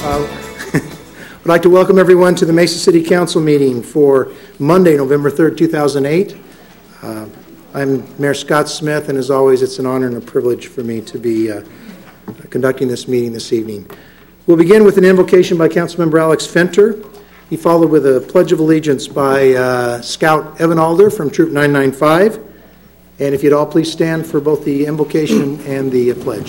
I'd like to welcome everyone to the Mesa City Council meeting for Monday, November 3rd, 2008. I'm Mayor Scott Smith, and as always, it's an honor and a privilege for me to be conducting this meeting this evening. We'll begin with an invocation by Councilmember Alex Fenter. He followed with a Pledge of Allegiance by Scout Evan Alder from Troop 995. And if you'd all please stand for both the invocation and the pledge.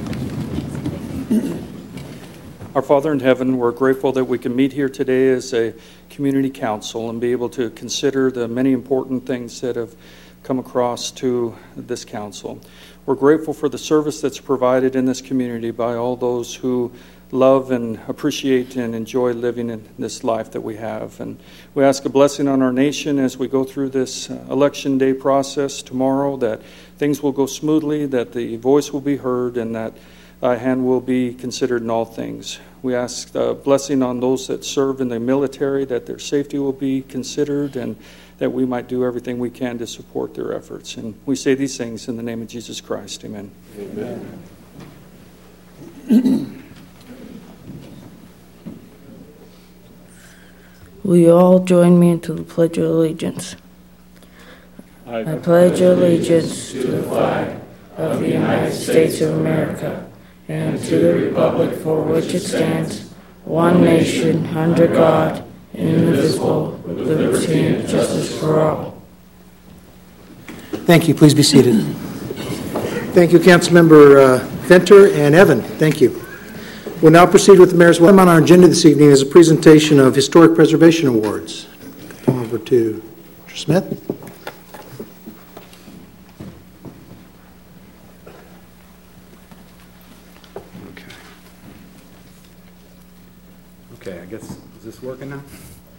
Our Father in heaven, we're grateful that we can meet here today as a community council and be able to consider the many important things that have come across to this council. We're grateful for the service that's provided in this community by all those who love and appreciate and enjoy living in this life that we have. And we ask a blessing on our nation as we go through this election day process tomorrow, that things will go smoothly, that the voice will be heard, and that thy hand will be considered in all things. We ask a blessing on those that serve in the military, that their safety will be considered, and that we might do everything we can to support their efforts. And we say these things in the name of Jesus Christ. Amen. Amen. Will you all join me into the Pledge of Allegiance? I pledge allegiance to the flag of the United States of America and to the republic for which it stands, one nation, under God, indivisible, with liberty and justice for all. Thank you. Please be seated. Thank you, Councilmember Fenter and Evan. Thank you. We'll now proceed with the mayor's welcome. On our agenda this evening is a presentation of Historic Preservation Awards. Come over to Mr. Smith. Okay, I guess, is this working now?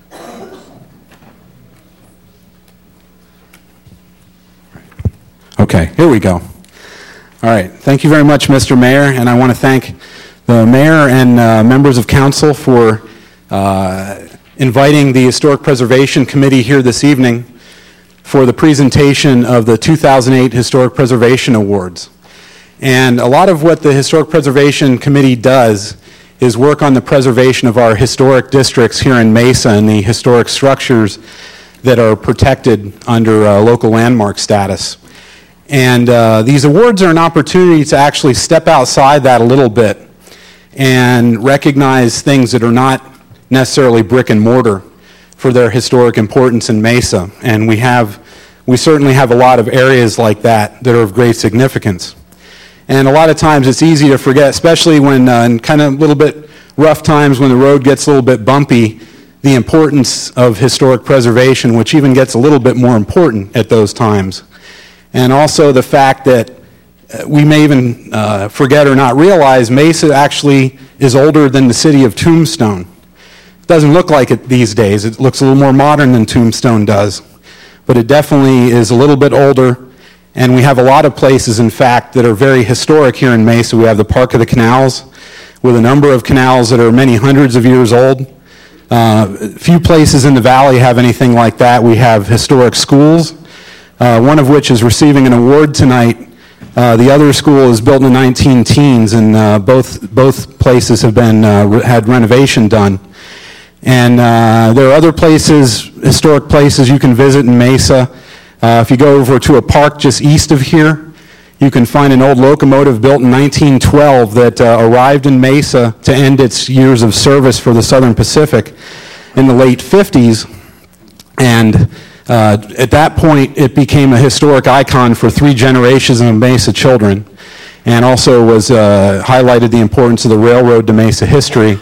Okay, here we go. All right, thank you very much, Mr. Mayor, and I want to thank the mayor and members of council for inviting the Historic Preservation Committee here this evening for the presentation of the 2008 Historic Preservation Awards. And a lot of what the Historic Preservation Committee does is work on the preservation of our historic districts here in Mesa and the historic structures that are protected under local landmark status. And these awards are an opportunity to actually step outside that a little bit and recognize things that are not necessarily brick and mortar for their historic importance in Mesa. And we certainly have a lot of areas like that that are of great significance. And a lot of times it's easy to forget, especially when in kind of a little bit rough times when the road gets a little bit bumpy, the importance of historic preservation, which even gets a little bit more important at those times. And also the fact that we may even forget or not realize Mesa actually is older than the city of Tombstone. It doesn't look like it these days. It looks a little more modern than Tombstone does. But it definitely is a little bit older. And we have a lot of places, in fact, that are very historic here in Mesa. We have the Park of the Canals, with a number of canals that are many hundreds of years old. Few places in the valley have anything like that. We have historic schools, one of which is receiving an award tonight. The other school is built in the 19-teens, and both places have been had renovation done. And there are other places, historic places you can visit in Mesa. If you go over to a park just east of here, you can find an old locomotive built in 1912 that arrived in Mesa to end its years of service for the Southern Pacific in the late 50s. And at that point, it became a historic icon for 3 generations of Mesa children, and also was highlighted the importance of the railroad to Mesa history.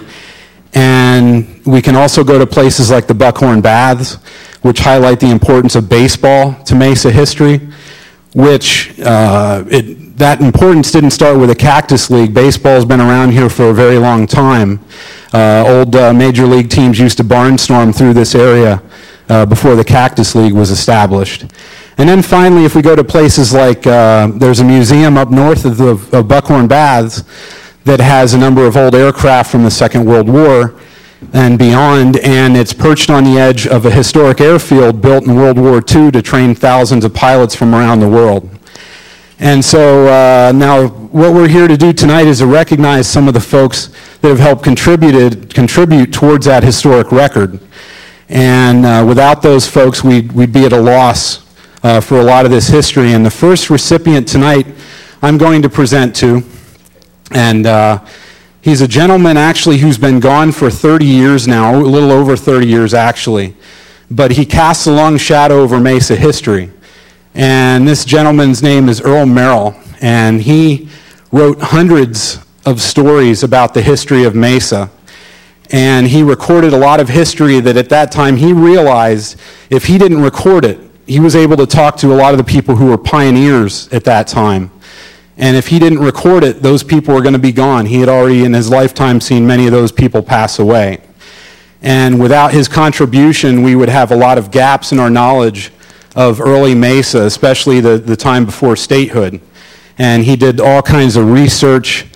And we can also go to places like the Buckhorn Baths, which highlight the importance of baseball to Mesa history, which that importance didn't start with the Cactus League. Baseball's been around here for a very long time. Old major league teams used to barnstorm through this area before the Cactus League was established. And then finally, if we go to places like, there's a museum up north of Buckhorn Baths that has a number of old aircraft from the Second World War and beyond, and it's perched on the edge of a historic airfield built in World War II to train thousands of pilots from around the world. And so now what we're here to do tonight is to recognize some of the folks that have helped contribute towards that historic record. And without those folks, we'd be at a loss for a lot of this history. And the first recipient tonight I'm going to present to, and he's a gentleman actually who's been gone for 30 years now, a little over 30 years actually, but he casts a long shadow over Mesa history. And this gentleman's name is Earl Merrill, and he wrote hundreds of stories about the history of Mesa. And he recorded a lot of history that at that time he realized if he didn't record it, he was able to talk to a lot of the people who were pioneers at that time. And if he didn't record it, those people were going to be gone. He had already in his lifetime seen many of those people pass away. And without his contribution, we would have a lot of gaps in our knowledge of early Mesa, especially the time before statehood. And he did all kinds of research.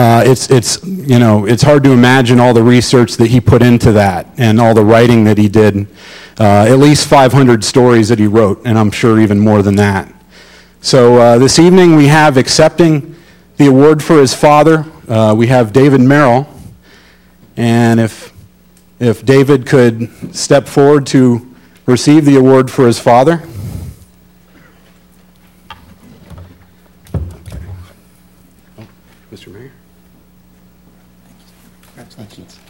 It's hard to imagine all the research that he put into that and all the writing that he did. At least 500 stories that he wrote, and I'm sure even more than that. So this evening we have accepting the award for his father. We have David Merrill. And if David could step forward to receive the award for his father. Okay. Oh, Mr. Mayor. Congratulations.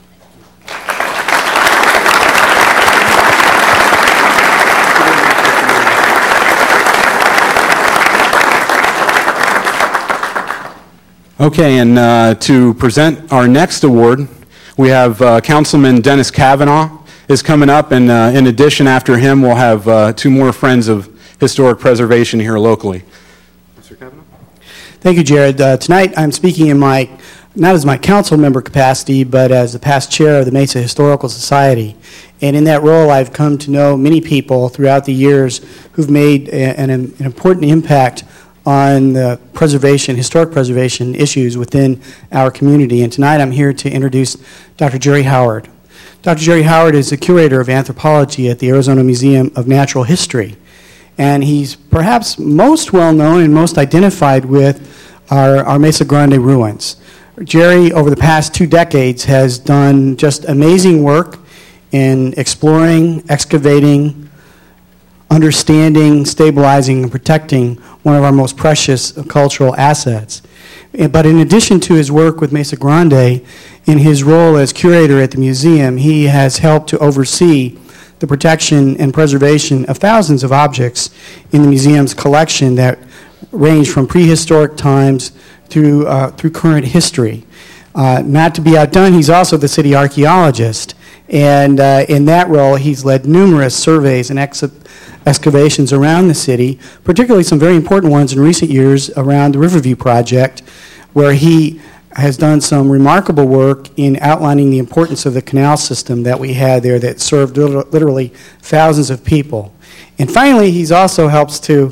Okay, and to present our next award, we have Councilman Dennis Kavanaugh is coming up, and in addition, after him, we'll have two more friends of historic preservation here locally. Mr. Kavanaugh? Thank you, Jared. Tonight, I'm speaking in not as my council member capacity, but as the past chair of the Mesa Historical Society. And in that role, I've come to know many people throughout the years who've made an important impact on the historic preservation issues within our community. And tonight I'm here to introduce Dr. Jerry Howard. Dr. Jerry Howard is the curator of anthropology at the Arizona Museum of Natural History. And he's perhaps most well known and most identified with our Mesa Grande ruins. Jerry, over the past 2 decades, has done just amazing work in exploring, excavating, understanding, stabilizing, and protecting one of our most precious cultural assets. But in addition to his work with Mesa Grande, in his role as curator at the museum, he has helped to oversee the protection and preservation of thousands of objects in the museum's collection that range from prehistoric times through current history. Not to be outdone, he's also the city archaeologist. And in that role, he's led numerous surveys and excavations around the city, particularly some very important ones in recent years around the Riverview Project, where he has done some remarkable work in outlining the importance of the canal system that we had there that served literally thousands of people. And finally, he also helps to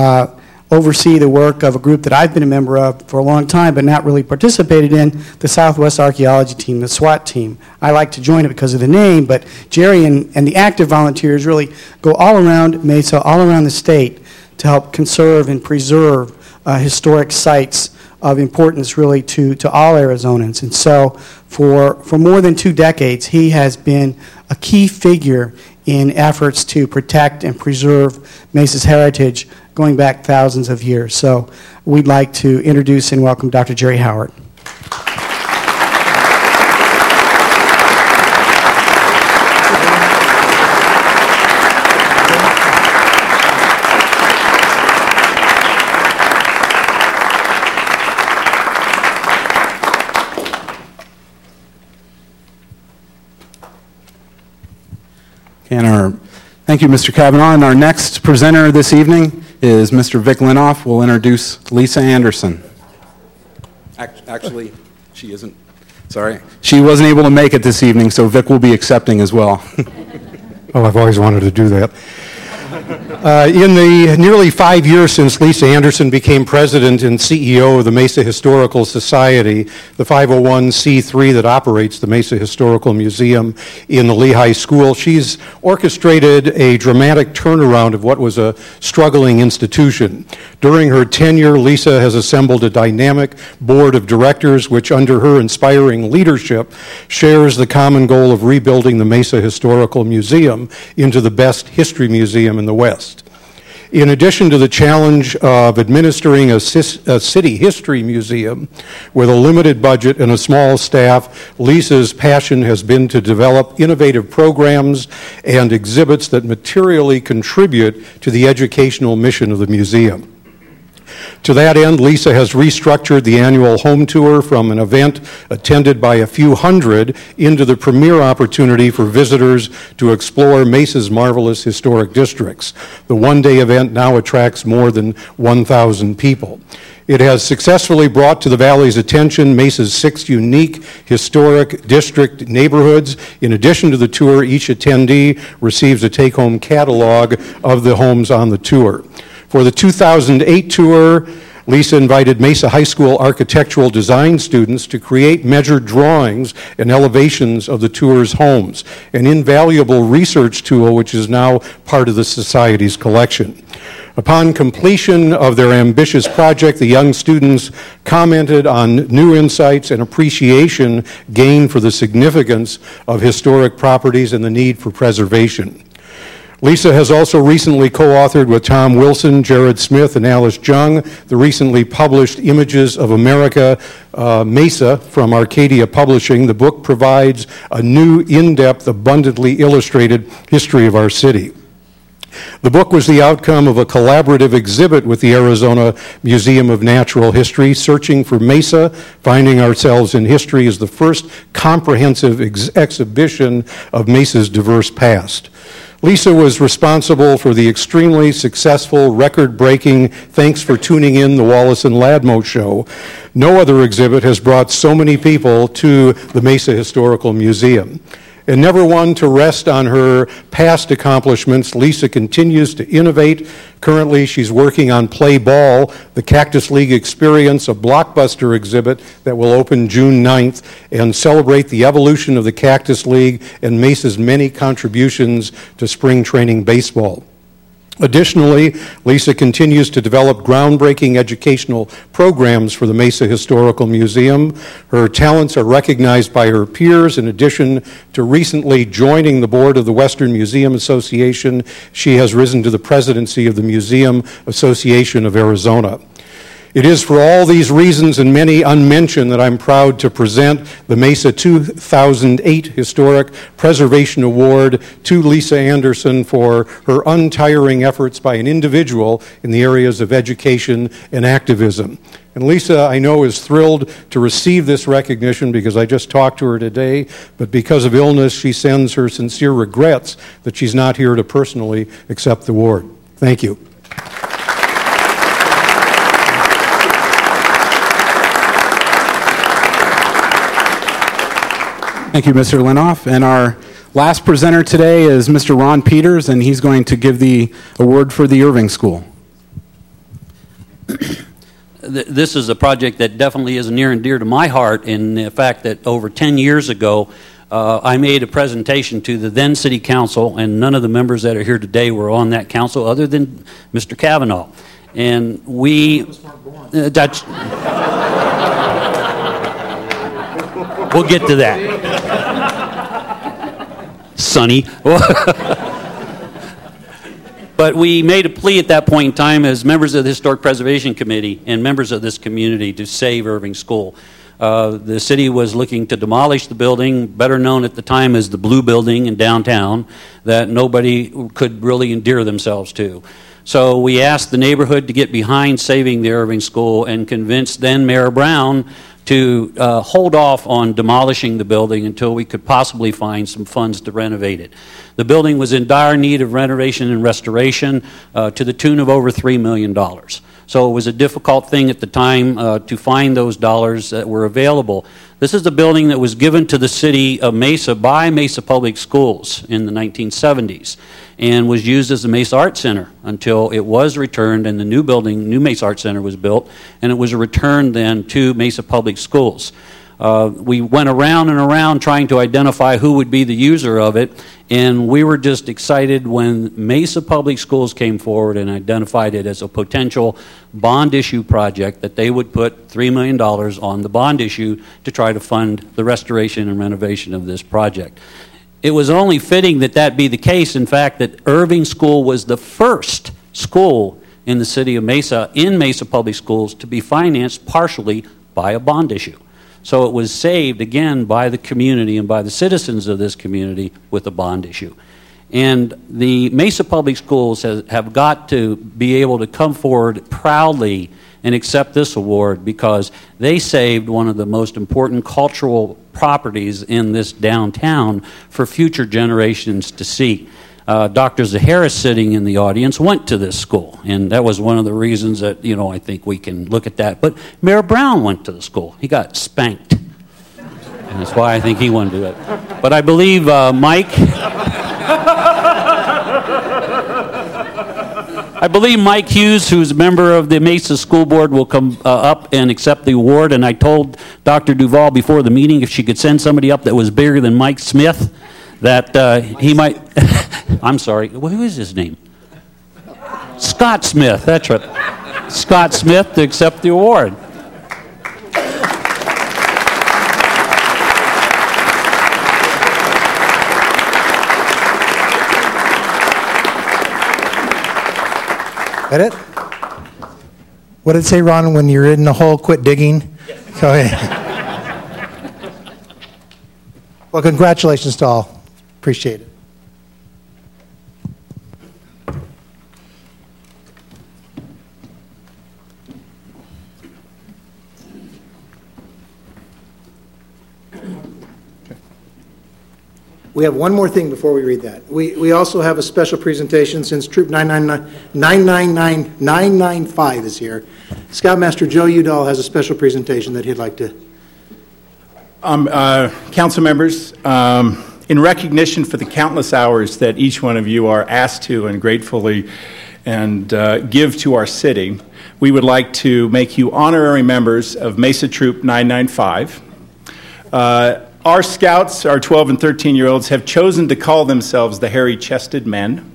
oversee the work of a group that I've been a member of for a long time but not really participated in, the Southwest Archaeology Team, the SWAT team. I like to join it because of the name, but Jerry and the active volunteers really go all around Mesa, all around the state to help conserve and preserve historic sites of importance really to all Arizonans. And so for more than 2 decades, he has been a key figure in efforts to protect and preserve Mesa's heritage going back thousands of years. So we'd like to introduce and welcome Dr. Jerry Howard. Thank you, Mr. Kavanaugh. And our next presenter this evening is Mr. Vic Linoff. We'll introduce Lisa Anderson. Actually, she isn't. Sorry. She wasn't able to make it this evening, so Vic will be accepting as well. Well, I've always wanted to do that. In the nearly 5 years since Lisa Anderson became president and CEO of the Mesa Historical Society, the 501c3 that operates the Mesa Historical Museum in the Lehigh School, she's orchestrated a dramatic turnaround of what was a struggling institution. During her tenure, Lisa has assembled a dynamic board of directors which, under her inspiring leadership, shares the common goal of rebuilding the Mesa Historical Museum into the best history museum in the West. In addition to the challenge of administering a city history museum with a limited budget and a small staff, Lisa's passion has been to develop innovative programs and exhibits that materially contribute to the educational mission of the museum. To that end, Lisa has restructured the annual home tour from an event attended by a few hundred into the premier opportunity for visitors to explore Mesa's marvelous historic districts. The one-day event now attracts more than 1,000 people. It has successfully brought to the Valley's attention Mesa's 6 unique historic district neighborhoods. In addition to the tour, each attendee receives a take-home catalog of the homes on the tour. For the 2008 tour, Lisa invited Mesa High School architectural design students to create measured drawings and elevations of the tour's homes, an invaluable research tool which is now part of the Society's collection. Upon completion of their ambitious project, the young students commented on new insights and appreciation gained for the significance of historic properties and the need for preservation. Lisa has also recently co-authored with Tom Wilson, Jared Smith, and Alice Jung the recently published Images of America, Mesa from Arcadia Publishing. The book provides a new, in-depth, abundantly illustrated history of our city. The book was the outcome of a collaborative exhibit with the Arizona Museum of Natural History. Searching for Mesa, Finding Ourselves in History is the first comprehensive exhibition of Mesa's diverse past. Lisa was responsible for the extremely successful, record-breaking Thanks for Tuning In, the Wallace and Ladmo Show. No other exhibit has brought so many people to the Mesa Historical Museum. And never one to rest on her past accomplishments, Lisa continues to innovate. Currently, she's working on Play Ball, the Cactus League Experience, a blockbuster exhibit that will open June 9th and celebrate the evolution of the Cactus League and Mesa's many contributions to spring training baseball. Additionally, Lisa continues to develop groundbreaking educational programs for the Mesa Historical Museum. Her talents are recognized by her peers. In addition to recently joining the board of the Western Museum Association, she has risen to the presidency of the Museum Association of Arizona. It is for all these reasons and many unmentioned that I'm proud to present the Mesa 2008 Historic Preservation Award to Lisa Anderson for her untiring efforts by an individual in the areas of education and activism. And Lisa, I know, is thrilled to receive this recognition because I just talked to her today, but because of illness, she sends her sincere regrets that she's not here to personally accept the award. Thank you. Thank you, Mr. Linoff. And our last presenter today is Mr. Ron Peters, and he's going to give the award for the Irving School. This is a project that definitely is near and dear to my heart in the fact that over 10 years ago, I made a presentation to the then City Council, and none of the members that are here today were on that council other than Mr. Kavanaugh. And we... We'll get to that. Sonny. But we made a plea at that point in time as members of the Historic Preservation Committee and members of this community to save Irving School. The city was looking to demolish the building, better known at the time as the Blue Building in downtown, that nobody could really endear themselves to. So we asked the neighborhood to get behind saving the Irving School and convinced then Mayor Brown to hold off on demolishing the building until we could possibly find some funds to renovate it. The building was in dire need of renovation and restoration to the tune of over $3 million. So it was a difficult thing at the time to find those dollars that were available. This is the building that was given to the city of Mesa by Mesa Public Schools in the 1970s and was used as the Mesa Art Center until it was returned and the new building, new Mesa Art Center was built, and it was returned then to Mesa Public Schools. We went around and around trying to identify who would be the user of it, and we were just excited when Mesa Public Schools came forward and identified it as a potential bond issue project, that they would put $3 million on the bond issue to try to fund the restoration and renovation of this project. It was only fitting that that be the case, in fact, that Irving School was the first school in the city of Mesa, in Mesa Public Schools, to be financed partially by a bond issue. So it was saved, again, by the community and by the citizens of this community with a bond issue. And the Mesa Public Schools have got to be able to come forward proudly and accept this award because they saved one of the most important cultural properties in this downtown for future generations to see. Dr. Zaharis, sitting in the audience, went to this school, and that was one of the reasons that, I think we can look at that. But Mayor Brown went to the school. He got spanked, and that's why I think he wanted to do it. But I believe Mike Hughes, who's a member of the Mesa School Board, will come up and accept the award, and I told Dr. Duval before the meeting if she could send somebody up that was bigger than Mike Smith, that he might... I'm sorry, who is his name? Scott Smith, that's right. Scott Smith to accept the award. That it? What did it say, Ron, when you're in the hole, quit digging? Yes. Go ahead. Well, congratulations to all. Appreciate it. We have one more thing before we read that. We also have a special presentation since Troop 995 is here. Scoutmaster Joe Udall has a special presentation that he'd like to. Council members, in recognition for the countless hours that each one of you are asked to and gratefully and give to our city, we would like to make you honorary members of Mesa Troop 995. Our scouts, our 12 and 13-year-olds, have chosen to call themselves the Hairy-Chested Men.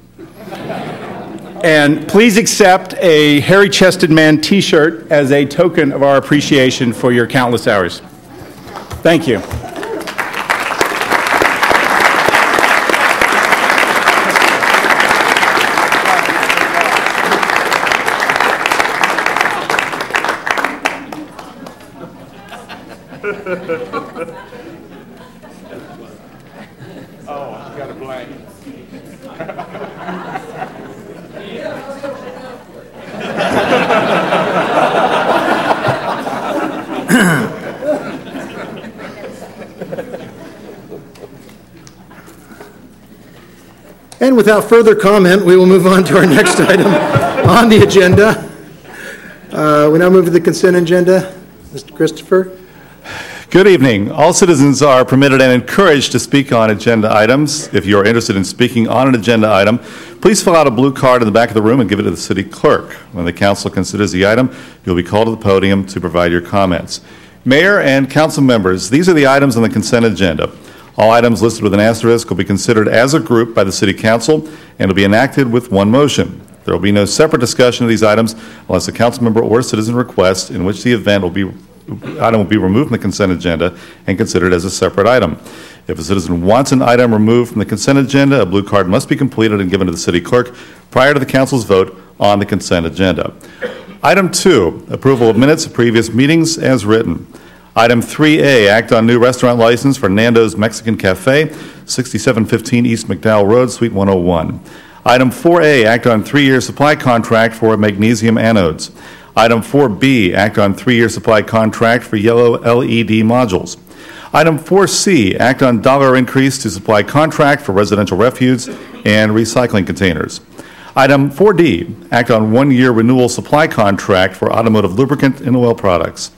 And please accept a Hairy-Chested Man t-shirt as a token of our appreciation for your countless hours. Thank you. And without further comment, we will move on to our next item on the agenda. We now move to the consent agenda. Mr. Christopher. Good evening. All citizens are permitted and encouraged to speak on agenda items. If you are interested in speaking on an agenda item, please fill out a blue card in the back of the room and give it to the city clerk. When the council considers the item, you'll be called to the podium to provide your comments. Mayor and council members, these are the items on the consent agenda. All items listed with an asterisk will be considered as a group by the city council and will be enacted with one motion. There will be no separate discussion of these items unless a council member or citizen requests, in which the item will be removed from the consent agenda and considered as a separate item. If a citizen wants an item removed from the consent agenda, a blue card must be completed and given to the city clerk prior to the council's vote on the consent agenda. Item 2, approval of minutes of previous meetings as written. Item 3A, act on new restaurant license for Nando's Mexican Cafe, 6715 East McDowell Road, Suite 101. Item 4A, act on 3-year supply contract for magnesium anodes. Item 4B, act on 3-year supply contract for yellow LED modules. Item 4C, act on dollar increase to supply contract for residential refuse and recycling containers. Item 4D, act on 1-year renewal supply contract for automotive lubricant and oil products.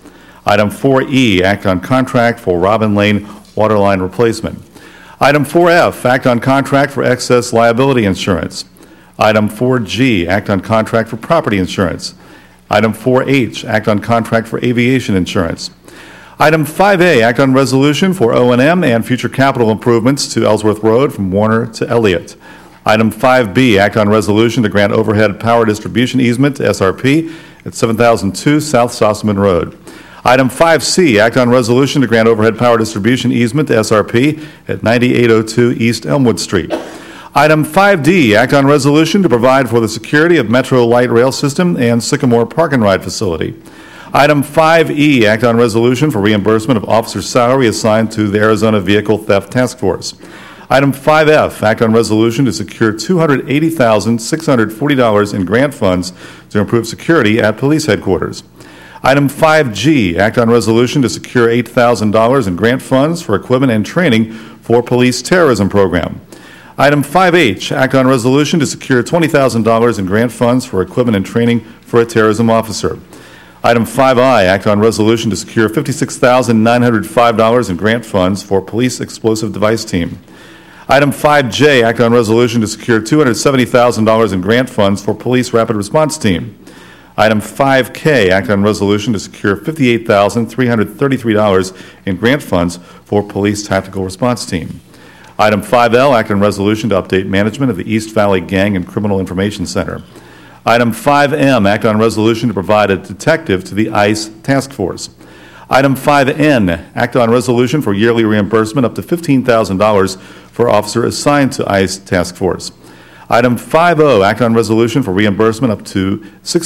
Item 4E, act on contract for Robin Lane waterline replacement. Item 4F, act on contract for excess liability insurance. Item 4G, act on contract for property insurance. Item 4H, act on contract for aviation insurance. Item 5A, act on resolution for O&M and future capital improvements to Ellsworth Road from Warner to Elliott. Item 5B, act on resolution to grant overhead power distribution easement to SRP at 7002 South Sossaman Road. Item 5C, act on resolution to grant overhead power distribution easement to SRP at 9802 East Elmwood Street. Item 5D, act on resolution to provide for the security of Metro Light Rail System and Sycamore Park and Ride Facility. Item 5E, act on resolution for reimbursement of officer salary assigned to the Arizona Vehicle Theft Task Force. Item 5F, act on resolution to secure $280,640 in grant funds to improve security at police headquarters. Item 5G, act on resolution to secure $8,000 in grant funds for equipment and training for police terrorism program. Item 5H, act on resolution to secure $20,000 in grant funds for equipment and training for a terrorism officer. Item 5I, act on resolution to secure $56,905 in grant funds for police explosive device team. Item 5J, act on resolution to secure $270,000 in grant funds for police rapid response team. Item 5K, act on resolution to secure $58,333 in grant funds for police tactical response team. Item 5L, act on resolution to update management of the East Valley Gang and Criminal Information Center. Item 5M, act on resolution to provide a detective to the ICE task force. Item 5N, act on resolution for yearly reimbursement up to $15,000 for officer assigned to ICE task force. Item 5O, act on resolution for reimbursement up to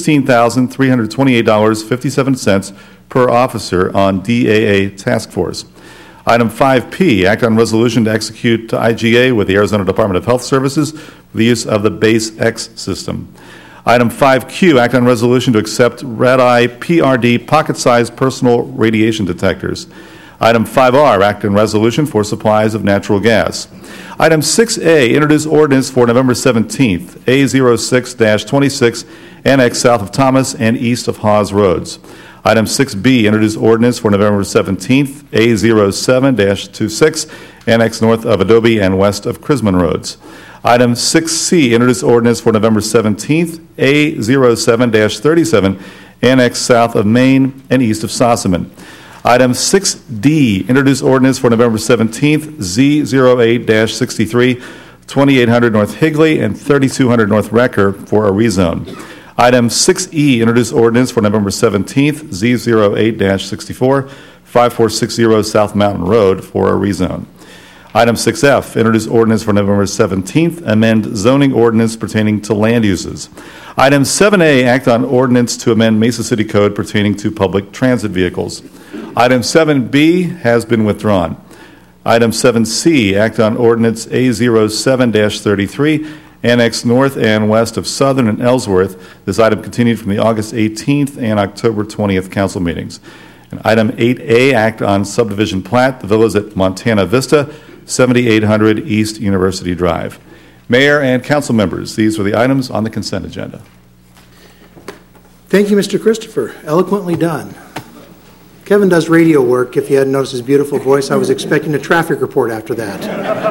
$16,328.57 per officer on DAA task force. Item 5P, act on resolution to execute to IGA with the Arizona Department of Health Services for the use of the Base X system. Item 5Q, act on resolution to accept Red-Eye PRD pocket-sized personal radiation detectors. Item 5R, act on resolution for supplies of natural gas. Item 6A, introduce ordinance for November 17th, A06-26, annex south of Thomas and east of Hawes Roads. Item 6B, introduce ordinance for November 17th, A07-26, annex north of Adobe and west of Crisman Roads. Item 6C, introduce ordinance for November 17th, A07-37, annex south of Main and east of Sossaman. Item 6D, introduce ordinance for November 17th, Z08-63, 2800 North Higley and 3200 North Recker for a rezone. Item 6E, introduce ordinance for November 17th, Z08-64, 5460 South Mountain Road for a rezone. Item 6F, introduce ordinance for November 17th, amend zoning ordinance pertaining to land uses. Item 7A, act on ordinance to amend Mesa City Code pertaining to public transit vehicles. Item 7B has been withdrawn. Item 7C, act on ordinance A07-33, annex north and west of Southern and Ellsworth. This item continued from the August 18th and October 20th council meetings. And item 8A, act on subdivision plat, the villas at Montana Vista, 7800 East University Drive. Mayor and council members, these were the items on the consent agenda. Thank you, Mr. Christopher. Eloquently done. Kevin does radio work. If you hadn't noticed his beautiful voice, I was expecting a traffic report after that.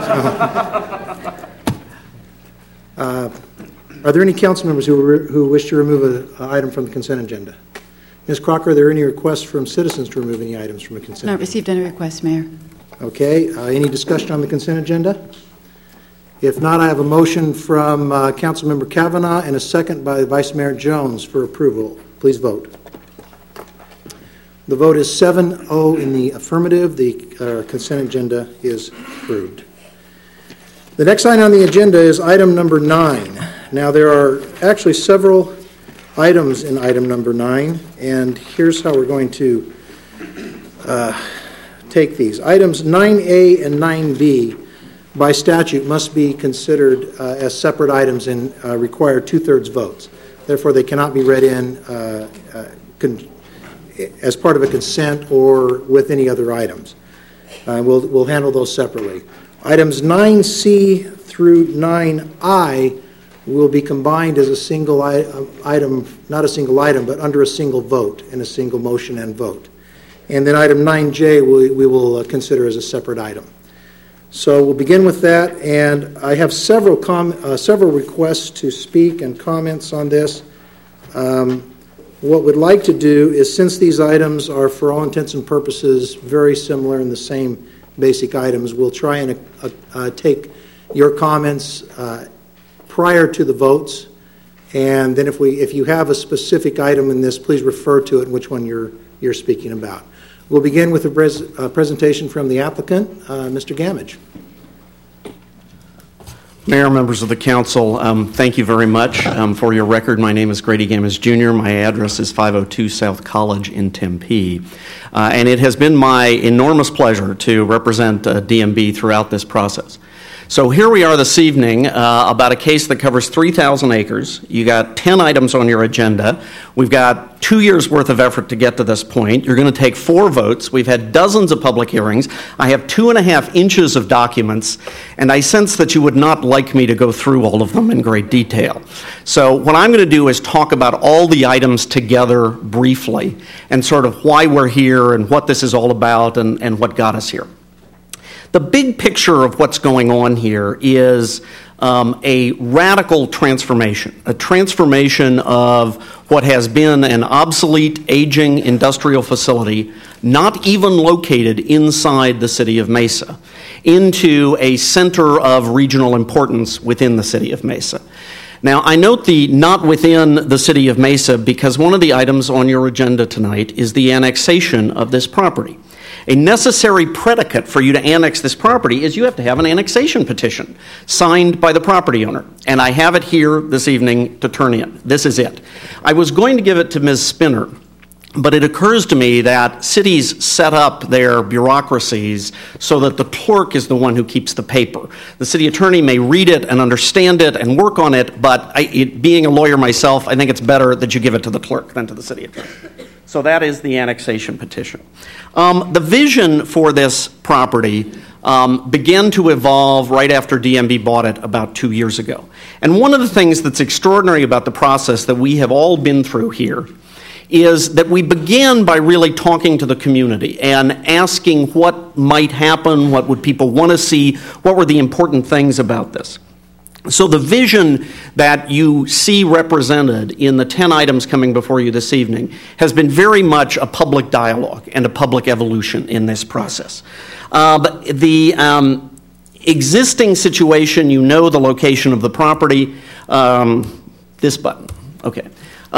Are there any council members who wish to remove an item from the consent agenda? Ms. Crocker, are there any requests from citizens to remove any items from the consent agenda? Not received any requests, Mayor. Okay. Any discussion on the consent agenda? If not, I have a motion from Councilmember Kavanaugh and a second by Vice Mayor Jones for approval. Please vote. The vote is 7-0 in the affirmative. The consent agenda is approved. The next item on the agenda is item number 9. Now, there are actually several items in item number 9, and here's how we're going to take these. Items 9A and 9B by statute must be considered as separate items and require 2/3 votes. Therefore, they cannot be read in as part of a consent or with any other items. We'll handle those separately. Items 9C through 9I will be combined as a single item, not a single item, but under a single vote in a single motion and vote. And then item 9J we will consider as a separate item. So we'll begin with that, and I have several requests to speak and comments on this. What we'd like to do is, since these items are for all intents and purposes very similar in the same basic items, we'll try and take your comments prior to the votes, and then if you have a specific item in this, please refer to it and which one you're speaking about. We'll begin with a presentation from the applicant, Mr. Gamage. Mayor, members of the council, thank you very much. For your record, my name is Grady Gamage Jr. My address is 502 South College in Tempe. And it has been my enormous pleasure to represent DMB throughout this process. So here we are this evening about a case that covers 3,000 acres. You got 10 items on your agenda. We've got 2 years' worth of effort to get to this point. You're going to take 4 votes. We've had dozens of public hearings. I have 2.5 inches of documents, and I sense that you would not like me to go through all of them in great detail. So what I'm going to do is talk about all the items together briefly and sort of why we're here and what this is all about and what got us here. The big picture of what's going on here is a radical transformation, a transformation of what has been an obsolete, aging industrial facility, not even located inside the city of Mesa, into a center of regional importance within the city of Mesa. Now, I note the not within the city of Mesa because one of the items on your agenda tonight is the annexation of this property. A necessary predicate for you to annex this property is you have to have an annexation petition signed by the property owner. And I have it here this evening to turn in. This is it. I was going to give it to Ms. Spinner, but it occurs to me that cities set up their bureaucracies so that the clerk is the one who keeps the paper. The city attorney may read it and understand it and work on it, but being a lawyer myself, I think it's better that you give it to the clerk than to the city attorney. So that is the annexation petition. The vision for this property began to evolve right after DMB bought it about 2 years ago. And one of the things that's extraordinary about the process that we have all been through here is that we began by really talking to the community and asking what might happen, what would people want to see, what were the important things about this. So the vision that you see represented in the 10 items coming before you this evening has been very much a public dialogue and a public evolution in this process. But the existing situation, you know the location of the property, this button, okay.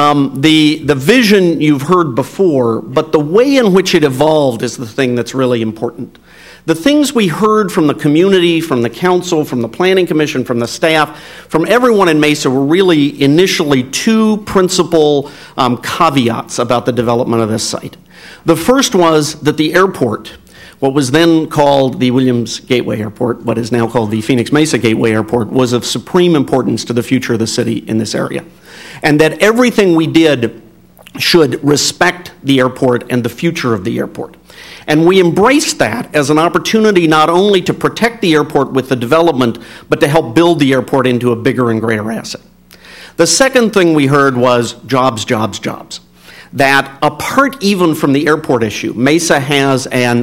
The vision you've heard before, but the way in which it evolved is the thing that's really important. The things we heard from the community, from the council, from the planning commission, from the staff, from everyone in Mesa were really initially 2 principal caveats about the development of this site. The first was that the airport, what was then called the Williams Gateway Airport, what is now called the Phoenix Mesa Gateway Airport, was of supreme importance to the future of the city in this area. And that everything we did should respect the airport and the future of the airport. And we embraced that as an opportunity not only to protect the airport with the development, but to help build the airport into a bigger and greater asset. The second thing we heard was jobs, jobs, jobs. That apart even from the airport issue, Mesa has an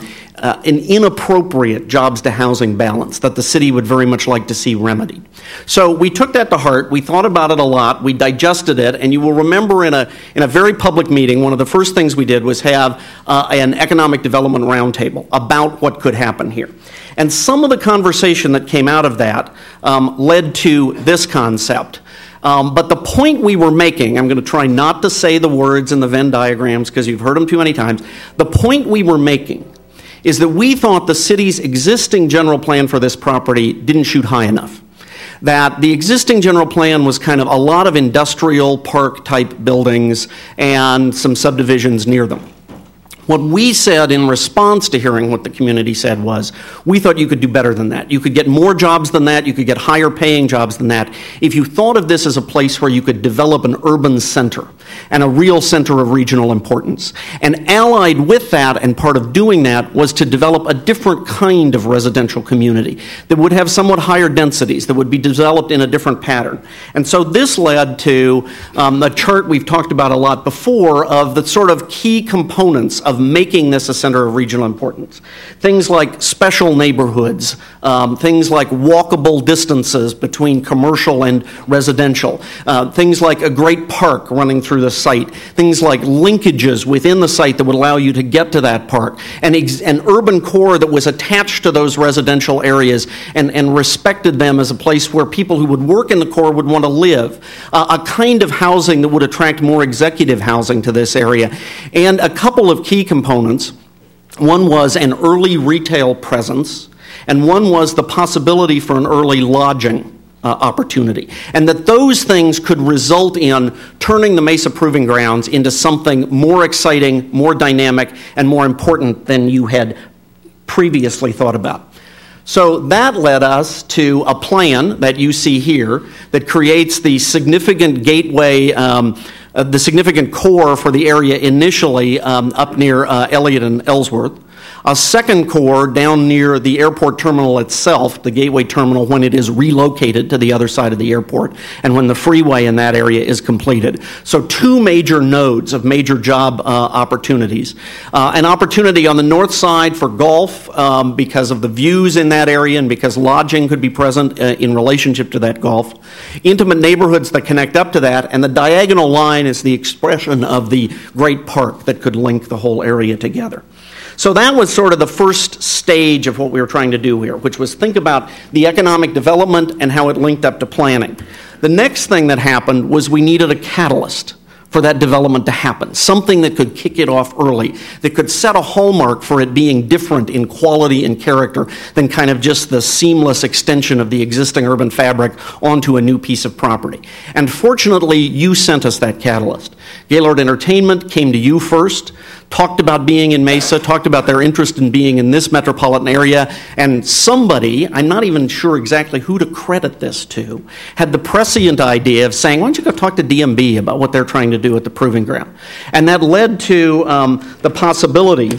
inappropriate jobs to housing balance that the city would very much like to see remedied. So we took that to heart, we thought about it a lot, we digested it, and you will remember in a very public meeting, one of the first things we did was have an economic development roundtable about what could happen here. And some of the conversation that came out of that led to this concept. But the point we were making, I'm going to try not to say the words in the Venn diagrams because you've heard them too many times. The point we were making is that we thought the city's existing general plan for this property didn't shoot high enough. That the existing general plan was kind of a lot of industrial park type buildings and some subdivisions near them. What we said in response to hearing what the community said was, we thought you could do better than that. You could get more jobs than that. You could get higher paying jobs than that. If you thought of this as a place where you could develop an urban center and a real center of regional importance. And allied with that, and part of doing that, was to develop a different kind of residential community that would have somewhat higher densities, that would be developed in a different pattern. And so this led to a chart we've talked about a lot before of the sort of key components of making this a center of regional importance. Things like special neighborhoods, things like walkable distances between commercial and residential, things like a great park running through the site, things like linkages within the site that would allow you to get to that park, and an urban core that was attached to those residential areas and respected them as a place where people who would work in the core would want to live, a kind of housing that would attract more executive housing to this area, and a couple of key components. One was an early retail presence, and one was the possibility for an early lodging opportunity, and that those things could result in turning the Mesa Proving Grounds into something more exciting, more dynamic, and more important than you had previously thought about. So that led us to a plan that you see here that creates the significant gateway, the significant core for the area initially up near Elliott and Ellsworth. A second core down near the airport terminal itself, the Gateway Terminal, when it is relocated to the other side of the airport and when the freeway in that area is completed. So two major nodes of major job opportunities. An opportunity on the north side for golf because of the views in that area and because lodging could be present in relationship to that golf. Intimate neighborhoods that connect up to that, and the diagonal line is the expression of the great park that could link the whole area together. So that was sort of the first stage of what we were trying to do here, which was think about the economic development and how it linked up to planning. The next thing that happened was we needed a catalyst for that development to happen, something that could kick it off early, that could set a hallmark for it being different in quality and character than kind of just the seamless extension of the existing urban fabric onto a new piece of property. And fortunately, you sent us that catalyst. Gaylord Entertainment came to you first, talked about being in Mesa, talked about their interest in being in this metropolitan area, and somebody, I'm not even sure exactly who to credit this to, had the prescient idea of saying, why don't you go talk to DMB about what they're trying to do at the Proving Ground? And that led to the possibility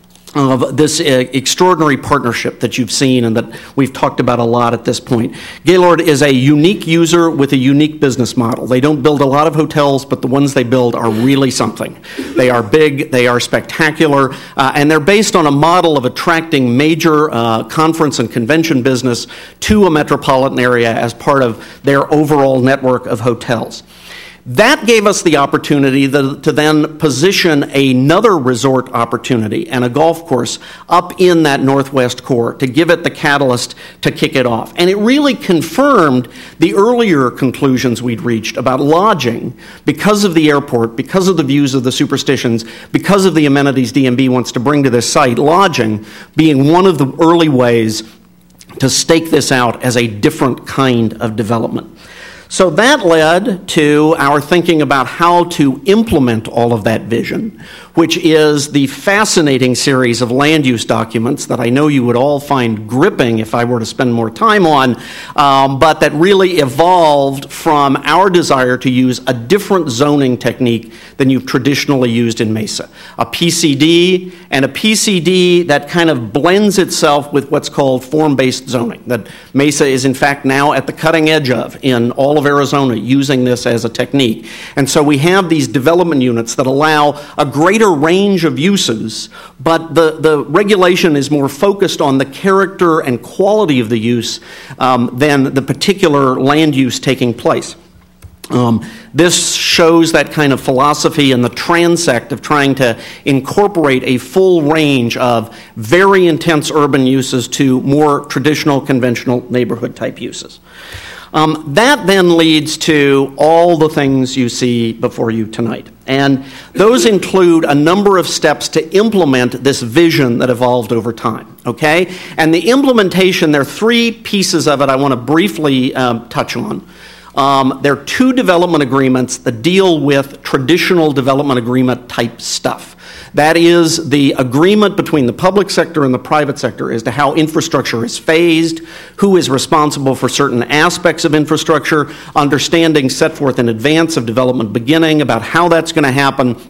of this extraordinary partnership that you've seen and that we've talked about a lot at this point. Gaylord is a unique user with a unique business model. They don't build a lot of hotels, but the ones they build are really something. They are big, they are spectacular, and they're based on a model of attracting major conference and convention business to a metropolitan area as part of their overall network of hotels. That gave us the opportunity to then position another resort opportunity and a golf course up in that northwest core to give it the catalyst to kick it off. And it really confirmed the earlier conclusions we'd reached about lodging because of the airport, because of the views of the superstitions, because of the amenities DMB wants to bring to this site, lodging being one of the early ways to stake this out as a different kind of development. So that led to our thinking about how to implement all of that vision, which is the fascinating series of land use documents that I know you would all find gripping if I were to spend more time on, but that really evolved from our desire to use a different zoning technique than you've traditionally used in Mesa. A PCD, and a PCD that kind of blends itself with what's called form-based zoning, that Mesa is in fact now at the cutting edge of in all of Arizona using this as a technique. And so we have these development units that allow a greater range of uses, but the regulation is more focused on the character and quality of the use than the particular land use taking place. This shows that kind of philosophy and the transect of trying to incorporate a full range of very intense urban uses to more traditional, conventional neighborhood type uses. That then leads to all the things you see before you tonight. And those include a number of steps to implement this vision that evolved over time, okay? And the implementation, there are three pieces of it I want to briefly touch on. There are two development agreements that deal with traditional development agreement type stuff. That is the agreement between the public sector and the private sector as to how infrastructure is phased, who is responsible for certain aspects of infrastructure, understanding set forth in advance of development beginning about how that's going to happen,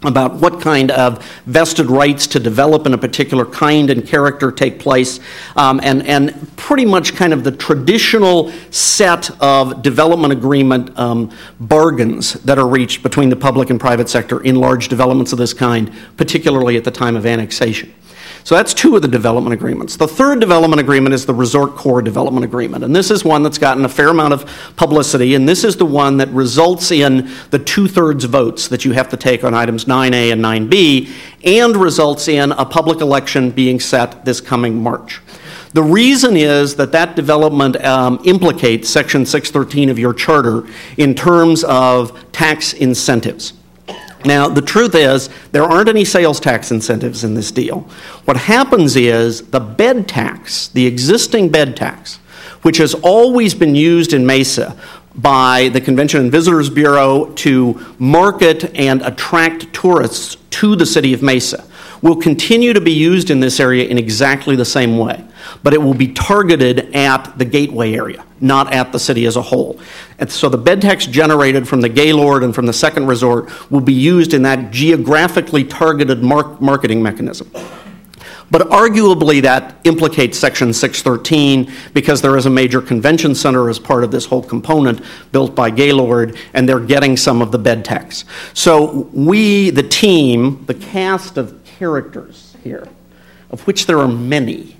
about what kind of vested rights to develop in a particular kind and character take place, and pretty much kind of the traditional set of development agreement bargains that are reached between the public and private sector in large developments of this kind, particularly at the time of annexation. So that's two of the development agreements. The third development agreement is the Resort Core Development Agreement, and this is one that's gotten a fair amount of publicity, and this is the one that results in the 2/3 votes that you have to take on items 9A and 9B, and results in a public election being set this coming March. The reason is that that development implicates Section 613 of your charter in terms of tax incentives. Now, the truth is, there aren't any sales tax incentives in this deal. What happens is the bed tax, the existing bed tax, which has always been used in Mesa by the Convention and Visitors Bureau to market and attract tourists to the city of Mesa, will continue to be used in this area in exactly the same way, but it will be targeted at the gateway area, not at the city as a whole. And so the bed tax generated from the Gaylord and from the second resort will be used in that geographically targeted marketing mechanism. But arguably that implicates Section 613 because there is a major convention center as part of this whole component built by Gaylord, and they're getting some of the bed tax. So we, the team, the cast of characters here, of which there are many,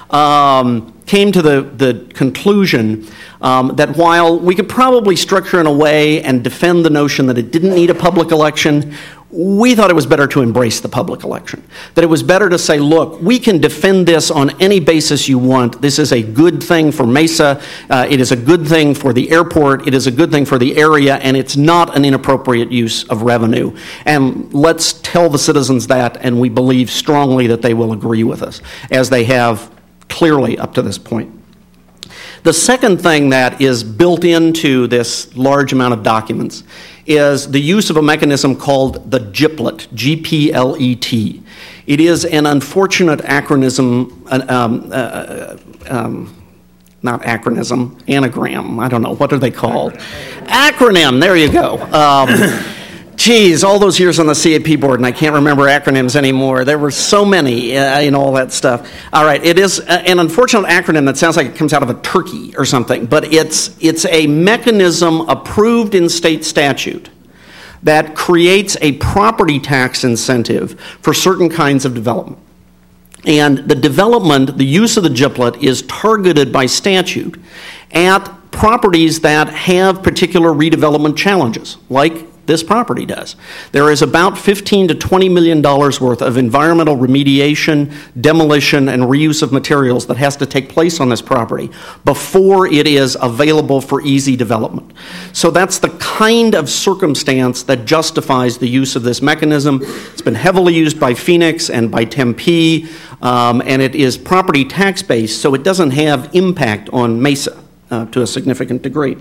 came to the conclusion that while we could probably structure in a way and defend the notion that it didn't need a public election, we thought it was better to embrace the public election. That it was better to say, look, we can defend this on any basis you want. This is a good thing for Mesa. It is a good thing for the airport. It is a good thing for the area, and it's not an inappropriate use of revenue. And let's tell the citizens that, and we believe strongly that they will agree with us, as they have clearly up to this point. The second thing that is built into this large amount of documents is the use of a mechanism called the GPLET, G-P-L-E-T. It is an unfortunate acronym, not acronym, anagram. I don't know. What are they called? Acronym. There you go. Geez, all those years on the CAP board, and I can't remember acronyms anymore. There were so many in all that stuff. All right, it is an unfortunate acronym that sounds like it comes out of a turkey or something, but it's a mechanism approved in state statute that creates a property tax incentive for certain kinds of development. And the development, the use of the GPLET is targeted by statute at properties that have particular redevelopment challenges, like this property does. There is about $15 to $20 million worth of environmental remediation, demolition, and reuse of materials that has to take place on this property before it is available for easy development. So that's the kind of circumstance that justifies the use of this mechanism. It's been heavily used by Phoenix and by Tempe, and it is property tax-based, so it doesn't have impact on Mesa to a significant degree.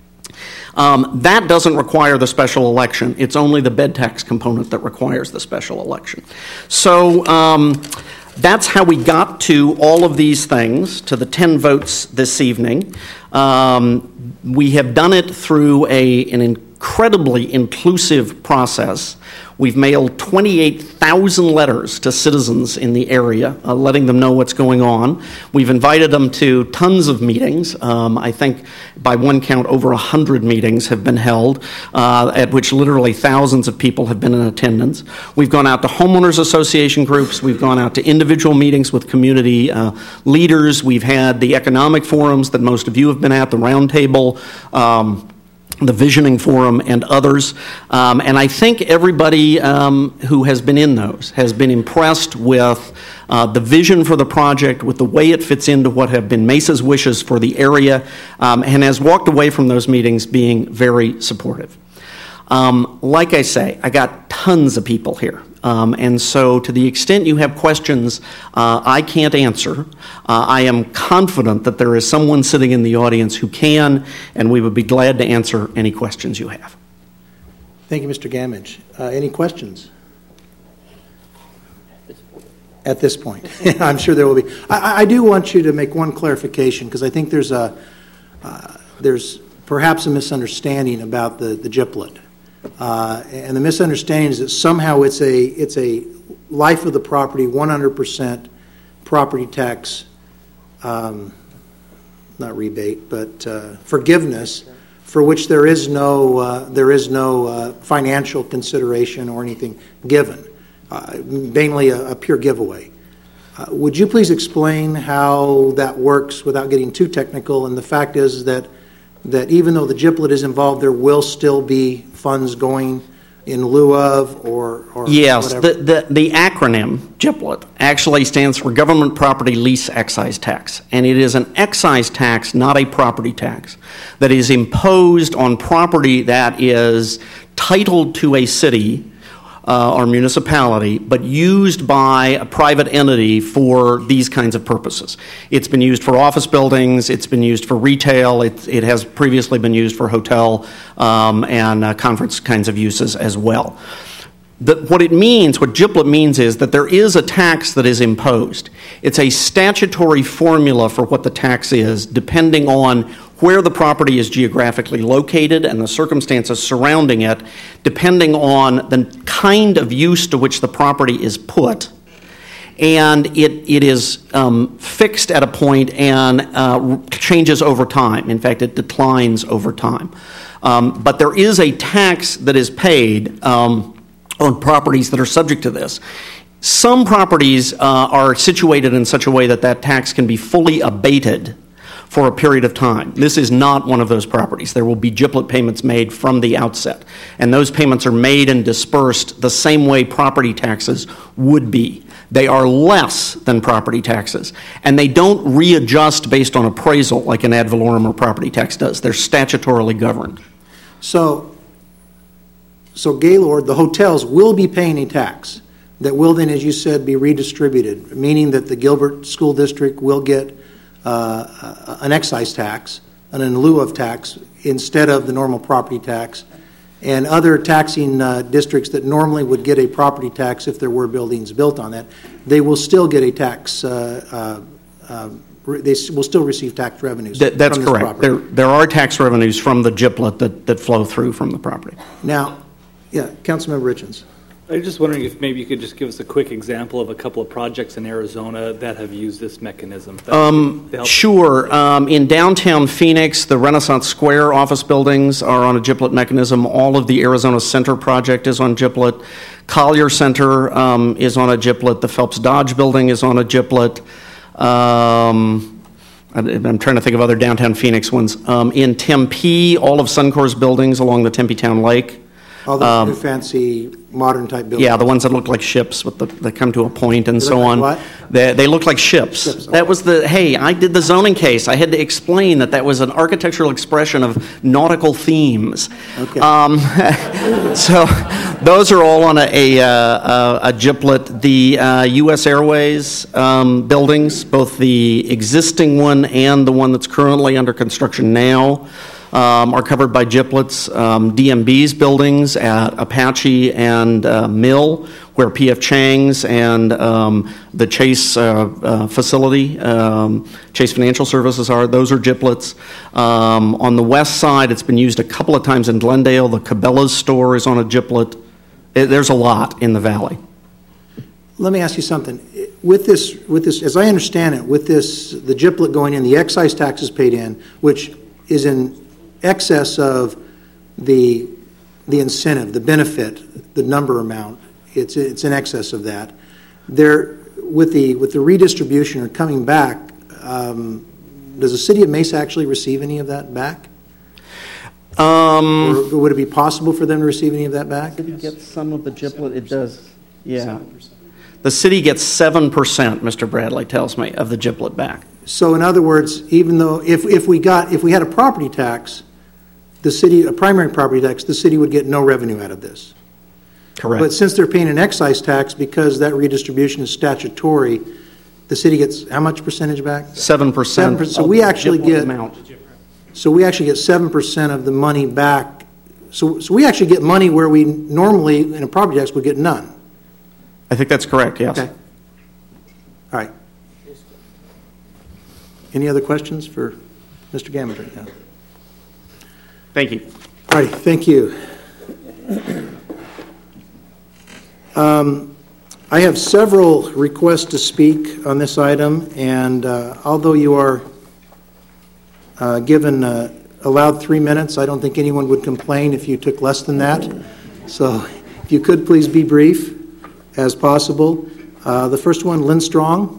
That doesn't require the special election. It's only the bed tax component that requires the special election. So that's how we got to all of these things, to the 10 votes this evening. We have done it through an incredibly inclusive process. We've mailed 28,000 letters to citizens in the area, letting them know what's going on. We've invited them to tons of meetings. I think by one count, over 100 meetings have been held, at which literally thousands of people have been in attendance. We've gone out to homeowners association groups. We've gone out to individual meetings with community leaders. We've had the economic forums that most of you have been at, the roundtable, the Visioning Forum, and others. And I think everybody who has been in those has been impressed with the vision for the project, with the way it fits into what have been Mesa's wishes for the area, and has walked away from those meetings being very supportive. Like I say, I got tons of people here. And so to the extent you have questions I can't answer, I am confident that there is someone sitting in the audience who can, and we would be glad to answer any questions you have. Thank you, Mr. Gamage. Any questions? At this point. I'm sure there will be. I do want you to make one clarification, because I think there's perhaps a misunderstanding about the GPLET. And the misunderstanding is that somehow it's a life of the property, 100% property tax, not rebate, but forgiveness, for which there is no financial consideration or anything given, mainly a pure giveaway. Would you please explain how that works without getting too technical? And the fact is that even though the GIPLET is involved, there will still be funds going in lieu of or yes, whatever? the acronym GIPLET actually stands for Government Property Lease Excise Tax, and it is an excise tax, not a property tax, that is imposed on property that is titled to a city or municipality, but used by a private entity for these kinds of purposes. It's been used for office buildings, it's been used for retail, it has previously been used for hotel and conference kinds of uses as well. What GIPLET means is that there is a tax that is imposed. It's a statutory formula for what the tax is, depending on where the property is geographically located and the circumstances surrounding it, depending on the kind of use to which the property is put. And it is fixed at a point and changes over time. In fact, it declines over time. But there is a tax that is paid on properties that are subject to this. Some properties are situated in such a way that that tax can be fully abated for a period of time. This is not one of those properties. There will be GIPLET payments made from the outset, and those payments are made and dispersed the same way property taxes would be. They are less than property taxes, and they don't readjust based on appraisal like an ad valorem or property tax does. They're statutorily governed. So Gaylord, the hotels will be paying a tax that will then, as you said, be redistributed, meaning that the Gilbert School District will get an excise tax, an in lieu of tax, instead of the normal property tax, and other taxing districts that normally would get a property tax if there were buildings built on that, they will still get a tax, they will still receive tax revenues. That's from correct. There are tax revenues from the GIPLET that flow through from the property. Now, yeah, Councilmember Richens. I was just wondering if maybe you could just give us a quick example of a couple of projects in Arizona that have used this mechanism. Sure. In downtown Phoenix, the Renaissance Square office buildings are on a GIPLET mechanism. All of the Arizona Center project is on GIPLET. Collier Center is on a GIPLET. The Phelps Dodge building is on a GIPLET. I'm trying to think of other downtown Phoenix ones. In Tempe, all of Suncor's buildings along the Tempe Town Lake. All those new fancy modern type buildings. Yeah, the ones that look like ships that come to a point and so on. What? They look like ships. Okay. That was I did the zoning case. I had to explain that was an architectural expression of nautical themes. Okay. So those are all on a GIPLET. The U.S. Airways buildings, both the existing one and the one that's currently under construction now, are covered by GIPLETs. DMB's buildings at Apache and Mill, where P.F. Chang's and the Chase facility, Chase Financial Services those are GIPLETs. On the west side, it's been used a couple of times in Glendale. The Cabela's store is on a GIPLET. There's a lot in the valley. Let me ask you something. With this, as I understand it, with this, the GIPLET going in, the excise tax is paid in, which is in excess of the incentive, the benefit, the number amount. It's in excess of that. There, with the redistribution or coming back, does the city of Mesa actually receive any of that back? Or would it be possible for them to receive any of that back? Did it get some of the GIPLET? It does. Yeah. 7%. The city gets 7%, Mr. Bradley tells me, of the GIPLET back. So in other words, even though if we had a property tax, a primary property tax, the city would get no revenue out of this. Correct. But since they're paying an excise tax, because that redistribution is statutory, the city gets how much percentage back? 7%. 7%. So we actually get 7% of the money back. So we actually get money where we normally in a property tax would get none. I think that's correct. Yes. Okay. All right. Any other questions for Mr. Gammage right now? Thank you. All right, thank you. I have several requests to speak on this item, and although you are allowed 3 minutes, I don't think anyone would complain if you took less than that. So if you could please be brief as possible. The first one, Lynn Strong.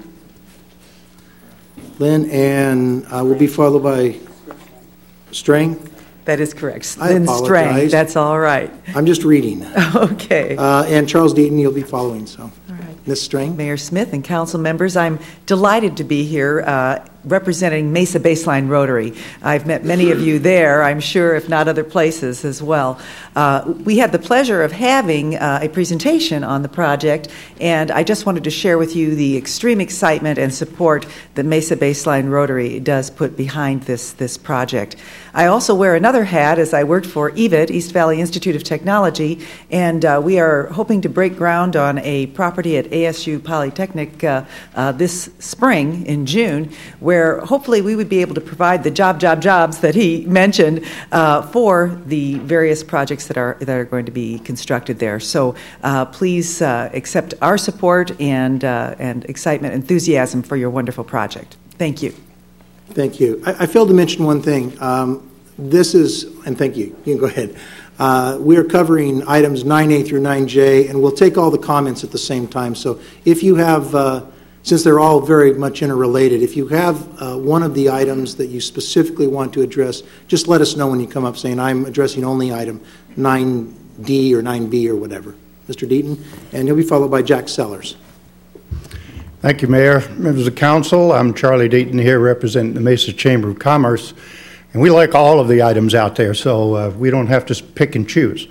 Lynn, and will be followed by Strang. That is correct. I Lynn apologize. Strang, that's all right. I'm just reading. Okay. And Charles Deaton, you'll be following, so. All right. Ms. Strang. Mayor Smith and council members, I'm delighted to be here representing Mesa Baseline Rotary. I've met many of you there, I'm sure, if not other places as well. We had the pleasure of having a presentation on the project, and I just wanted to share with you the extreme excitement and support that Mesa Baseline Rotary does put behind this project. I also wear another hat as I worked for EVIT, East Valley Institute of Technology, and we are hoping to break ground on a property at ASU Polytechnic this spring in June, where hopefully we would be able to provide the jobs that he mentioned for the various projects that are going to be constructed there. So please accept our support and excitement, enthusiasm for your wonderful project. Thank you. Thank you. I failed to mention one thing. This is, and thank you. You can go ahead. We are covering items 9A through 9J, and we'll take all the comments at the same time. So if you have, since they're all very much interrelated, if you have one of the items that you specifically want to address, just let us know when you come up saying, I'm addressing only item 9D or 9B or whatever. Mr. Deaton, and he'll be followed by Jack Sellers. Thank you, Mayor. Members of Council, I'm Charlie Deaton here representing the Mesa Chamber of Commerce. And we like all of the items out there, so we don't have to pick and choose.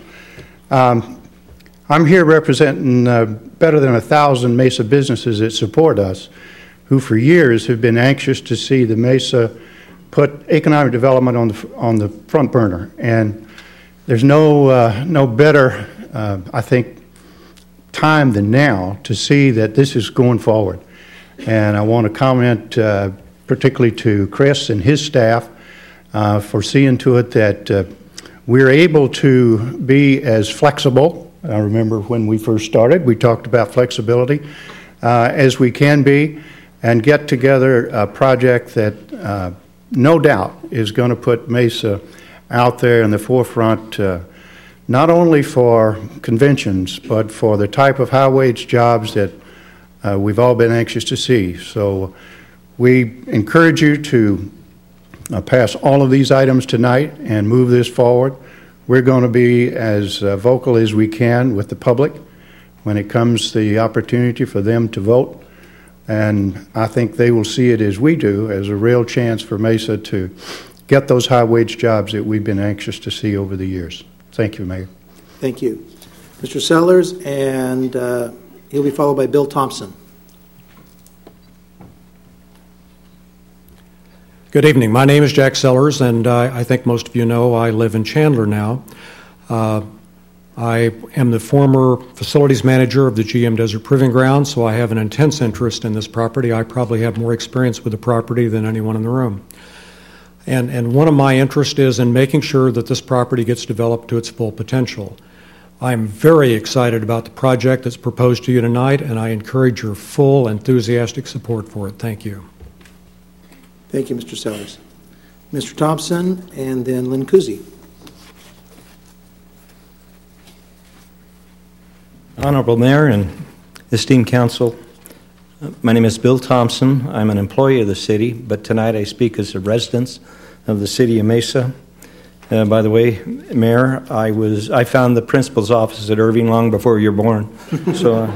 I'm here representing better than 1,000 Mesa businesses that support us, who for years have been anxious to see the Mesa put economic development on the front burner. And there's no better, I think, time than now to see that this is going forward. And I want to comment particularly to Chris and his staff for seeing to it that we're able to be as flexible. I remember when we first started, we talked about flexibility as we can be, and get together a project that no doubt is going to put Mesa out there in the forefront, not only for conventions, but for the type of high-wage jobs that we've all been anxious to see. So we encourage you to pass all of these items tonight and move this forward. We're going to be as vocal as we can with the public when it comes to the opportunity for them to vote. And I think they will see it as we do, as a real chance for Mesa to get those high-wage jobs that we've been anxious to see over the years. Thank you, Mayor. Thank you. Mr. Sellers, and he'll be followed by Bill Thompson. Good evening. My name is Jack Sellers, and I think most of you know I live in Chandler now. I am the former facilities manager of the GM Desert Proving Ground, so I have an intense interest in this property. I probably have more experience with the property than anyone in the room. And one of my interests is in making sure that this property gets developed to its full potential. I'm very excited about the project that's proposed to you tonight, and I encourage your full, enthusiastic support for it. Thank you. Thank you, Mr. Sellers. Mr. Thompson, and then Lynn Kuzi. Honorable Mayor and esteemed council, my name is Bill Thompson. I'm an employee of the city, but tonight I speak as a resident of the city of Mesa. By the way, Mayor, I found the principal's office at Irving long before you were born. So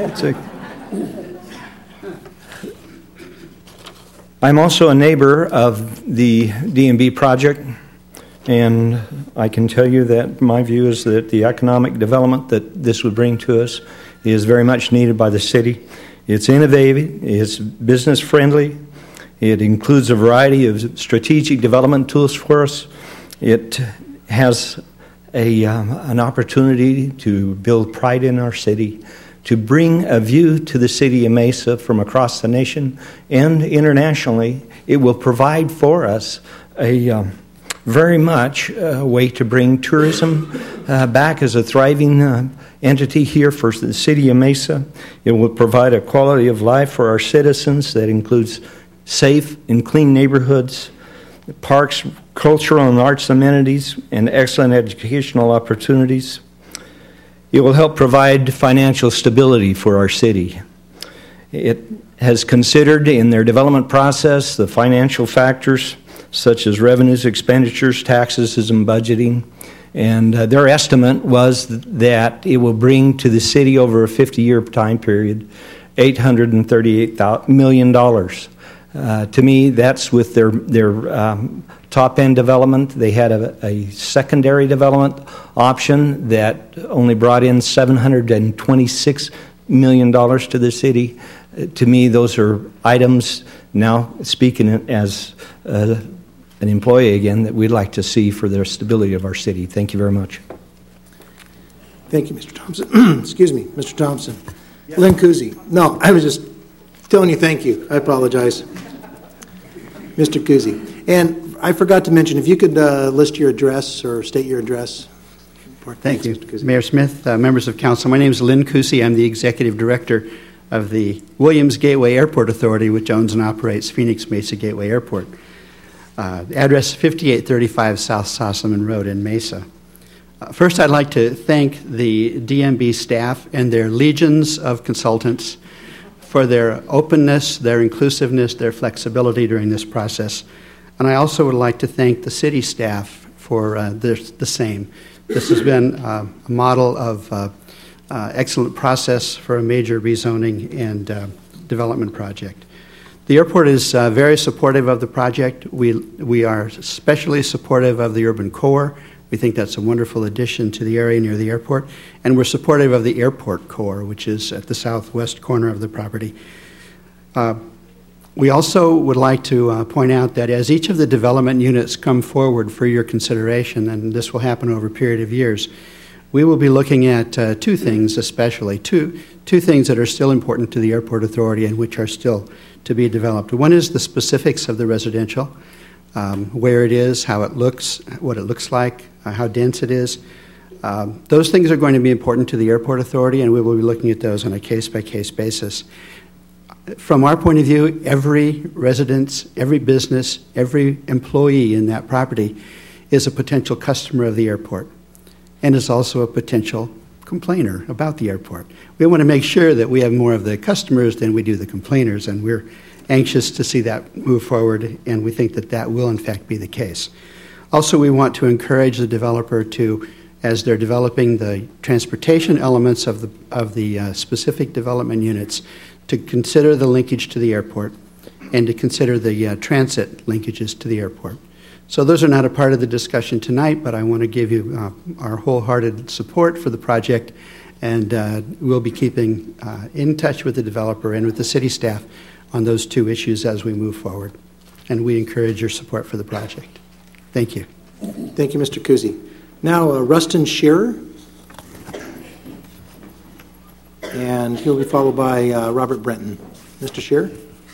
I'm also a neighbor of the D&B project, and I can tell you that my view is that the economic development that this would bring to us is very much needed by the city. It's innovative, it's business friendly, it includes a variety of strategic development tools for us. It has an opportunity to build pride in our city, to bring a view to the city of Mesa from across the nation and internationally. It will provide for us a very much a way to bring tourism back as a thriving entity here for the city of Mesa. It will provide a quality of life for our citizens that includes safe and clean neighborhoods, parks, cultural and arts amenities, and excellent educational opportunities. It will help provide financial stability for our city. It has considered in their development process the financial factors such as revenues, expenditures, taxes, and budgeting. And their estimate was that it will bring to the city over a 50-year time period $838 million. To me, that's with their top-end development. They had a secondary development option that only brought in $726 million to the city. To me, those are items, now speaking as an employee again, that we'd like to see for the stability of our city. Thank you very much. Thank you, Mr. Thompson. Excuse me, Mr. Thompson. Yeah. Lynn Kuzy. No, I was just telling you thank you. I apologize. Mr. Kuzy. And I forgot to mention, if you could list your address or state your address. Thank you, Mayor Smith, members of council. My name is Lynn Kuzy. I'm the executive director of the Williams Gateway Airport Authority, which owns and operates Phoenix Mesa Gateway Airport. Address 5835 South Sossaman Road in Mesa. First, I'd like to thank the DMB staff and their legions of consultants for their openness, their inclusiveness, their flexibility during this process. And I also would like to thank the city staff for the same. This has been a model of excellent process for a major rezoning and development project. The airport is very supportive of the project. We are especially supportive of the urban core. We think that's a wonderful addition to the area near the airport. And we're supportive of the airport core, which is at the southwest corner of the property. We also would like to point out that as each of the development units come forward for your consideration, and this will happen over a period of years, we will be looking at two things especially, two things that are still important to the Airport Authority and which are still to be developed. One is the specifics of the residential, where it is, how it looks, what it looks like, how dense it is. Those things are going to be important to the Airport Authority, and we will be looking at those on a case-by-case basis. From our point of view, every residence, every business, every employee in that property is a potential customer of the airport and is also a potential complainer about the airport. We want to make sure that we have more of the customers than we do the complainers, and we're anxious to see that move forward, and we think that that will in fact be the case. Also, we want to encourage the developer to, as they're developing the transportation elements of the specific development units, to consider the linkage to the airport and to consider the transit linkages to the airport. So those are not a part of the discussion tonight, but I want to give you our wholehearted support for the project, and we'll be keeping in touch with the developer and with the city staff on those two issues as we move forward. And we encourage your support for the project. Thank you. Thank you, Mr. Kuzy. Now, Rustin Shearer, and he'll be followed by Robert Brenton. Mr. Shearer.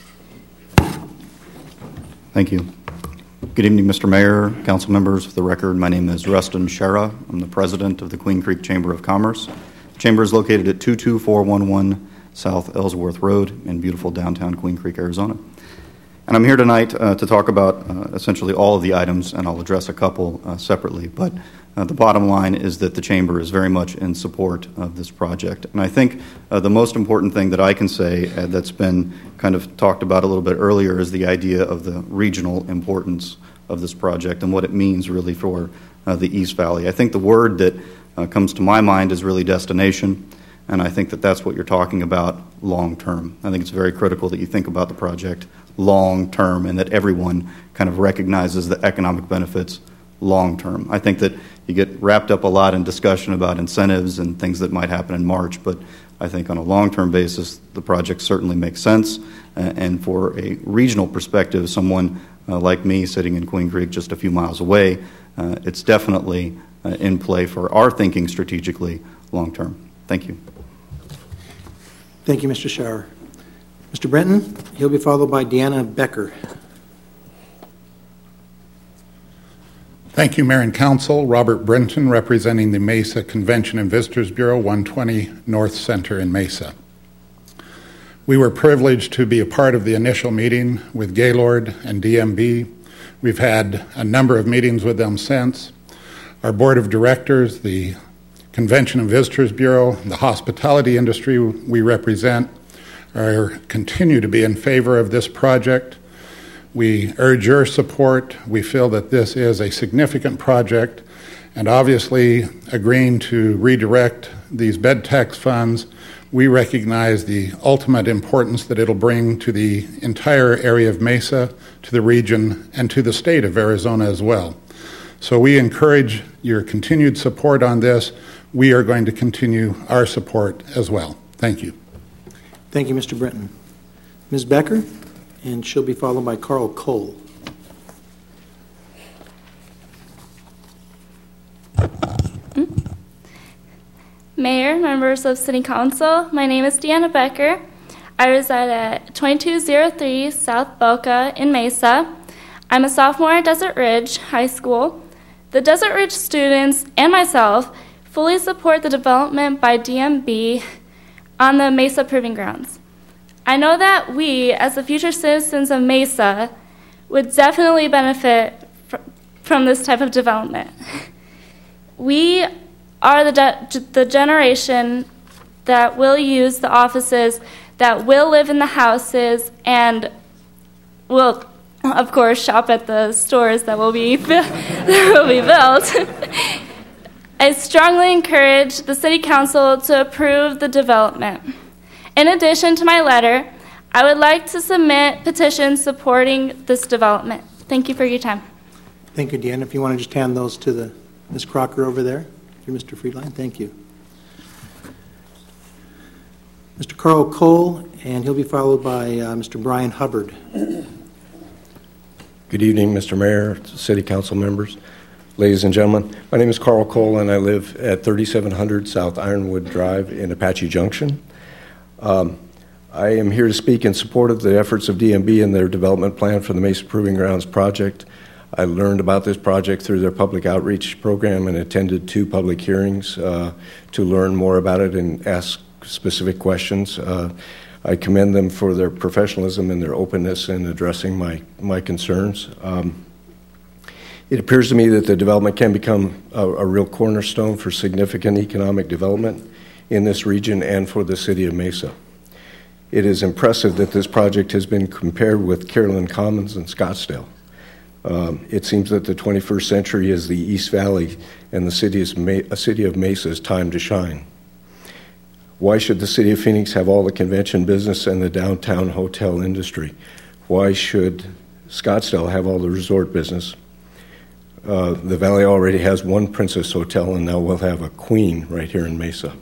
Thank you. Good evening, Mr. Mayor, council members. For the record, my name is Rustin Shera. I'm the president of the Queen Creek Chamber of Commerce. The chamber is located at 22411 South Ellsworth Road in beautiful downtown Queen Creek, Arizona. And I'm here tonight to talk about essentially all of the items, and I'll address a couple separately. But the bottom line is that the chamber is very much in support of this project. And I think the most important thing that I can say that's been kind of talked about a little bit earlier is the idea of the regional importance of this project and what it means really for the East Valley. I think the word that comes to my mind is really destination, and I think that that's what you're talking about long term. I think it's very critical that you think about the project long term and that everyone kind of recognizes the economic benefits long term. I think that you get wrapped up a lot in discussion about incentives and things that might happen in March, but I think on a long-term basis, the project certainly makes sense. And for a regional perspective, someone like me sitting in Queen Creek just a few miles away, it's definitely in play for our thinking strategically long-term. Thank you. Thank you, Mr. Schauer. Mr. Brenton, he'll be followed by Deanna Becker. Thank you, Mayor and Council. Robert Brenton, representing the Mesa Convention and Visitors Bureau, 120 North Center in Mesa. We were privileged to be a part of the initial meeting with Gaylord and DMB. We've had a number of meetings with them since. Our board of directors, the Convention and Visitors Bureau, the hospitality industry we represent, continue to be in favor of this project. We urge your support. We feel that this is a significant project, and obviously agreeing to redirect these bed tax funds, we recognize the ultimate importance that it'll bring to the entire area of Mesa, to the region, and to the state of Arizona as well. So we encourage your continued support on this. We are going to continue our support as well. Thank you. Thank you, Mr. Brenton. Ms. Becker, and she'll be followed by Carl Cole. Mayor, members of City Council, my name is Deanna Becker. I reside at 2203 South Boca in Mesa. I'm a sophomore at Desert Ridge High School. The Desert Ridge students and myself fully support the development by DMB on the Mesa Proving Grounds. I know that we, as the future citizens of Mesa, would definitely benefit from this type of development. We are the generation that will use the offices, that will live in the houses, and will, of course, shop at the stores that will be built. I strongly encourage the City Council to approve the development. In addition to my letter, I would like to submit petitions supporting this development. Thank you for your time. Thank you, Deanna. If you want to just hand those to Ms. Crocker over there, for Mr. Friedline. Thank you. Mr. Carl Cole, and he'll be followed by Mr. Brian Hubbard. Good evening, Mr. Mayor, City Council members, ladies and gentlemen. My name is Carl Cole, and I live at 3700 South Ironwood Drive in Apache Junction. I am here to speak in support of the efforts of DMB and their development plan for the Mesa Proving Grounds project. I learned about this project through their public outreach program and attended 2 public hearings to learn more about it and ask specific questions. I commend them for their professionalism and their openness in addressing my concerns. It appears to me that the development can become a real cornerstone for significant economic development in this region and for the city of Mesa. It is impressive that this project has been compared with Carolyn Commons and Scottsdale. It seems that the 21st century is the East Valley and the city of Mesa's time to shine. Why should the city of Phoenix have all the convention business and the downtown hotel industry? Why should Scottsdale have all the resort business? The Valley already has one Princess Hotel, and now we'll have a Queen right here in Mesa.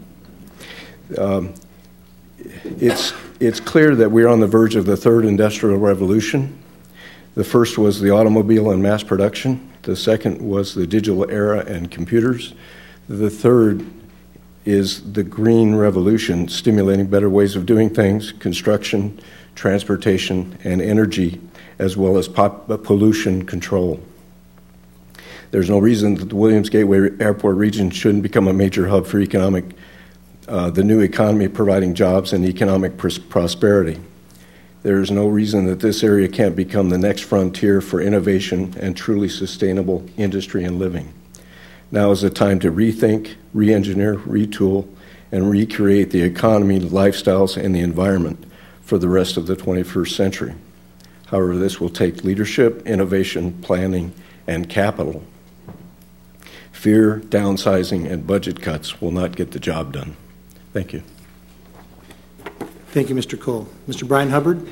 It's clear that we're on the verge of the third industrial revolution. The first was the automobile and mass production. The second was the digital era and computers. The third is the green revolution, stimulating better ways of doing things, construction, transportation, and energy, as well as pollution control. There's no reason that the Williams Gateway Airport region shouldn't become a major hub for the new economy providing jobs and economic prosperity. There is no reason that this area can't become the next frontier for innovation and truly sustainable industry and living. Now is the time to rethink, re-engineer, retool, and recreate the economy, lifestyles, and the environment for the rest of the 21st century. However, this will take leadership, innovation, planning, and capital. Fear, downsizing, and budget cuts will not get the job done. Thank you. Thank you, Mr. Cole. Mr. Brian Hubbard.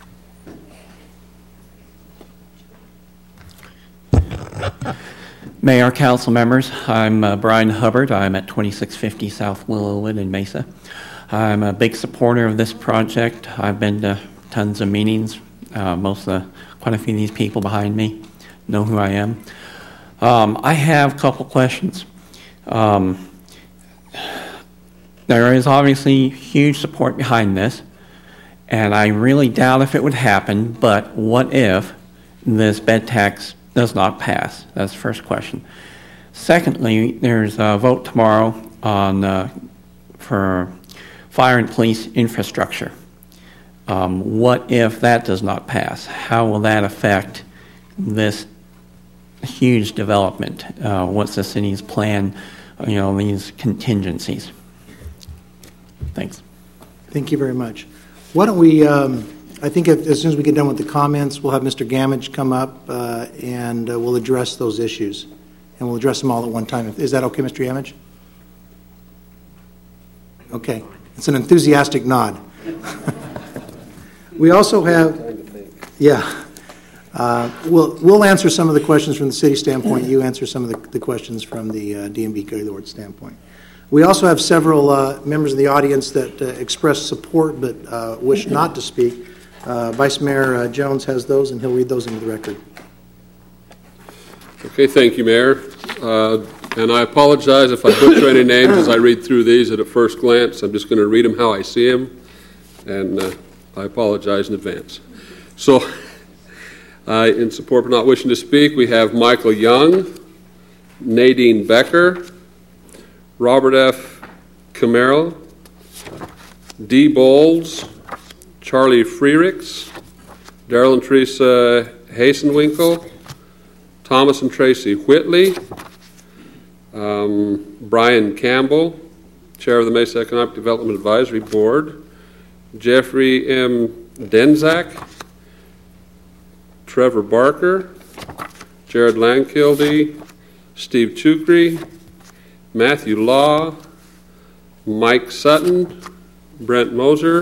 Mayor, council members, I'm Brian Hubbard. I'm at 2650 South Willowwood in Mesa. I'm a big supporter of this project. I've been to tons of meetings. Quite a few of these people behind me know who I am. I have a couple questions. There is obviously huge support behind this, and I really doubt if it would happen, but what if this bed tax does not pass? That's the first question. Secondly, there's a vote tomorrow on for fire and police infrastructure. What if that does not pass? How will that affect this huge development? What's the city's plan, these contingencies? Thanks. Thank you very much. Why don't we, I think as soon as we get done with the comments, we'll have Mr. Gamage come up and we'll address those issues. And we'll address them all at one time. Is that okay, Mr. Gamage? Okay. It's an enthusiastic nod. We also have, we'll answer some of the questions from the city standpoint. You answer some of the questions from the DMV Gaylord standpoint. We also have several members of the audience that expressed support but wish not to speak. Vice Mayor Jones has those, and he'll read those into the record. Okay, thank you, Mayor. And I apologize if I butcher any names as I read through these at a first glance. I'm just going to read them how I see them, and I apologize in advance. So, in support but not wishing to speak, we have Michael Young, Nadine Becker, Robert F. Camero, D. Bowles, Charlie Freericks, Darrell and Teresa Hasenwinkel, Thomas and Tracy Whitley, Brian Campbell, Chair of the Mesa Economic Development Advisory Board, Jeffrey M. Denzak, Trevor Barker, Jared Lankildy, Steve Chukri, Matthew Law, Mike Sutton, Brent Moser,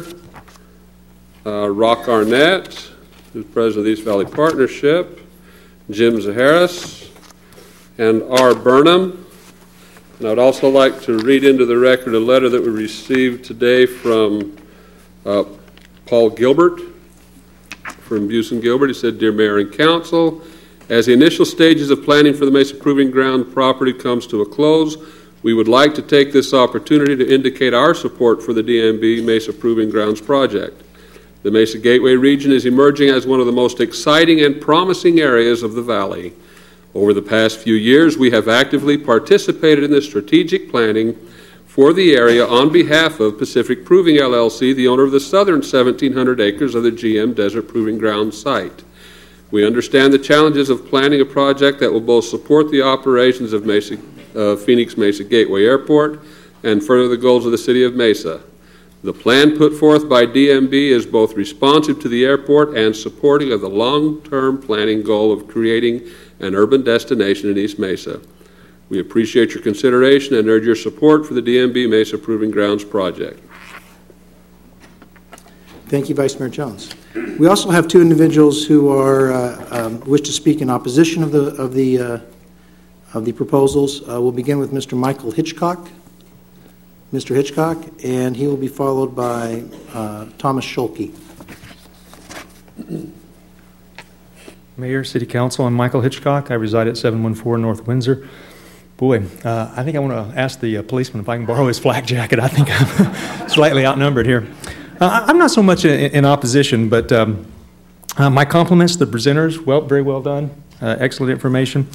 Rock Arnett, who's president of the East Valley Partnership, Jim Zaharis, and R. Burnham. And I'd also like to read into the record a letter that we received today from Paul Gilbert from Busen Gilbert. He said, "Dear Mayor and Council, as the initial stages of planning for the Mesa Proving Ground property comes to a close, we would like to take this opportunity to indicate our support for the DMB Mesa Proving Grounds project. The Mesa Gateway region is emerging as one of the most exciting and promising areas of the valley. Over the past few years, we have actively participated in the strategic planning for the area on behalf of Pacific Proving LLC, the owner of the southern 1,700 acres of the GM Desert Proving Ground site. We understand the challenges of planning a project that will both support the operations of Phoenix Mesa Gateway Airport and further the goals of the city of Mesa. The plan put forth by DMB is both responsive to the airport and supporting of the long-term planning goal of creating an urban destination in East Mesa. We appreciate your consideration and urge your support for the DMB Mesa Proving Grounds project." Thank you, Vice Mayor Jones. We also have two individuals who are wish to speak in opposition of the proposals. We'll begin with Mr. Michael Hitchcock. Mr. Hitchcock, and he will be followed by Thomas Schulke. Mayor, City Council, I'm Michael Hitchcock. I reside at 714 North Windsor. Boy, I think I want to ask the policeman if I can borrow his flak jacket. I think I'm slightly outnumbered here. I'm not so much in opposition, but my compliments to the presenters. Well, very well done. Excellent information.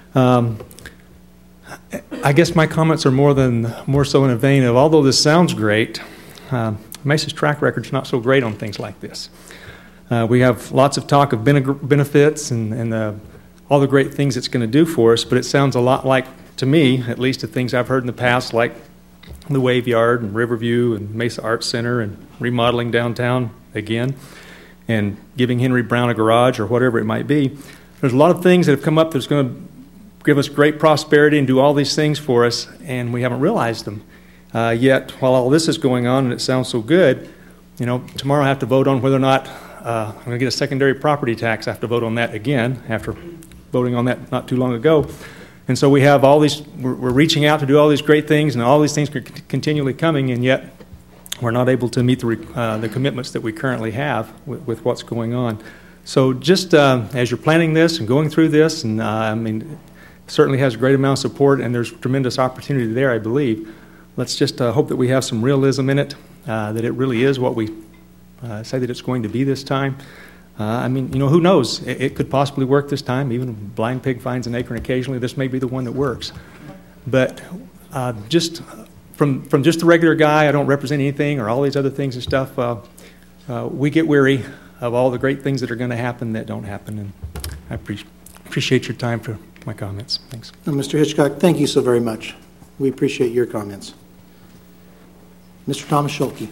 I guess my comments are more so in a vein of, although this sounds great, Mesa's track record's not so great on things like this. We have lots of talk of benefits and all the great things it's going to do for us, but it sounds a lot like, to me, at least the things I've heard in the past, like the Wave Yard and Riverview and Mesa Arts Center and remodeling downtown again and giving Henry Brown a garage or whatever it might be. There's a lot of things that have come up that's going to give us great prosperity and do all these things for us, and we haven't realized them. Yet, while all this is going on and it sounds so good, tomorrow I have to vote on whether or not I'm going to get a secondary property tax. I have to vote on that again after voting on that not too long ago. And so we have all these, we're reaching out to do all these great things, and all these things are continually coming, and yet we're not able to meet the commitments that we currently have with what's going on. So just as you're planning this and going through this, and it certainly has a great amount of support, and there's tremendous opportunity there, I believe. Let's just hope that we have some realism in it, that it really is what we say that it's going to be this time. I mean, who knows? It could possibly work this time. Even if a blind pig finds an acorn occasionally, this may be the one that works. But just from just a regular guy, I don't represent anything or all these other things and stuff. We get weary of all the great things that are going to happen that don't happen, and I appreciate your time for my comments. Thanks. Mr. Hitchcock, thank you so very much. We appreciate your comments. Mr. Thomas Schulke.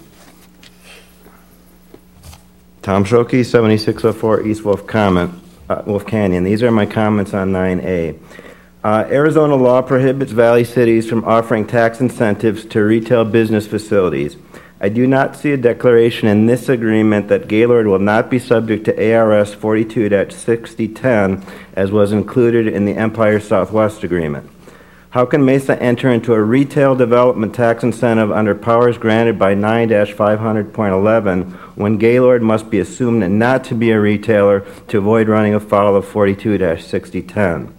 Tom Schulke, 7604 East Wolf Canyon. These are my comments on 9A. Arizona law prohibits Valley cities from offering tax incentives to retail business facilities. I do not see a declaration in this agreement that Gaylord will not be subject to ARS 42-6010 as was included in the Empire Southwest Agreement. How can Mesa enter into a retail development tax incentive under powers granted by 9-500.11 when Gaylord must be assumed not to be a retailer to avoid running afoul of 42-6010?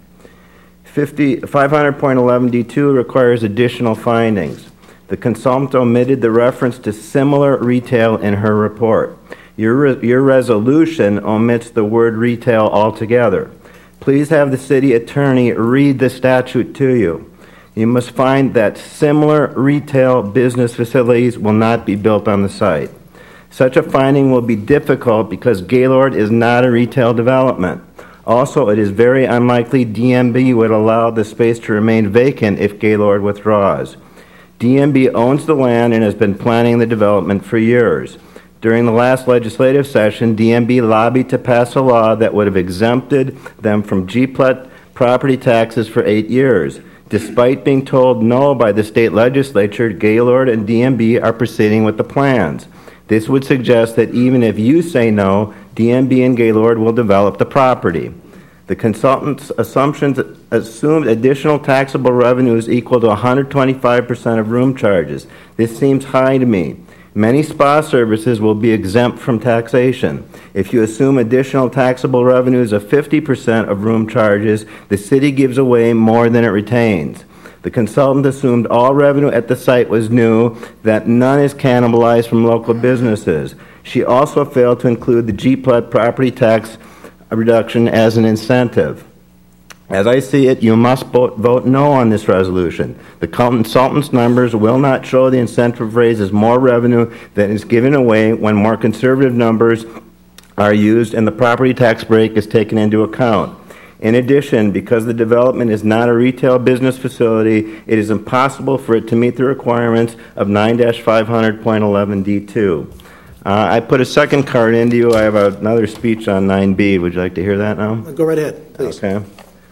500.11D2 requires additional findings. The consultant omitted the reference to similar retail in her report. Your resolution omits the word retail altogether. Please have the city attorney read the statute to you. You must find that similar retail business facilities will not be built on the site. Such a finding will be difficult because Gaylord is not a retail development. Also, it is very unlikely DMB would allow the space to remain vacant if Gaylord withdraws. DMB owns the land and has been planning the development for years. During the last legislative session, DMB lobbied to pass a law that would have exempted them from GPLET property taxes for 8 years. Despite being told no by the state legislature, Gaylord and DMB are proceeding with the plans. This would suggest that even if you say no, DMB and Gaylord will develop the property. The consultant's assumptions assumed additional taxable revenues equal to 125% of room charges. This seems high to me. Many spa services will be exempt from taxation. If you assume additional taxable revenues of 50% of room charges, the city gives away more than it retains. The consultant assumed all revenue at the site was new, that none is cannibalized from local businesses. She also failed to include the GPLET property tax reduction as an incentive. As I see it, you must vote no on this resolution. The consultant's numbers will not show the incentive raises more revenue than is given away when more conservative numbers are used and the property tax break is taken into account. In addition, because the development is not a retail business facility, it is impossible for it to meet the requirements of 9-500.11D2. I put a second card into you. I have another speech on 9B. Would you like to hear that now? Go right ahead, please. Okay.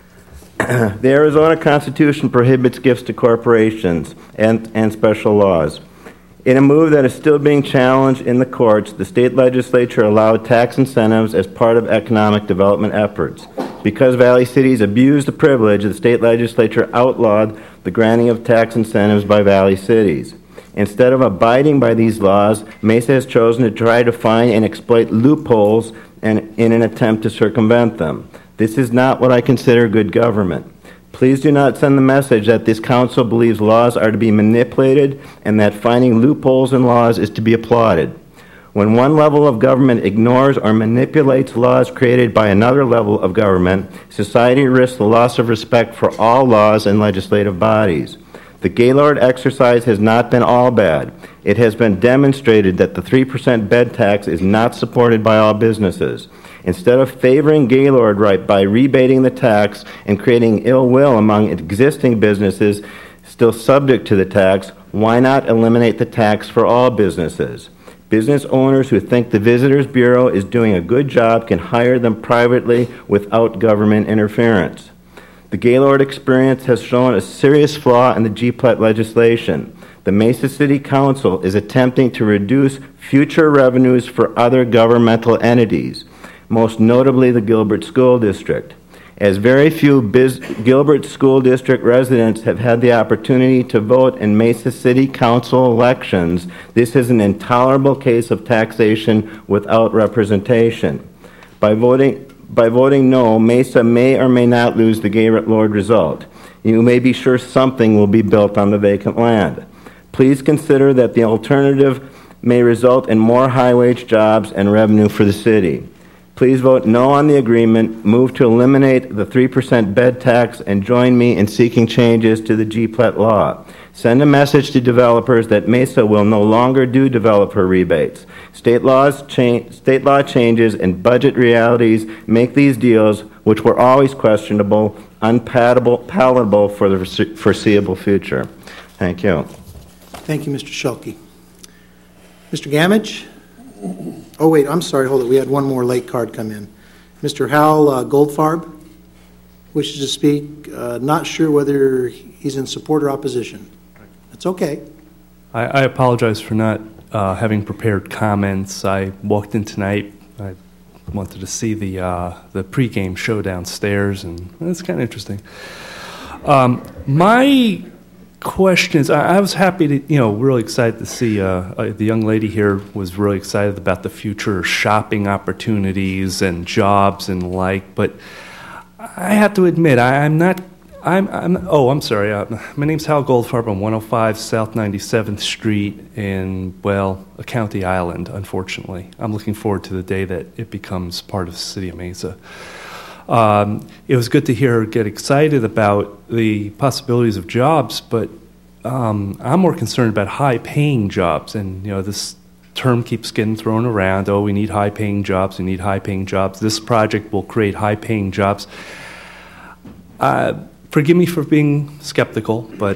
The Arizona Constitution prohibits gifts to corporations and special laws. In a move that is still being challenged in the courts, the state legislature allowed tax incentives as part of economic development efforts. Because Valley cities abused the privilege, the state legislature outlawed the granting of tax incentives by Valley cities. Instead of abiding by these laws, Mesa has chosen to try to find and exploit loopholes in an attempt to circumvent them. This is not what I consider good government. Please do not send the message that this council believes laws are to be manipulated and that finding loopholes in laws is to be applauded. When one level of government ignores or manipulates laws created by another level of government, society risks the loss of respect for all laws and legislative bodies. The Gaylord exercise has not been all bad. It has been demonstrated that the 3% bed tax is not supported by all businesses. Instead of favoring Gaylord right by rebating the tax and creating ill will among existing businesses still subject to the tax, why not eliminate the tax for all businesses? Business owners who think the Visitors Bureau is doing a good job can hire them privately without government interference. The Gaylord experience has shown a serious flaw in the GPLET legislation. The Mesa City Council is attempting to reduce future revenues for other governmental entities, most notably the Gilbert School District. As very few Gilbert School District residents have had the opportunity to vote in Mesa City Council elections, this is an intolerable case of taxation without representation. By voting no, Mesa may or may not lose the Gaylord result. You may be sure something will be built on the vacant land. Please consider that the alternative may result in more high-wage jobs and revenue for the city. Please vote no on the agreement, move to eliminate the 3% bed tax, and join me in seeking changes to the GPLET law. Send a message to developers that Mesa will no longer do developer rebates. State law changes and budget realities make these deals, which were always questionable, unpalatable for the foreseeable future. Thank you. Thank you, Mr. Schulke. Mr. Gamage? Oh, wait, I'm sorry, hold it. We had one more late card come in. Mr. Hal Goldfarb wishes to speak. Not sure whether he's in support or opposition. That's okay. I apologize for not having prepared comments. I walked in tonight. I wanted to see the pregame show downstairs, and it's kind of interesting. My question is, I was happy to, really excited to see the young lady here was really excited about the future shopping opportunities and jobs and like, but I have to admit, I'm sorry. My name's Hal Goldfarb. I'm 105 South 97th Street in, a county island, unfortunately. I'm looking forward to the day that it becomes part of the city of Mesa. It was good to hear her get excited about the possibilities of jobs, but I'm more concerned about high-paying jobs. And, this term keeps getting thrown around. Oh, we need high-paying jobs. We need high-paying jobs. This project will create high-paying jobs. Forgive me for being skeptical, but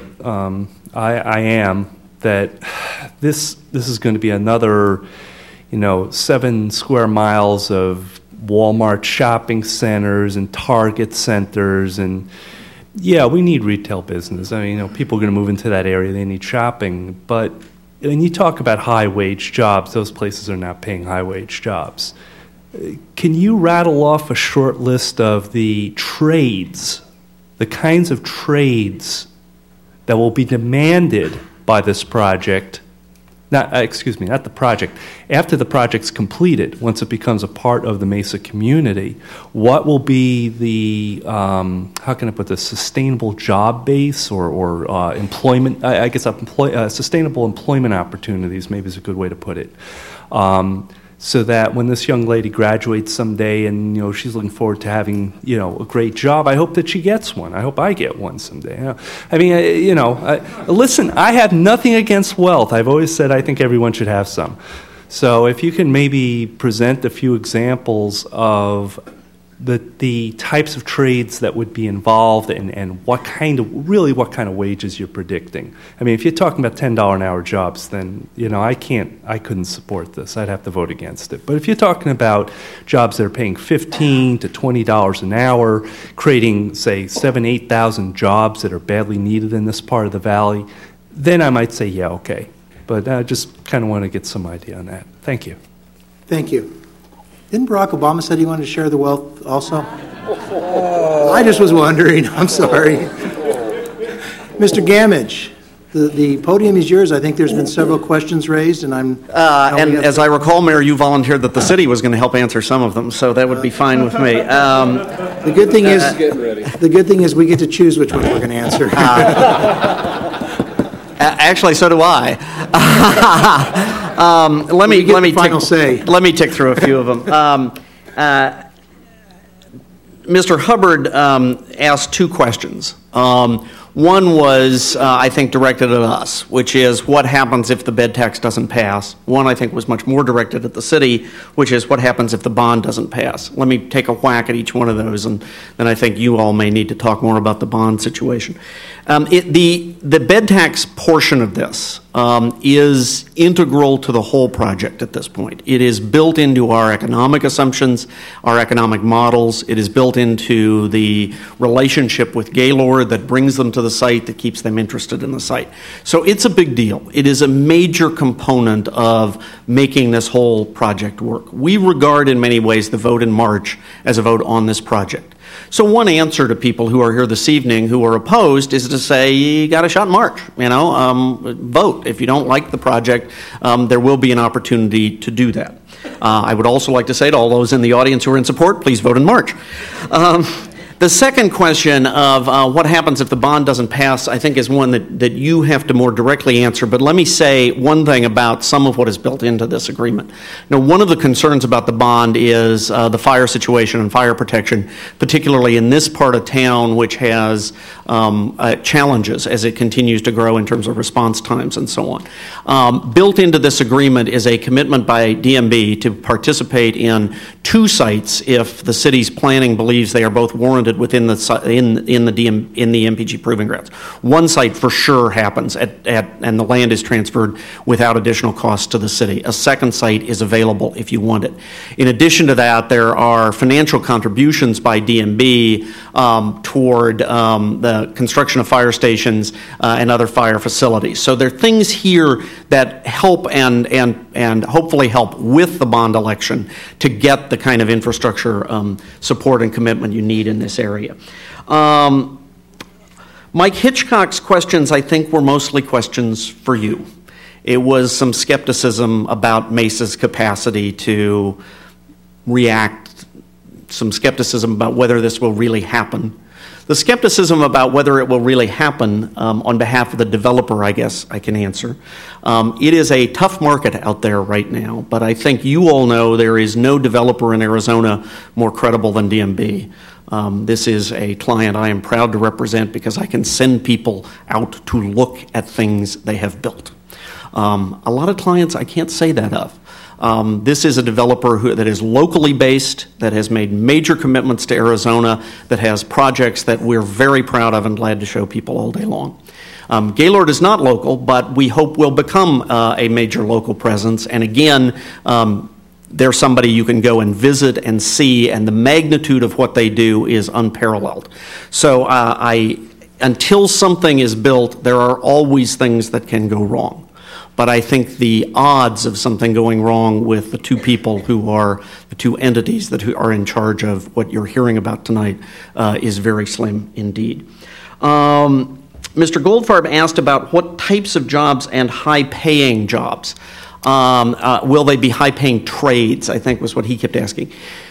I am that this is going to be another, 7 square miles of Walmart shopping centers and Target centers, and yeah, we need retail business. I mean, people are going to move into that area. They need shopping, but when you talk about high-wage jobs, those places are not paying high-wage jobs. Can you rattle off a short list of the trades? The kinds of trades that will be demanded by this project, not the project, after the project's completed, once it becomes a part of the Mesa community, what will be the, how can I put this, sustainable job base or employment, sustainable employment opportunities maybe is a good way to put it. So that when this young lady graduates someday and, she's looking forward to having, a great job, I hope that she gets one. I hope I get one someday. I mean, listen, I have nothing against wealth. I've always said I think everyone should have some. So if you can maybe present a few examples of the types of trades that would be involved and what kind of wages you're predicting. I mean, if you're talking about $10 an hour jobs, then, I couldn't support this. I'd have to vote against it. But if you're talking about jobs that are paying $15 to $20 an hour, creating, say, 7,000, 8,000 jobs that are badly needed in this part of the valley, then I might say, yeah, okay. But I just kind of want to get some idea on that. Thank you. Thank you. Didn't Barack Obama said he wanted to share the wealth also? I just was wondering. I'm sorry. Mr. Gamage, the podium is yours. I think there's been several questions raised, and I'm... and as I recall, Mayor, you volunteered that the city was going to help answer some of them, so that would be fine with me. The good thing is we get to choose which one we're going to answer. Actually, so do I. Let me tick through a few of them. Mr. Hubbard asked two questions. One was, I think, directed at us, which is what happens if the bed tax doesn't pass. One, I think, was much more directed at the city, which is what happens if the bond doesn't pass. Let me take a whack at each one of those, and then I think you all may need to talk more about the bond situation. The bed tax portion of this is integral to the whole project at this point. It is built into our economic assumptions, our economic models. It is built into the relationship with Gaylord that brings them to the site, that keeps them interested in the site. So it's a big deal. It is a major component of making this whole project work. We regard in many ways the vote in March as a vote on this project. So one answer to people who are here this evening who are opposed is to say, you got a shot in March, vote. If you don't like the project, there will be an opportunity to do that. I would also like to say to all those in the audience who are in support, please vote in March. The second question of what happens if the bond doesn't pass, I think, is one that you have to more directly answer. But let me say one thing about some of what is built into this agreement. Now, one of the concerns about the bond is the fire situation and fire protection, particularly in this part of town, which has challenges as it continues to grow in terms of response times and so on. Built into this agreement is a commitment by DMB to participate in 2 sites if the city's planning believes they are both warranted within the MPG Proving Grounds. One site for sure happens, and the land is transferred without additional cost to the city. A second site is available if you want it. In addition to that, there are financial contributions by DMB toward the construction of fire stations and other fire facilities. So there are things here that help and hopefully help with the bond election to get the kind of infrastructure support and commitment you need in this area. Mike Hitchcock's questions, I think, were mostly questions for you. It was some skepticism about Mesa's capacity to react, some skepticism about whether this will really happen. The skepticism about whether it will really happen on behalf of the developer, I guess I can answer. It is a tough market out there right now, but I think you all know there is no developer in Arizona more credible than DMB. This is a client I am proud to represent because I can send people out to look at things they have built. A lot of clients I can't say that of. This is a developer that is locally based, that has made major commitments to Arizona, that has projects that we're very proud of and glad to show people all day long. Gaylord is not local, but we hope will become a major local presence. And again, they're somebody you can go and visit and see, and the magnitude of what they do is unparalleled. So until something is built, there are always things that can go wrong. But I think the odds of something going wrong with the 2 people who are the 2 entities that are in charge of what you're hearing about tonight is very slim indeed. Mr. Goldfarb asked about what types of jobs and high-paying jobs. Will they be high-paying trades, I think was what he kept asking.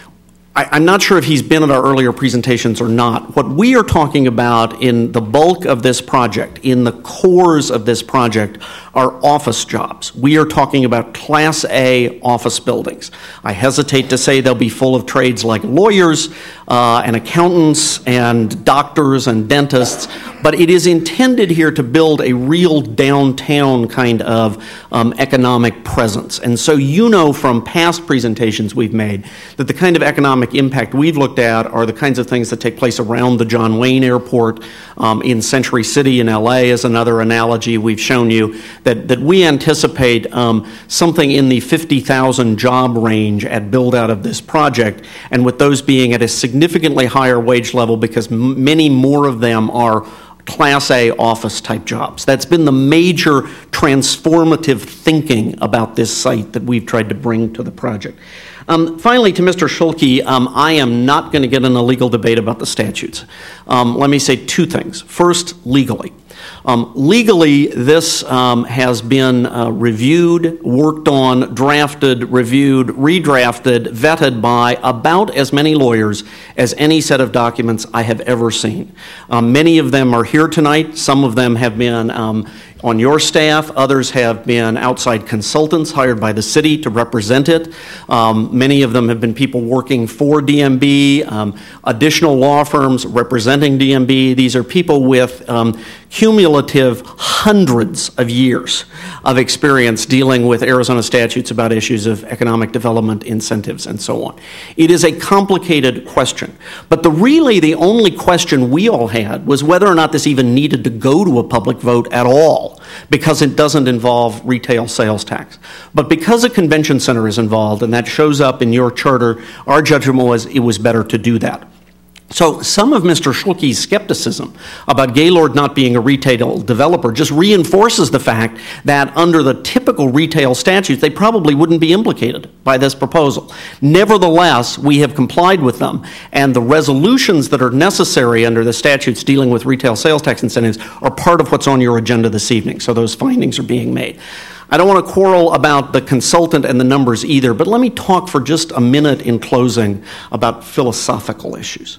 I'm not sure if he's been at our earlier presentations or not. What we are talking about in the bulk of this project, in the cores of this project, are office jobs. We are talking about Class A office buildings. I hesitate to say they'll be full of trades like lawyers and accountants and doctors and dentists, but it is intended here to build a real downtown kind of economic presence. And so you know from past presentations we've made that the kind of economic impact we've looked at are the kinds of things that take place around the John Wayne Airport, in Century City in LA is another analogy we've shown you, that we anticipate something in the 50,000 job range at build out of this project, and with those being at a significantly higher wage level because many more of them are Class A office type jobs. That's been the major transformative thinking about this site that we've tried to bring to the project. Finally, to Mr. Schulke, I am not going to get in a legal debate about the statutes. Let me say 2 things. First, legally. Legally, this has been reviewed, worked on, drafted, reviewed, redrafted, vetted by about as many lawyers as any set of documents I have ever seen. Many of them are here tonight. Some of them have been on your staff. Others have been outside consultants hired by the city to represent it. Many of them have been people working for DMB, additional law firms representing DMB. These are people with cumulative hundreds of years of experience dealing with Arizona statutes about issues of economic development, incentives, and so on. It is a complicated question. But really the only question we all had was whether or not this even needed to go to a public vote at all, because it doesn't involve retail sales tax. But because a convention center is involved, and that shows up in your charter, our judgment was it was better to do that. So some of Mr. Schulke's skepticism about Gaylord not being a retail developer just reinforces the fact that under the typical retail statutes, they probably wouldn't be implicated by this proposal. Nevertheless, we have complied with them, and the resolutions that are necessary under the statutes dealing with retail sales tax incentives are part of what's on your agenda this evening, so those findings are being made. I don't want to quarrel about the consultant and the numbers either, but let me talk for just a minute in closing about philosophical issues.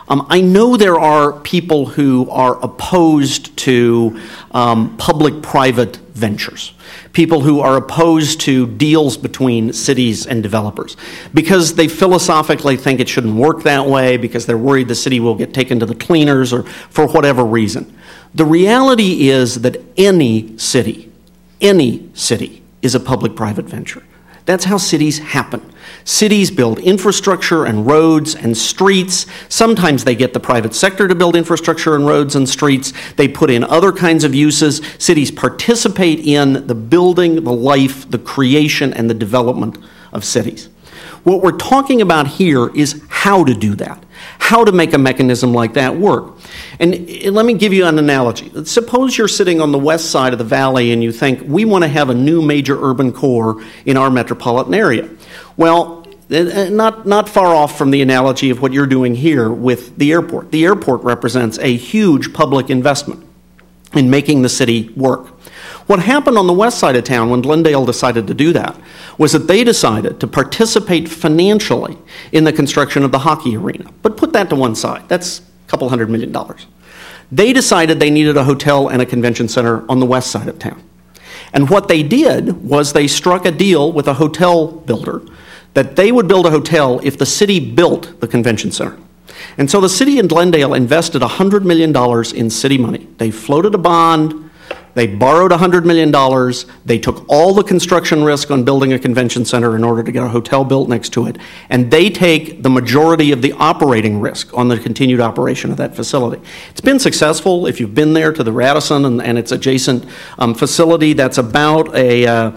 I know there are people who are opposed to public-private ventures, people who are opposed to deals between cities and developers, because they philosophically think it shouldn't work that way, because they're worried the city will get taken to the cleaners, or for whatever reason. The reality is that any city is a public-private venture. That's how cities happen. Cities build infrastructure and roads and streets. Sometimes they get the private sector to build infrastructure and roads and streets. They put in other kinds of uses. Cities participate in the building, the life, the creation, and the development of cities. What we're talking about here is how to do that, how to make a mechanism like that work. And let me give you an analogy. Suppose you're sitting on the west side of the valley and you think, we want to have a new major urban core in our metropolitan area. Well, not far off from the analogy of what you're doing here with the airport. The airport represents a huge public investment in making the city work. What happened on the west side of town when Glendale decided to do that was that they decided to participate financially in the construction of the hockey arena. But put that to one side. That's a couple $100 million. They decided they needed a hotel and a convention center on the west side of town. And what they did was they struck a deal with a hotel builder that they would build a hotel if the city built the convention center. And so the city in Glendale invested $100 million in city money. They floated a bond. They borrowed $100 million. They took all the construction risk on building a convention center in order to get a hotel built next to it. And they take the majority of the operating risk on the continued operation of that facility. It's been successful. If you've been there to the Radisson and its adjacent facility, that's about a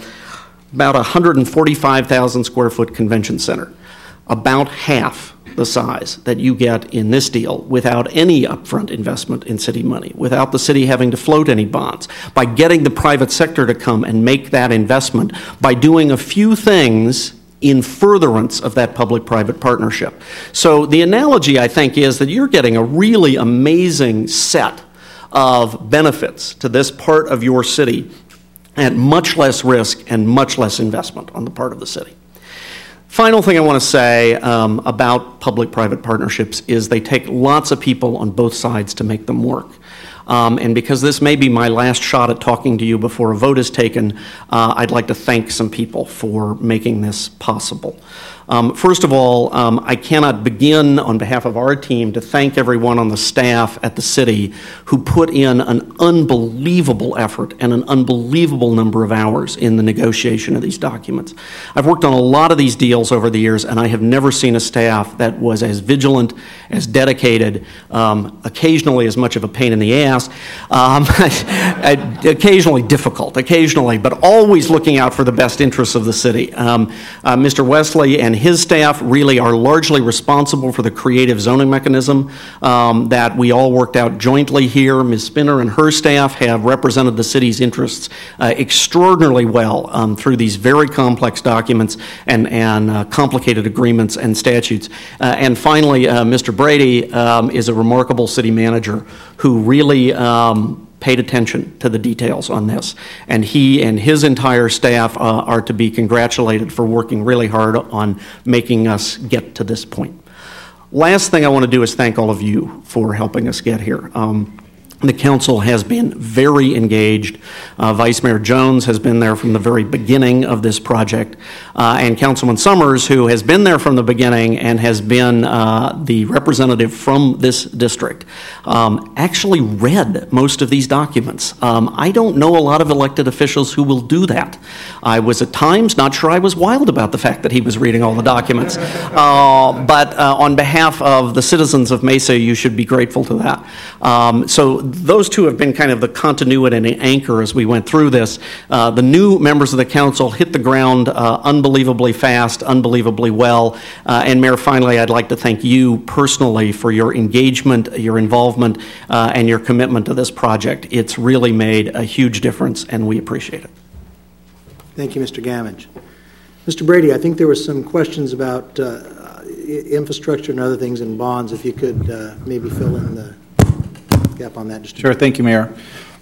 145,000 square foot convention center, about half the size that you get in this deal without any upfront investment in city money, without the city having to float any bonds, by getting the private sector to come and make that investment, by doing a few things in furtherance of that public-private partnership. So the analogy, I think, is that you're getting a really amazing set of benefits to this part of your city at much less risk and much less investment on the part of the city. Final thing I want to say about public-private partnerships is they take lots of people on both sides to make them work. And because this may be my last shot at talking to you before a vote is taken, I'd like to thank some people for making this possible. First of all, I cannot begin on behalf of our team to thank everyone on the staff at the city who put in an unbelievable effort and an unbelievable number of hours in the negotiation of these documents. I've worked on a lot of these deals over the years, and I have never seen a staff that was as vigilant, as dedicated, occasionally as much of a pain in the ass, occasionally difficult, but always looking out for the best interests of the city. Mr. Wesley and his staff really are largely responsible for the creative zoning mechanism that we all worked out jointly here. Ms. Spinner and her staff have represented the city's interests extraordinarily well through these very complex documents and complicated agreements and statutes. And finally, Mr. Brady is a remarkable city manager who really paid attention to the details on this. And he and his entire staff are to be congratulated for working really hard on making us get to this point. Last thing I want to do is thank all of you for helping us get here. The council has been very engaged. Vice Mayor Jones has been there from the very beginning of this project. And Councilman Summers, who has been there from the beginning and has been the representative from this district, actually read most of these documents. I don't know a lot of elected officials who will do that. I was at times not sure I was wild about the fact that he was reading all the documents. But on behalf of the citizens of Mesa, you should be grateful to that. So those two have been kind of the continuity and anchor as we went through this. The new members of the council hit the ground unbelievably fast, unbelievably well. And Mayor, finally, I'd like to thank you personally for your engagement, your involvement, and your commitment to this project. It's really made a huge difference, and we appreciate it. Thank you, Mr. Gamage. Mr. Brady, I think there were some questions about infrastructure and other things in bonds. If you could maybe fill in the gap on that. Just sure. Thank you, Mayor.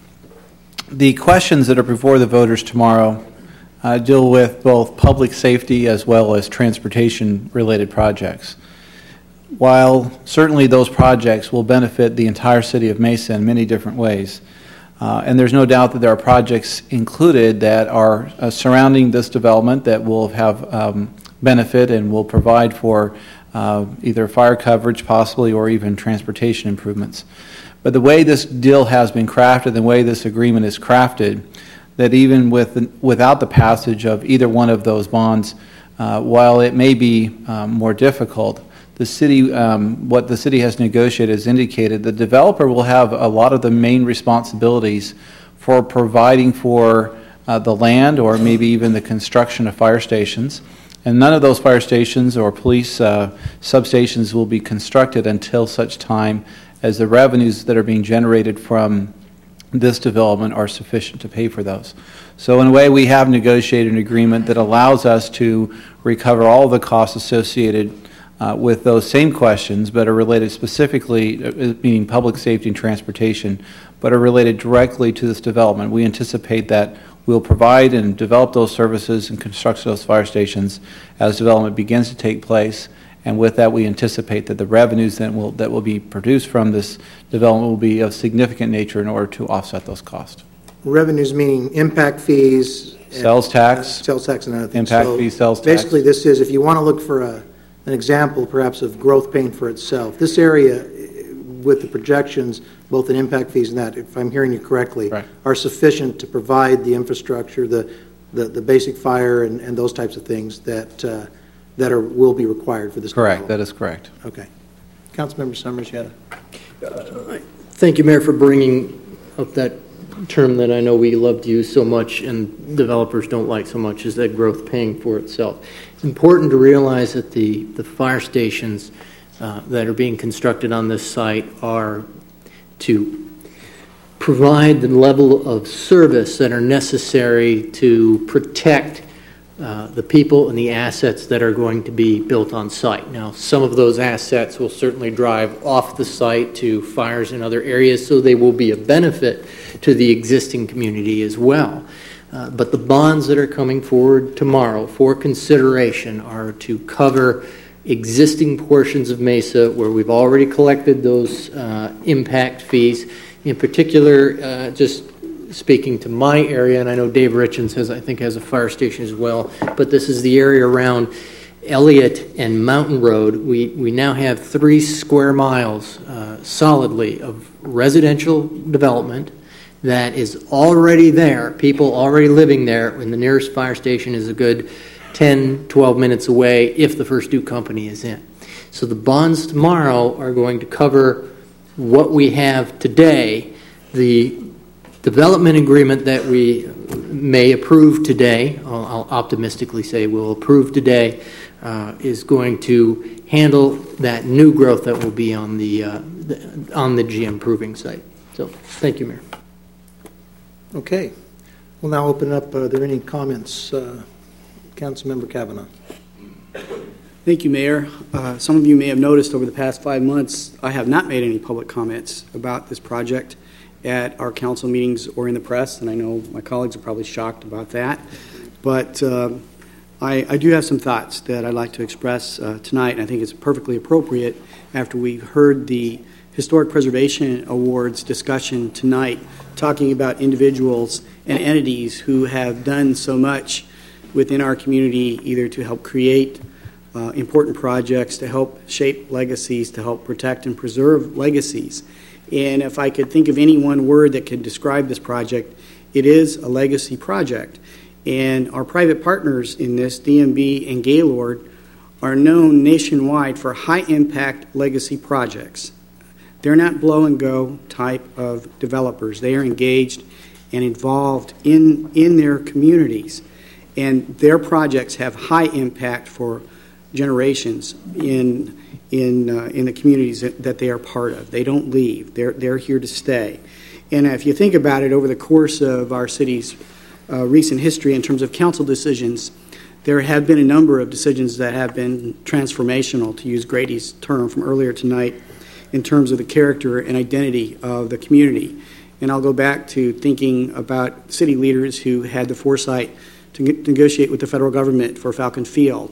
The questions that are before the voters tomorrow deal with both public safety as well as transportation-related projects. while certainly those projects will benefit the entire city of Mesa in many different ways, and there's no doubt that there are projects included that are surrounding this development that will have benefit and will provide for either fire coverage possibly or even transportation improvements. But the way this deal has been crafted, the way this agreement is crafted, that even without the passage of either one of those bonds, while it may be more difficult, the city, what the city has negotiated has indicated the developer will have a lot of the main responsibilities for providing for the land or maybe even the construction of fire stations. And none of those fire stations or police substations will be constructed until such time as the revenues that are being generated from this development are sufficient to pay for those. So in a way, we have negotiated an agreement that allows us to recover all the costs associated with those same questions, but are related specifically, meaning public safety and transportation, but are related directly to this development. We anticipate that we'll provide and develop those services and construct those fire stations as development begins to take place. And with that, we anticipate that the revenues that will be produced from this development will be of significant nature in order to offset those costs. Revenues meaning impact fees, sales tax, sales tax, and other things. Impact fees, sales tax. Basically, this is, if you want to look for an example, perhaps, of growth paying for itself. This area, with the projections, both in impact fees and that, if I'm hearing you correctly, right, are sufficient to provide the infrastructure, the basic fire and those types of things that will be required for this. Correct. That is correct. Okay. Councilmember Summers, you had a... Thank you, Mayor, for bringing up that term that I know we love to use so much and developers don't like so much, is that growth paying for itself. It's important to realize that the fire stations that are being constructed on this site are to provide the level of service that are necessary to protect the people and the assets that are going to be built on site. Now, some of those assets will certainly drive off the site to fires in other areas, so they will be a benefit to the existing community as well. But the bonds that are coming forward tomorrow for consideration are to cover existing portions of Mesa where we've already collected those impact fees. In particular, just speaking to my area, and I know Dave Richens I think has a fire station as well, but this is the area around Elliott and Mountain Road. We now have 3 square miles solidly of residential development that is already there, people already living there, and the nearest fire station is a good 10, 12 minutes away if the First Duke Company is in. So the bonds tomorrow are going to cover what we have today. The development agreement that we may approve today, I'll optimistically say we'll approve today, is going to handle that new growth that will be on the GM Proving site. So, thank you, Mayor. Okay. We'll now open up. Are there any comments? Councilmember Kavanaugh. Thank you, Mayor. Some of you may have noticed over the past 5 months, I have not made any public comments about this project at our council meetings or in the press, and I know my colleagues are probably shocked about that. But I do have some thoughts that I'd like to express tonight, and I think it's perfectly appropriate after we've heard the Historic Preservation Awards discussion tonight, talking about individuals and entities who have done so much within our community, either to help create important projects, to help shape legacies, to help protect and preserve legacies. And if I could think of any one word that could describe this project, it is a legacy project. And our private partners in this, DMB and Gaylord, are known nationwide for high-impact legacy projects. They're not blow-and-go type of developers. They are engaged and involved in their communities. And their projects have high impact for generations in the communities that they are part of. They don't leave. They're here to stay. And if you think about it, over the course of our city's recent history in terms of council decisions, there have been a number of decisions that have been transformational, to use Grady's term from earlier tonight, in terms of the character and identity of the community. And I'll go back to thinking about city leaders who had the foresight to negotiate with the federal government for Falcon Field,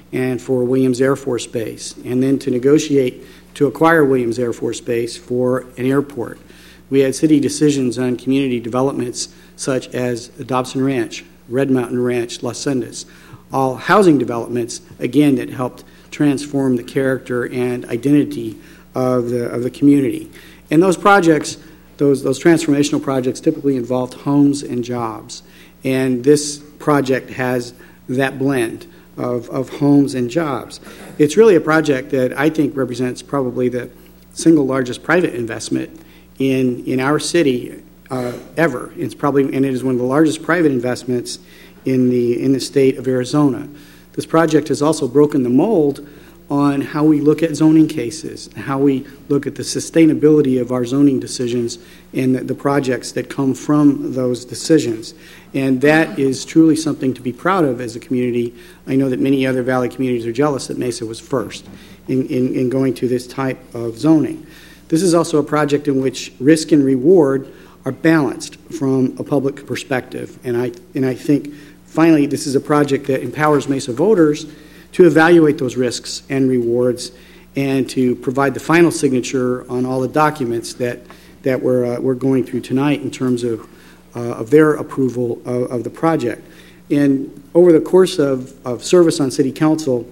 and for Williams Air Force Base, and then to negotiate to acquire Williams Air Force Base for an airport. We had city decisions on community developments such as Dobson Ranch, Red Mountain Ranch, Las Sendas, all housing developments, again, that helped transform the character and identity of the community. And those projects, those transformational projects typically involved homes and jobs. And this project has that blend of homes and jobs. It's really a project that I think represents probably the single largest private investment in our city ever. It's probably, and it is one of the largest private investments in the state of Arizona. This project has also broken the mold on how we look at zoning cases, how we look at the sustainability of our zoning decisions and the projects that come from those decisions. And that is truly something to be proud of as a community. I know that many other Valley communities are jealous that Mesa was first in going to this type of zoning. This is also a project in which risk and reward are balanced from a public perspective. And I think, finally, this is a project that empowers Mesa voters to evaluate those risks and rewards and to provide the final signature on all the documents that we're going through tonight in terms of their approval of the project. And over the course of service on City Council,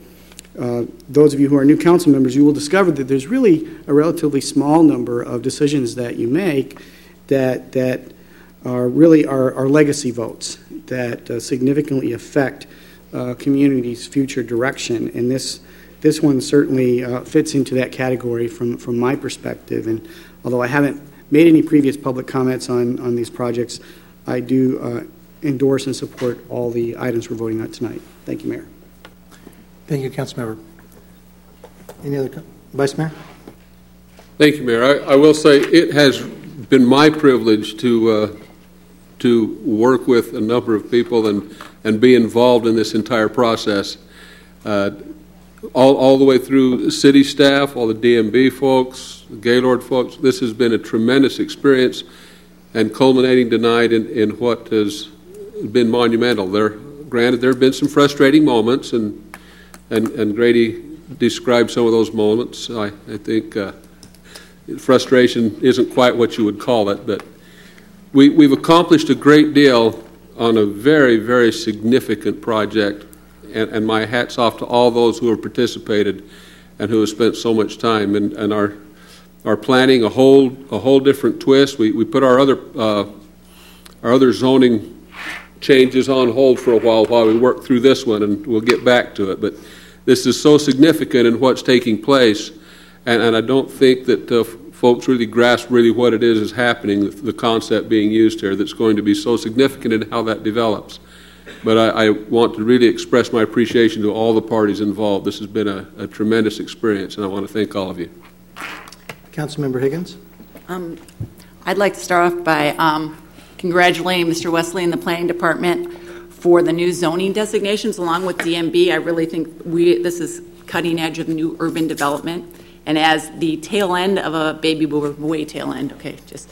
those of you who are new council members, you will discover that there's really a relatively small number of decisions that you make that are really our legacy votes that significantly affect community's future direction. And this one certainly fits into that category from my perspective. And although I haven't made any previous public comments on these projects, I do endorse and support all the items we're voting on tonight. Thank you, Mayor. Thank you, Councilmember. Any other, Vice Mayor? Thank you, Mayor. I will say it has been my privilege to work with a number of people and be involved in this entire process. All the way through city staff, all the DMB folks, the Gaylord folks. This has been a tremendous experience and culminating tonight in what has been monumental. Granted, there have been some frustrating moments, and Grady described some of those moments. I think frustration isn't quite what you would call it, but we've accomplished a great deal on a very, very significant project, and my hat's off to all those who have participated and who have spent so much time and are planning a whole different twist. We put our other zoning changes on hold for a while we work through this one, and we'll get back to it. But this is so significant in what's taking place, and I don't think that folks really grasp really what it is happening, the concept being used here that's going to be so significant in how that develops. But I want to really express my appreciation to all the parties involved. This has been a tremendous experience, and I want to thank all of you. Councilmember Higgins? I'd like to start off by congratulating Mr. Wesley and the Planning Department for the new zoning designations along with DMB. I really think this is cutting edge of new urban development. And as the tail end of a baby boomer, way tail end, okay, just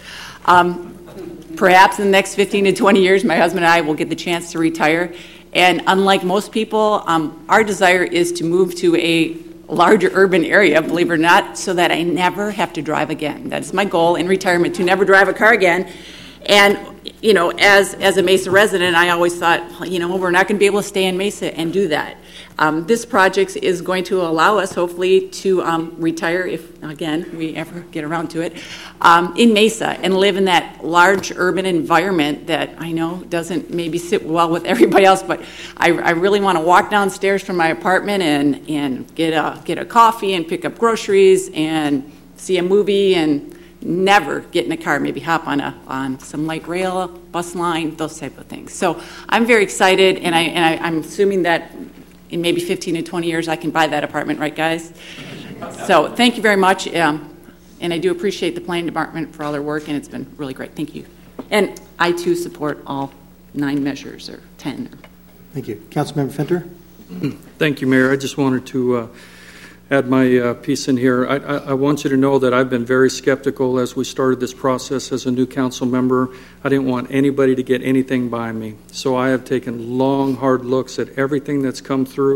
perhaps in the next 15 to 20 years, my husband and I will get the chance to retire. And unlike most people, our desire is to move to a larger urban area, believe it or not, so that I never have to drive again. That's my goal in retirement, to never drive a car again. And, you know, as a Mesa resident, I always thought, you know, we're not going to be able to stay in Mesa and do that. This project is going to allow us, hopefully, to retire, if, again, we ever get around to it, in Mesa and live in that large urban environment that I know doesn't maybe sit well with everybody else, but I really want to walk downstairs from my apartment and get a coffee and pick up groceries and see a movie and never get in a car, maybe hop on some light rail, bus line, those type of things. So I'm very excited, and I'm assuming that in maybe 15 to 20 years I can buy that apartment, right, guys? So thank you very much, and I do appreciate the planning department for all their work, and it's been really great. Thank you. And I, too, support all 9 measures, or 10. Thank you. Councilmember Finter? Thank you, Mayor. I just wanted to add my piece in here. I want you to know that I've been very skeptical as we started this process as a new council member. I didn't want anybody to get anything by me. So I have taken long, hard looks at everything that's come through.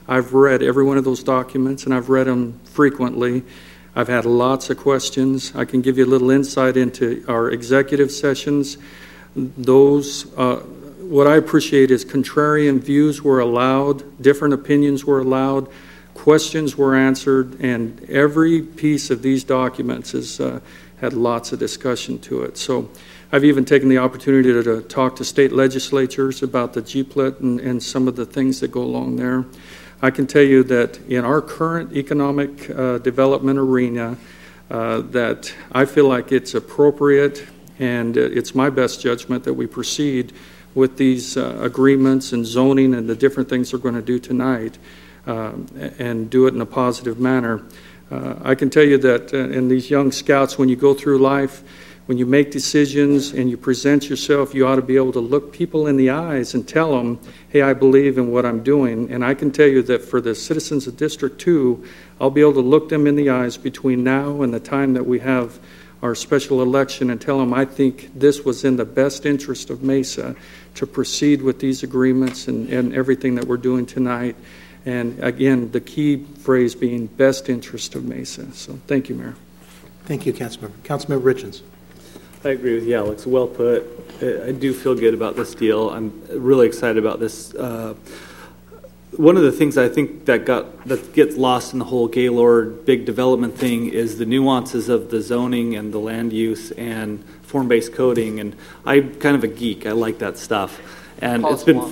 I've read every one of those documents, and I've read them frequently. I've had lots of questions. I can give you a little insight into our executive sessions. Those, what I appreciate is contrarian views were allowed, different opinions were allowed, questions were answered, and every piece of these documents has had lots of discussion to it. So I've even taken the opportunity to talk to state legislatures about the GPLET and some of the things that go along there. I can tell you that in our current economic development arena, that I feel like it's appropriate, and it's my best judgment that we proceed with these agreements and zoning and the different things we're going to do tonight, and do it in a positive manner. I can tell you that in these young scouts, when you go through life, when you make decisions and you present yourself, you ought to be able to look people in the eyes and tell them, hey, I believe in what I'm doing. And I can tell you that for the citizens of District 2, I'll be able to look them in the eyes between now and the time that we have our special election and tell them I think this was in the best interest of Mesa to proceed with these agreements and everything that we're doing tonight. And again, the key phrase being best interest of Mesa. So thank you, Mayor. Thank you, Councilmember. Councilmember Richens. I agree with you, Alex. Well put. I do feel good about this deal. I'm really excited about this. One of the things I think that gets lost in the whole Gaylord big development thing is the nuances of the zoning and the land use and form-based coding. And I'm kind of a geek. I like that stuff. And it's been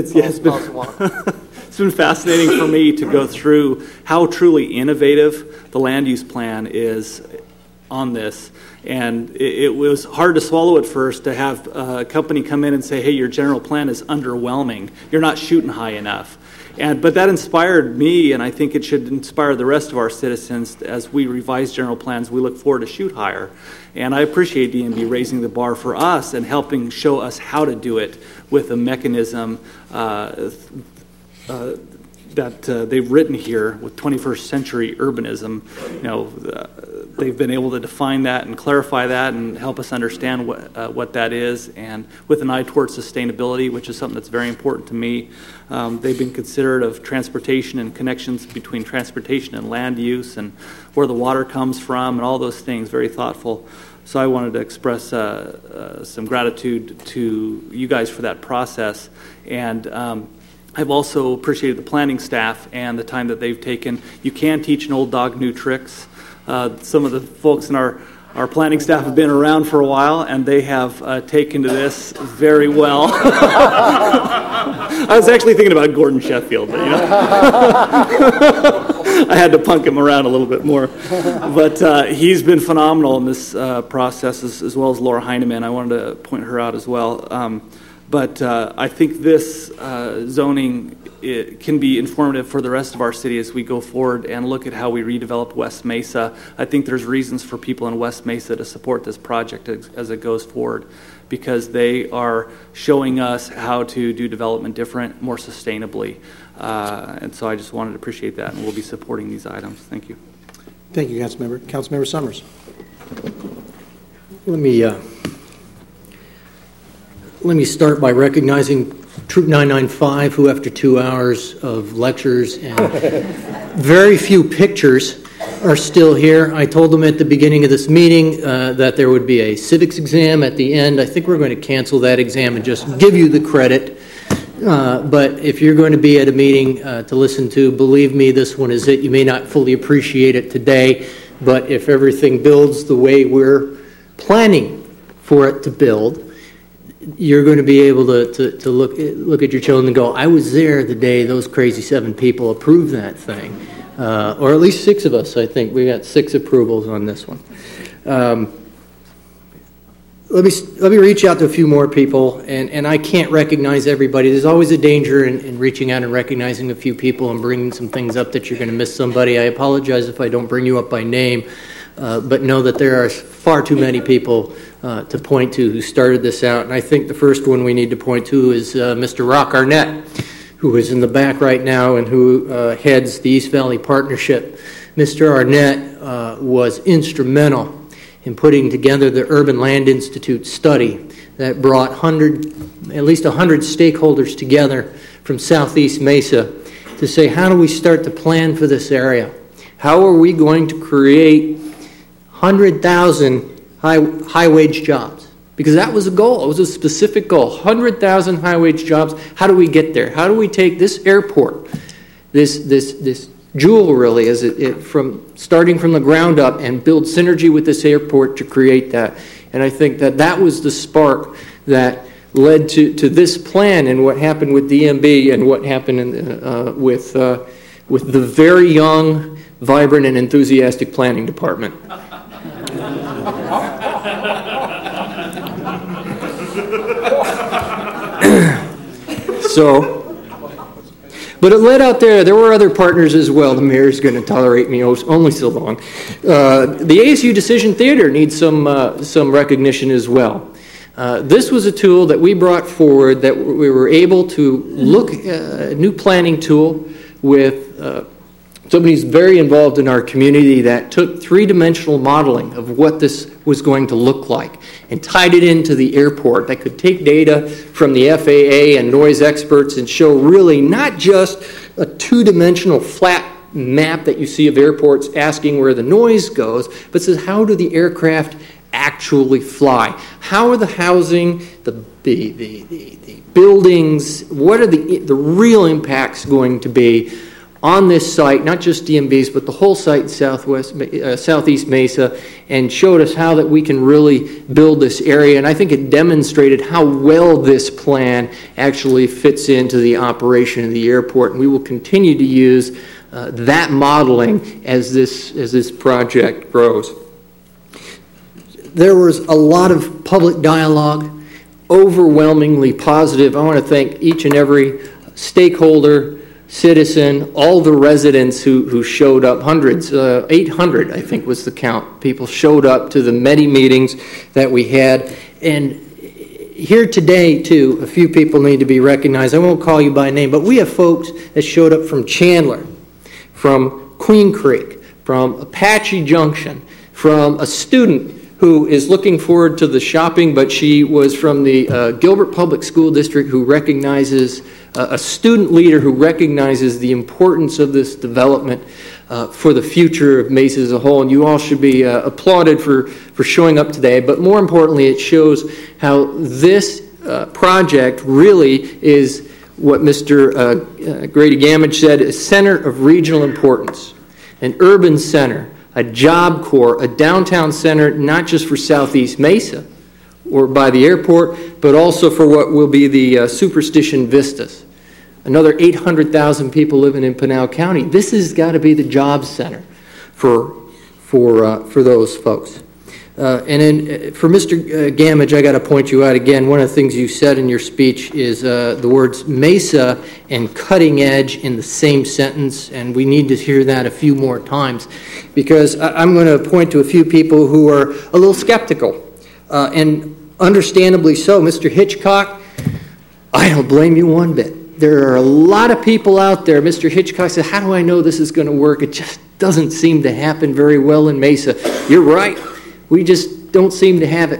fascinating for me to go through how truly innovative the land use plan is on this. And it was hard to swallow at first to have a company come in and say, hey, your general plan is underwhelming. You're not shooting high enough. But that inspired me, and I think it should inspire the rest of our citizens as we revise general plans. We look forward to shoot higher. And I appreciate DMB raising the bar for us and helping show us how to do it with a mechanism that they've written here with 21st century urbanism. They've been able to define that and clarify that and help us understand what that is, and with an eye towards sustainability, which is something that's very important to me. They've been considerate of transportation and connections between transportation and land use and where the water comes from and all those things, very thoughtful. So I wanted to express some gratitude to you guys for that process. And I've also appreciated the planning staff and the time that they've taken. You can teach an old dog new tricks. Some of the folks in our planning staff have been around for a while, and they have taken to this very well. I was actually thinking about Gordon Sheffield, but I had to punk him around a little bit more. But he's been phenomenal in this process, as well as Laura Heineman. I wanted to point her out as well. But I think this zoning can be informative for the rest of our city as we go forward and look at how we redevelop West Mesa. I think there's reasons for people in West Mesa to support this project as it goes forward, because they are showing us how to do development different, more sustainably. And so I just wanted to appreciate that, and we'll be supporting these items. Thank you. Thank you, Councilmember. Councilmember Summers. Let me start by recognizing Troop 995, who after 2 hours of lectures and very few pictures are still here. I told them at the beginning of this meeting that there would be a civics exam at the end. I think we're going to cancel that exam and just give you the credit. But if you're going to be at a meeting to listen to, believe me, this one is it. You may not fully appreciate it today, but if everything builds the way we're planning for it to build, you're going to be able to look at your children and go, I was there the day those crazy 7 people approved that thing. Or at least 6 of us, I think. We got 6 approvals on this one. Let me reach out to a few more people, and I can't recognize everybody. There's always a danger in reaching out and recognizing a few people and bringing some things up that you're going to miss somebody. I apologize if I don't bring you up by name, but know that there are far too many people to point to who started this out. And I think the first one we need to point to is Mr. Rock Arnett, who is in the back right now and who heads the East Valley Partnership. Mr. Arnett was instrumental in putting together the Urban Land Institute study that brought at least 100 stakeholders together from Southeast Mesa to say, how do we start to plan for this area? How are we going to create 100,000 high-wage jobs? Because that was a goal. It was a specific goal. 100,000 high-wage jobs. How do we get there? How do we take this airport, this jewel, really, starting from the ground up, and build synergy with this airport to create that? And I think that was the spark that led to this plan and what happened with DMB and what happened with the very young, vibrant, and enthusiastic planning department. But it led out there. There were other partners as well. The mayor's going to tolerate me only so long. The ASU Decision Theater needs some recognition as well. This was a tool that we brought forward that we were able to look at a new planning tool with somebody who's very involved in our community that took three-dimensional modeling of what this was going to look like and tied it into the airport that could take data from the FAA and noise experts and show really not just a two-dimensional flat map that you see of airports asking where the noise goes, but says how do the aircraft actually fly? How are the housing, the buildings, what are the real impacts going to be on this site, not just DMB's, but the whole site in Southeast Mesa, and showed us how that we can really build this area. And I think it demonstrated how well this plan actually fits into the operation of the airport. And we will continue to use that modeling as this project grows. There was a lot of public dialogue, overwhelmingly positive. I want to thank each and every stakeholder, citizen, all the residents who showed up, hundreds, 800 I think was the count. People showed up to the many meetings that we had. And here today, too, a few people need to be recognized. I won't call you by name, but we have folks that showed up from Chandler, from Queen Creek, from Apache Junction, from a student who is looking forward to the shopping, but she was from the Gilbert Public School District, who recognizes a student leader who recognizes the importance of this development for the future of Mesa as a whole. And you all should be applauded for showing up today. But more importantly, it shows how this project really is what Mr. Grady Gamage said, a center of regional importance, an urban center, a job corps, a downtown center, not just for Southeast Mesa or by the airport, but also for what will be the Superstition Vistas. Another 800,000 people living in Pinal County. This has got to be the job center for those folks. And then for Mr. Gamage, I got to point you out again. One of the things you said in your speech is the words Mesa and cutting edge in the same sentence, and we need to hear that a few more times, because I'm going to point to a few people who are a little skeptical, and understandably so. Mr. Hitchcock, I don't blame you one bit. There are a lot of people out there. Mr. Hitchcock said, how do I know this is going to work? It just doesn't seem to happen very well in Mesa. You're right. We just don't seem to have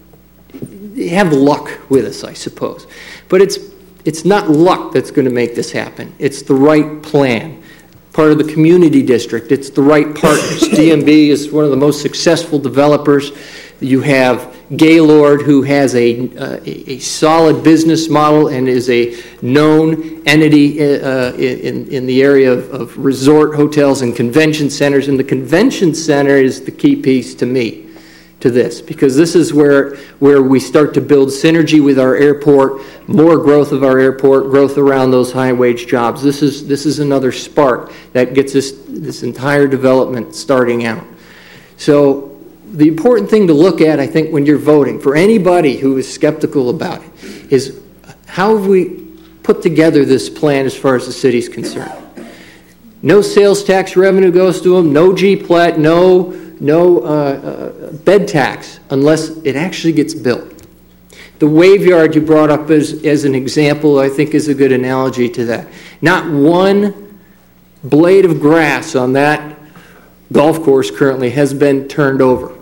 luck with us, I suppose. But it's not luck that's going to make this happen. It's the right plan. Part of the community district. It's the right partners. DMB is one of the most successful developers. You have Gaylord, who has a solid business model and is a known entity in the area of resort hotels and convention centers. And the convention center is the key piece to me to this, because this is where we start to build synergy with our airport, more growth of our airport, growth around those high-wage jobs. This is another spark that gets this entire development starting out. So the important thing to look at, I think, when you're voting, for anybody who is skeptical about it, is how have we put together this plan as far as the city's concerned. No sales tax revenue goes to them, no G-Plat, no bed tax unless it actually gets built. The wave yard you brought up as an example, I think, is a good analogy to that. Not one blade of grass on that golf course currently has been turned over.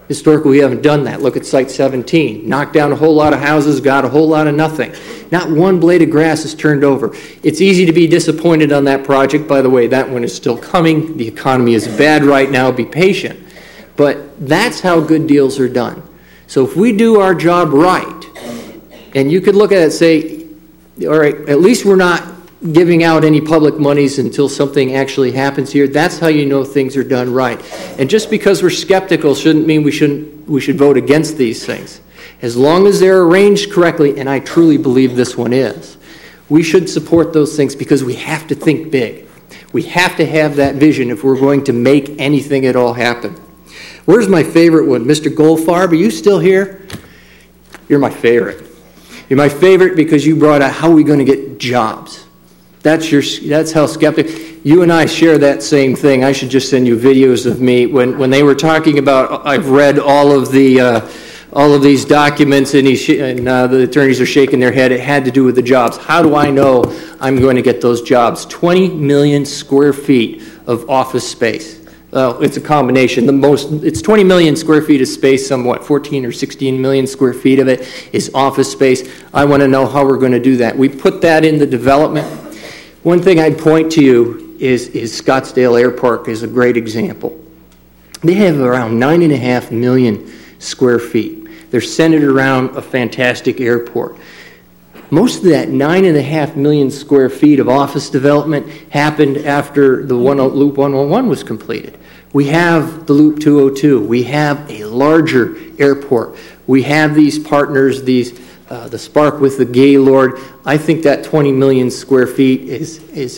Historically, we haven't done that. Look at Site 17. Knocked down a whole lot of houses, got a whole lot of nothing. Not one blade of grass is turned over. It's easy to be disappointed on that project. By the way, that one is still coming. The economy is bad right now. Be patient. But that's how good deals are done. So if we do our job right, and you could look at it and say, all right, at least we're not giving out any public monies until something actually happens here. That's how you know things are done right. And just because we're skeptical shouldn't mean we should vote against these things. As long as they're arranged correctly, and I truly believe this one is, we should support those things because we have to think big. We have to have that vision if we're going to make anything at all happen. Where's my favorite one? Mr. Goldfarb, are you still here? You're my favorite. You're my favorite because you brought out how are we going to get jobs. That's how skeptic. You and I share that same thing. I should just send you videos of me when they were talking about. I've read all of these documents, and the attorneys are shaking their head. It had to do with the jobs. How do I know I'm going to get those jobs? 20 million square feet of office space. It's a combination. It's 20 million square feet of space, somewhat 14 or 16 million square feet of it is office space. I want to know how we're going to do that. We put that in the development. One thing I'd point to you is Scottsdale Airport is a great example. They have around 9.5 million square feet. They're centered around a fantastic airport. Most of that 9.5 million square feet of office development happened after the Loop 101 was completed. We have the Loop 202. We have a larger airport. We have these partners, the Spark with the Gaylord. I think that 20 million square feet is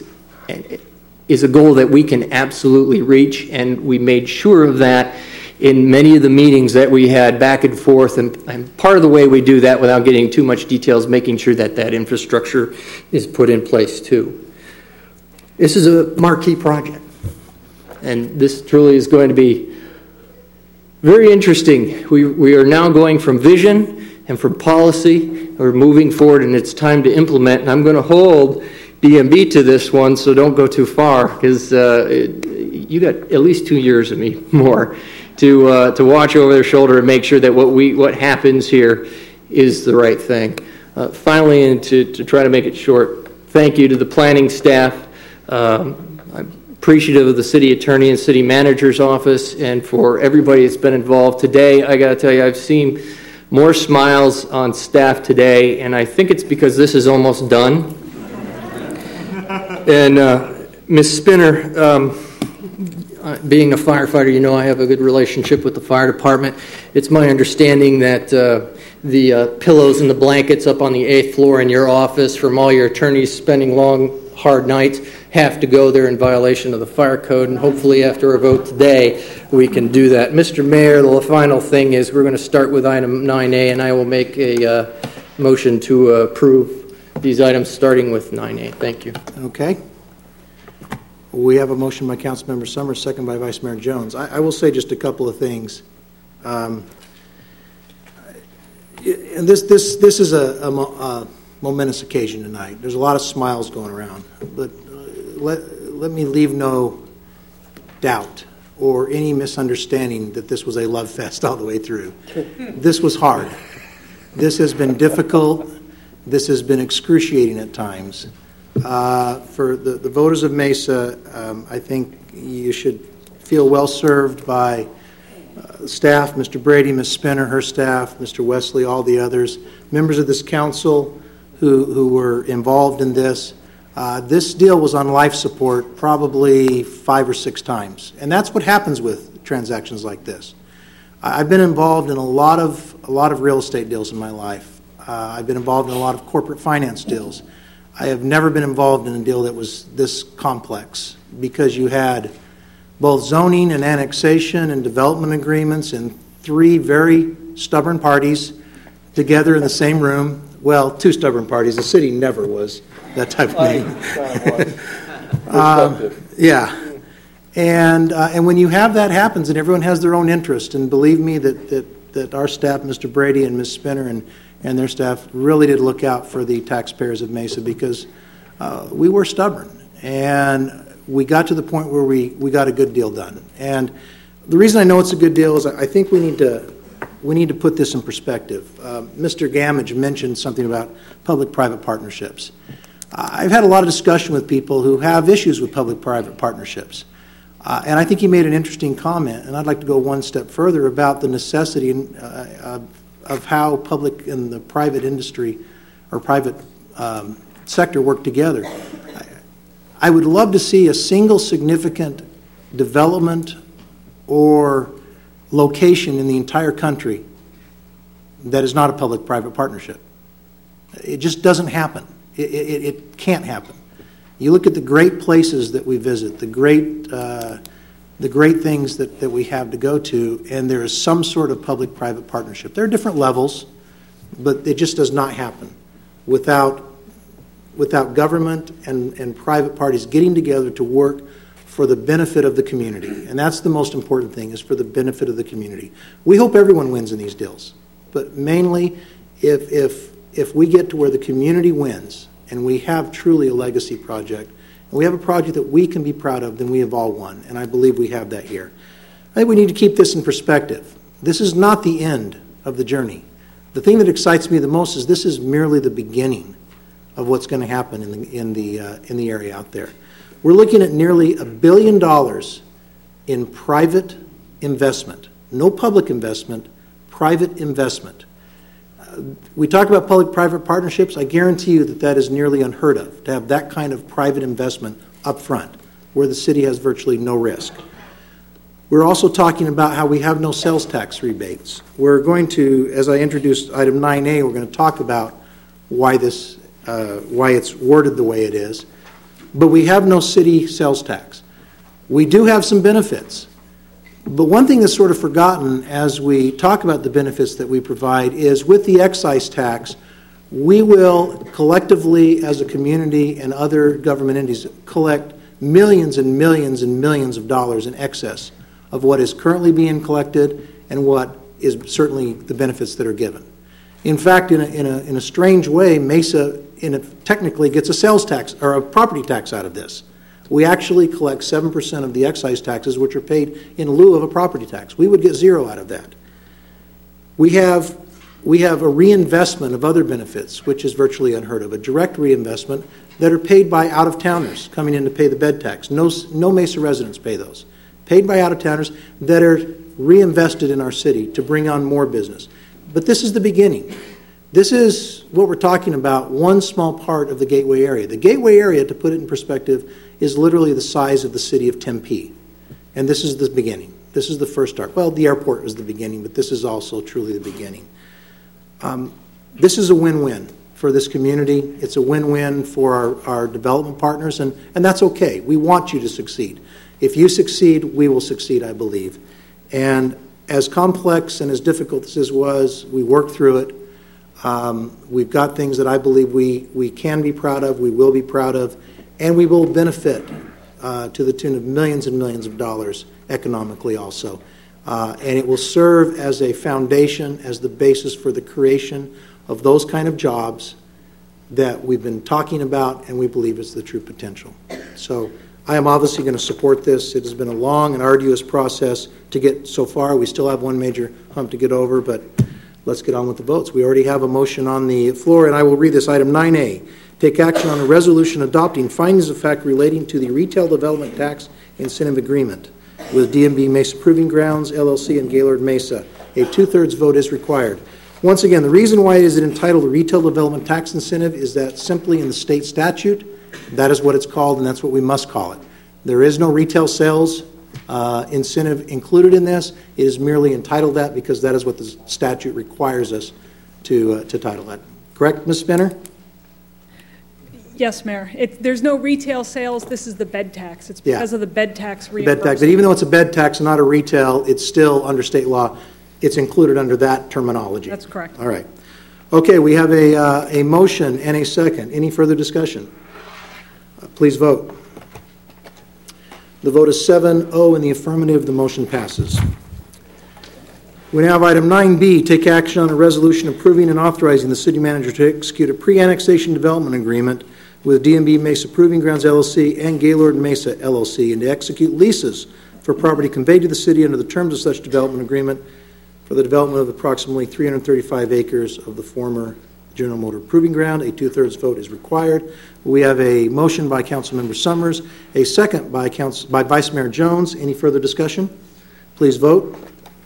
a goal that we can absolutely reach, and we made sure of that in many of the meetings that we had back and forth. And part of the way we do that, without getting too much details, making sure that that infrastructure is put in place too. This is a marquee project, and this truly is going to be very interesting. We are now going from vision and from policy. We're moving forward, and it's time to implement. And I'm going to hold DMB to this one, so don't go too far, because you got at least 2 years of me more to watch over their shoulder and make sure that what happens here is the right thing. Finally, and to try to make it short, thank you to the planning staff. I'm appreciative of the city attorney and city manager's office, and for everybody that's been involved today. I got to tell you, I've seen more smiles on staff today, and I think it's because this is almost done. And Ms. Spinner, being a firefighter, you know I have a good relationship with the fire department. It's my understanding that the pillows and the blankets up on the 8th floor in your office from all your attorneys spending long, hard nights have to go there in violation of the fire code, and hopefully after our vote today we can do that. Mr. Mayor, the final thing is we're going to start with item 9A, and I will make a motion to approve these items starting with 9A. Thank you. Okay. We have a motion by Councilmember Summers, second by Vice Mayor Jones. I will say just a couple of things. And this is a momentous occasion tonight. There's a lot of smiles going around, but let me leave no doubt or any misunderstanding that this was a love fest all the way through. This was hard. This has been difficult. This has been excruciating at times. For the voters of Mesa, I think you should feel well served by staff, Mr. Brady, Ms. Spinner, her staff, Mr. Wesley, all the others, members of this council who were involved in this. This deal was on life support probably 5 or 6 times, and that's what happens with transactions like this. I've been involved in a lot of real estate deals in my life. I've been involved in a lot of corporate finance deals. I have never been involved in a deal that was this complex, because you had both zoning and annexation and development agreements and 3 very stubborn parties together in the same room. Well, 2 stubborn parties. The city never was that type of name. Yeah. And when you have that happens and everyone has their own interest, and believe me that our staff, Mr. Brady and Ms. Spinner and their staff, really did look out for the taxpayers of Mesa, because we were stubborn. And we got to the point where we got a good deal done. And The reason I know it's a good deal is I think we need to put this in perspective. Mr. Gamage mentioned something about public-private partnerships. I've had a lot of discussion with people who have issues with public-private partnerships. And I think he made an interesting comment, and I'd like to go one step further about the necessity of how public and the private industry or private sector work together. I would love to see a single significant development or location in the entire country that is not a public-private partnership. It just doesn't happen. It can't happen. You look at the great places that we visit, the great things that we have to go to, and there is some sort of public-private partnership. There are different levels, but it just does not happen without government and private parties getting together to work for the benefit of the community. And that's the most important thing, is for the benefit of the community. We hope everyone wins in these deals, but mainly if we get to where the community wins and we have truly a legacy project, and we have a project that we can be proud of, then we have all won, and I believe we have that here. I think we need to keep this in perspective. This is not the end of the journey. The thing that excites me the most is this is merely the beginning of what's going to happen in the area out there. We're looking at nearly $1 billion in private investment. No public investment, private investment. We talk about public-private partnerships. I guarantee you that is nearly unheard of, to have that kind of private investment up front, where the city has virtually no risk. We're also talking about how we have no sales tax rebates. We're going to, as I introduced item 9A, we're going to talk about why it's worded the way it is. But we have no city sales tax. We do have some benefits. But one thing that's sort of forgotten as we talk about the benefits that we provide is with the excise tax, we will collectively as a community and other government entities collect millions and millions and millions of dollars in excess of what is currently being collected and what is certainly the benefits that are given. In fact, in a strange way, Mesa technically gets a sales tax or a property tax out of this. We actually collect 7% of the excise taxes, which are paid in lieu of a property tax. We would get zero out of that. We have a reinvestment of other benefits, which is virtually unheard of, a direct reinvestment that are paid by out-of-towners coming in to pay the bed tax. No Mesa residents pay those. Paid by out-of-towners that are reinvested in our city to bring on more business. But this is the beginning. This is what we're talking about, one small part of the Gateway area. The Gateway area, to put it in perspective, is literally the size of the city of Tempe. And this is the beginning. This is the first start. Well, the airport was the beginning, but this is also truly the beginning. This is a win-win for this community. It's a win-win for our development partners, and that's okay. We want you to succeed. If you succeed, we will succeed, I believe. And as complex and as difficult as this was, we worked through it. We've got things that I believe we can be proud of, we will be proud of, and we will benefit to the tune of millions and millions of dollars economically also. And it will serve as a foundation, as the basis for the creation of those kind of jobs that we've been talking about and we believe is the true potential. So I am obviously going to support this. It has been a long and arduous process to get so far. We still have one major hump to get over, but let's get on with the votes. We already have a motion on the floor, and I will read this. Item 9A, take action on a resolution adopting findings of fact relating to the Retail Development Tax Incentive Agreement with D&B Mesa Proving Grounds, LLC, and Gaylord Mesa. A 2/3 vote is required. Once again, the reason why it is entitled the Retail Development Tax Incentive is that simply in the state statute, that is what it's called, and that's what we must call it. There is no retail sales incentive included in this. It is merely entitled that because that is what the statute requires us to title that. Correct, Ms. Spinner? Yes, Mayor. There's no retail sales. This is the bed tax. It's because of the bed tax reimbursement. Bed tax. But even though it's a bed tax and not a retail, it's still under state law. It's included under that terminology. That's correct. All right. Okay, we have a motion and a second. Any further discussion? Please vote. The vote is 7-0 in the affirmative. The motion passes. We now have item 9B, take action on a resolution approving and authorizing the city manager to execute a pre-annexation development agreement with D&B Mesa Proving Grounds, LLC, and Gaylord Mesa, LLC, and to execute leases for property conveyed to the city under the terms of such development agreement for the development of approximately 335 acres of the former General Motor Proving Ground. A 2/3 vote is required. We have a motion by Councilmember Summers, a second by Vice Mayor Jones. Any further discussion? Please vote.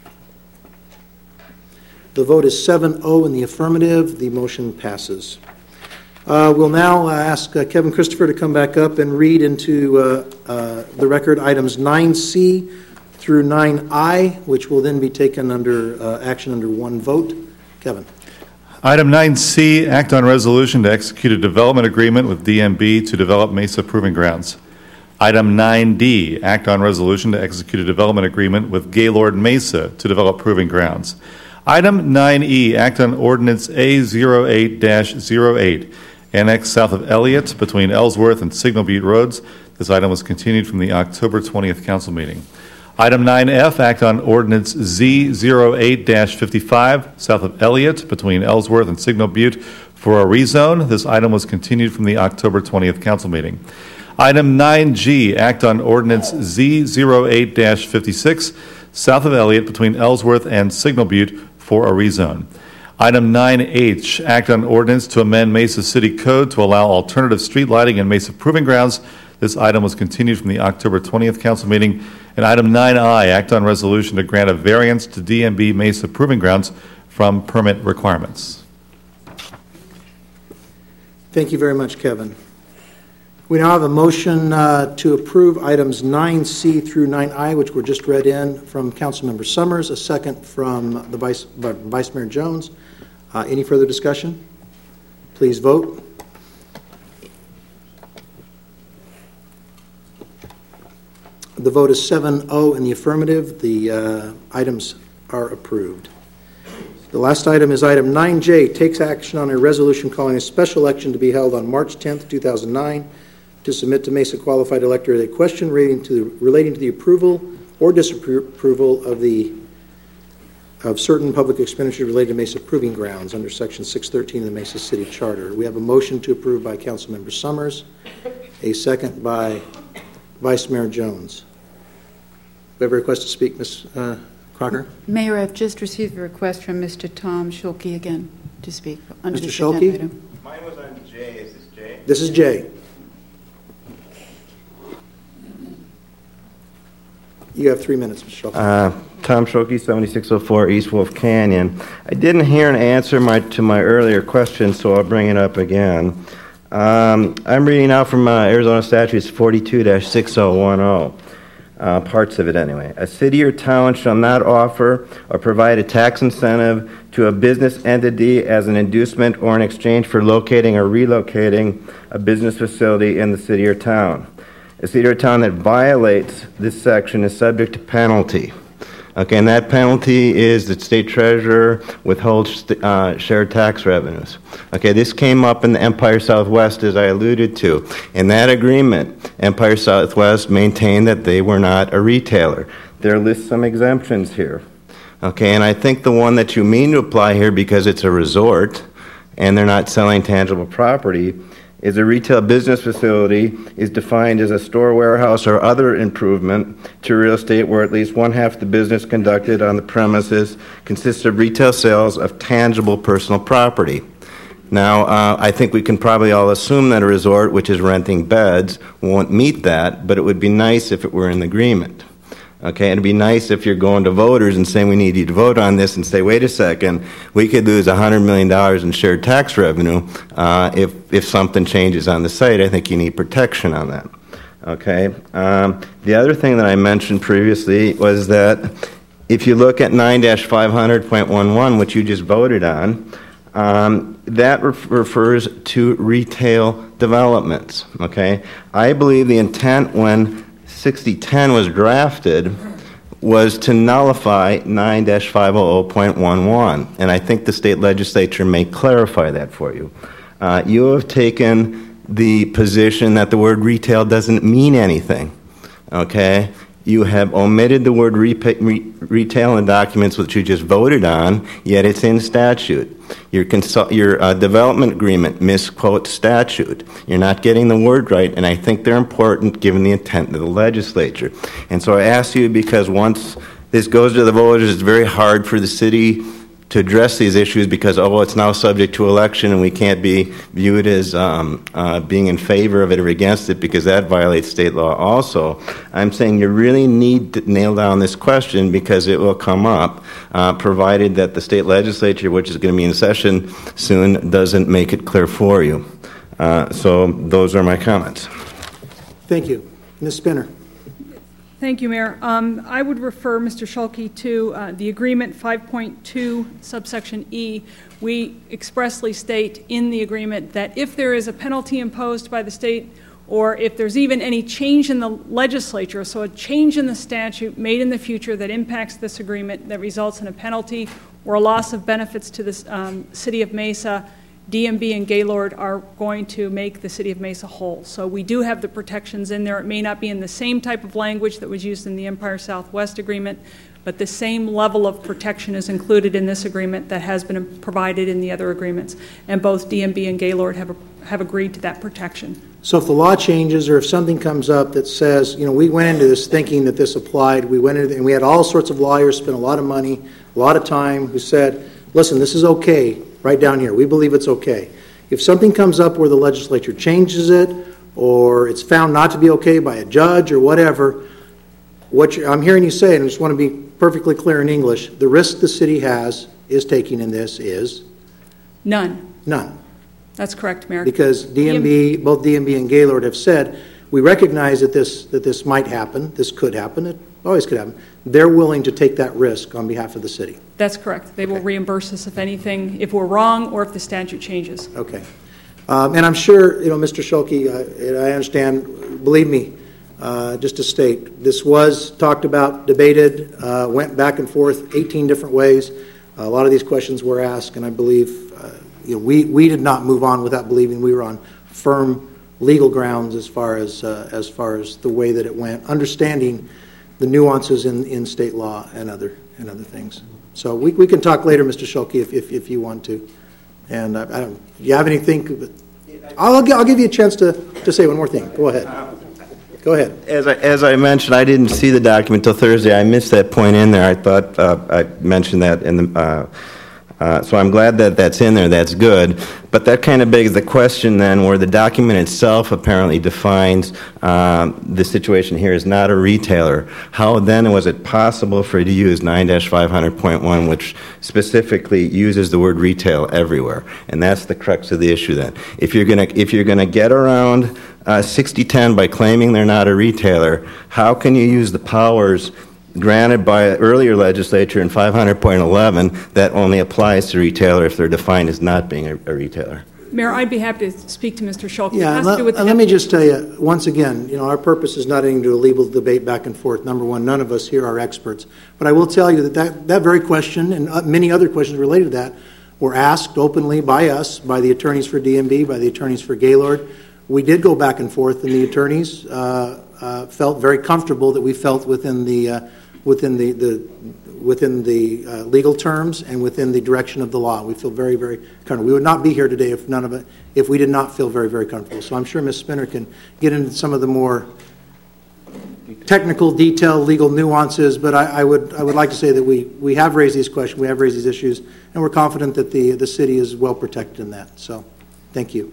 The vote is 7-0 in the affirmative. The motion passes. We'll now ask Kevin Christopher to come back up and read into the record items 9C through 9I, which will then be taken under action under one vote. Kevin. Item 9C, act on resolution to execute a development agreement with DMB to develop Mesa Proving Grounds. Item 9D, act on resolution to execute a development agreement with Gaylord Mesa to develop Proving Grounds. Item 9E, act on ordinance A08-08, annex south of Elliott between Ellsworth and Signal Butte Roads. This item was continued from the October 20th council meeting. Item 9F, act on ordinance Z08-55, south of Elliott between Ellsworth and Signal Butte for a rezone. This item was continued from the October 20th council meeting. Item 9G, act on ordinance Z08-56, south of Elliott between Ellsworth and Signal Butte for a rezone. Item 9H, act on ordinance to amend Mesa City Code to allow alternative street lighting in Mesa Proving Grounds. This item was continued from the October 20th council meeting. And item 9I, act on resolution to grant a variance to DMB Mesa Proving Grounds from permit requirements. Thank you very much, Kevin. We now have a motion to approve items 9C through 9I, which were just read in from Councilmember Summers, a second from the Vice Mayor Jones. Any further discussion? Please vote. The vote is 7-0 in the affirmative. The items are approved. The last item is item 9J, takes action on a resolution calling a special election to be held on March 10th, 2009, to submit to Mesa Qualified Electorate a question relating to the approval or disapproval of certain public expenditures related to Mesa Proving Grounds under Section 613 of the Mesa City Charter. We have a motion to approve by Councilmember Summers, a second by Vice Mayor Jones. We have a request to speak, Ms. Crocker. Mayor, I've just received a request from Mr. Tom Schulke again to speak. Mr. Schulke? Mine was on J. Is this J? This is J. You have 3 minutes, Mr. Schulke. Tom Schulke, 7604 East Wolf Canyon. I didn't hear an answer to my earlier question, so I'll bring it up again. I'm reading out from Arizona Statutes 42-6010. Parts of it anyway. A city or town shall not offer or provide a tax incentive to a business entity as an inducement or in exchange for locating or relocating a business facility in the city or town. A city or town that violates this section is subject to penalty. Okay, and that penalty is that state treasurer withholds shared tax revenues. Okay, this came up in the Empire Southwest, as I alluded to. In that agreement, Empire Southwest maintained that they were not a retailer. There lists some exemptions here. Okay, and I think the one that you mean to apply here, because it's a resort and they're not selling tangible property, is a retail business facility is defined as a store, warehouse, or other improvement to real estate where at least one half the business conducted on the premises consists of retail sales of tangible personal property. Now, I think we can probably all assume that a resort, which is renting beds, won't meet that, but it would be nice if it were in the agreement. Okay, it'd be nice if you're going to voters and saying we need you to vote on this and say, wait a second, we could lose $100 million in shared tax revenue if something changes on the site. I think you need protection on that. Okay, the other thing that I mentioned previously was that if you look at 9-500.11, which you just voted on, that refers to retail developments. Okay, I believe the intent when 6010 was drafted was to nullify 9-500.11, and I think the state legislature may clarify that for you. You have taken the position that the word retail doesn't mean anything, okay? You have omitted the word retail in documents which you just voted on, yet it's in statute. Your development agreement misquotes statute. You're not getting the word right, and I think they're important given the intent of the legislature. And so I ask you, because once this goes to the voters, it's very hard for the city to address these issues because, it's now subject to election and we can't be viewed as being in favor of it or against it because that violates state law also. I'm saying you really need to nail down this question because it will come up, provided that the state legislature, which is going to be in session soon, doesn't make it clear for you. So those are my comments. Thank you. Ms. Spinner. Thank you, Mayor. I would refer Mr. Schulke to the agreement 5.2 subsection E. We expressly state in the agreement that if there is a penalty imposed by the state or if there's even any change in the legislature, so a change in the statute made in the future that impacts this agreement that results in a penalty or a loss of benefits to the city of Mesa, DMB and Gaylord are going to make the city of Mesa whole. So we do have the protections in there. It may not be in the same type of language that was used in the Empire Southwest agreement, but the same level of protection is included in this agreement that has been provided in the other agreements. And both DMB and Gaylord have agreed to that protection. So if the law changes or if something comes up that says, we went into this thinking that this applied, we went into and we had all sorts of lawyers, spent a lot of money, a lot of time, who said, listen, this is okay. Right down here, we believe it's okay. If something comes up where the legislature changes it or it's found not to be okay by a judge or whatever, I'm hearing you say, and I just want to be perfectly clear in English, the risk the city is taking in this is? None. None. That's correct, Mayor. Because both DMB and Gaylord have said, we recognize that this might happen, this could happen, it always could happen. They're willing to take that risk on behalf of the city. That's correct. They will reimburse us if anything, if we're wrong or if the statute changes. Okay. And I'm sure, Mr. Schulke, I understand, believe me, just to state, this was talked about, debated, went back and forth 18 different ways. A lot of these questions were asked, and I believe we did not move on without believing we were on firm legal grounds as far as the way that it went, understanding the nuances in state law and other things. So we can talk later, Mr. Schulke, if you want to. And I don't. Do you have anything? I'll give you a chance to say one more thing. Go ahead. Go ahead. As I mentioned, I didn't see the document till Thursday. I missed that point in there. I thought I mentioned that in the. So I'm glad that that's in there. That's good. But that kind of begs the question then, where the document itself apparently defines the situation here is not a retailer. How then was it possible for you to use 9-500.1, which specifically uses the word retail everywhere? And that's the crux of the issue then. If you're gonna get around 6010 by claiming they're not a retailer, how can you use the powers granted by earlier legislature in 500.11 that only applies to retailer if they're defined as not being a retailer? Mayor, I'd be happy to speak to Mr. Schulke. Yeah, let me just tell you, once again, our purpose is not getting into a legal debate back and forth. Number one, none of us here are experts. But I will tell you that very question and many other questions related to that were asked openly by us, by the attorneys for DMB, by the attorneys for Gaylord. We did go back and forth, and the attorneys felt very comfortable that we felt within the legal terms and within the direction of the law. We feel very, very comfortable. We would not be here today if we did not feel very, very comfortable. So I'm sure Ms. Spinner can get into some of the more technical, detailed legal nuances. But I would like to say that we have raised these questions, we have raised these issues, and we're confident that the city is well protected in that. So, thank you.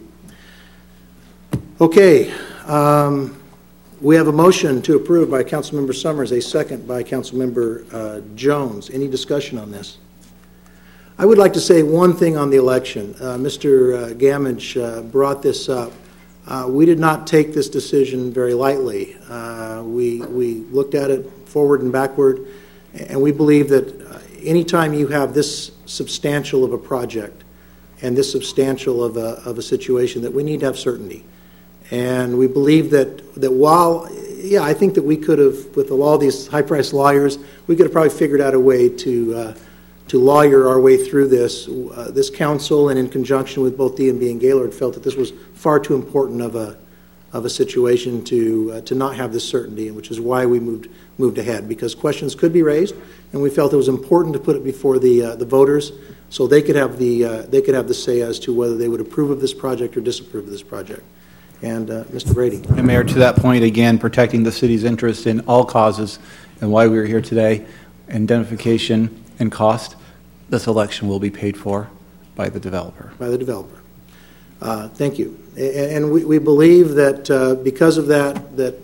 Okay. We have a motion to approve by Councilmember Summers, a second by Councilmember Jones. Any discussion on this? I would like to say one thing on the election. Mr. Gamage brought this up. We did not take this decision very lightly. We looked at it forward and backward, and we believe that anytime you have this substantial of a project and this substantial of a situation, that we need to have certainty. And we believe that while, I think that we could have, with all these high-priced lawyers, we could have probably figured out a way to lawyer our way through this. This council, and in conjunction with both DMB and Gaylord, felt that this was far too important of of a situation to not have this certainty, which is why we moved ahead, because questions could be raised, and we felt it was important to put it before the voters so they could have the say as to whether they would approve of this project or disapprove of this project. And Mr. Brady. And Mayor, to that point, again, protecting the city's interest in all causes and why we are here today, indemnification and cost, this election will be paid for by the developer. By the developer. Thank you. And we believe that because of that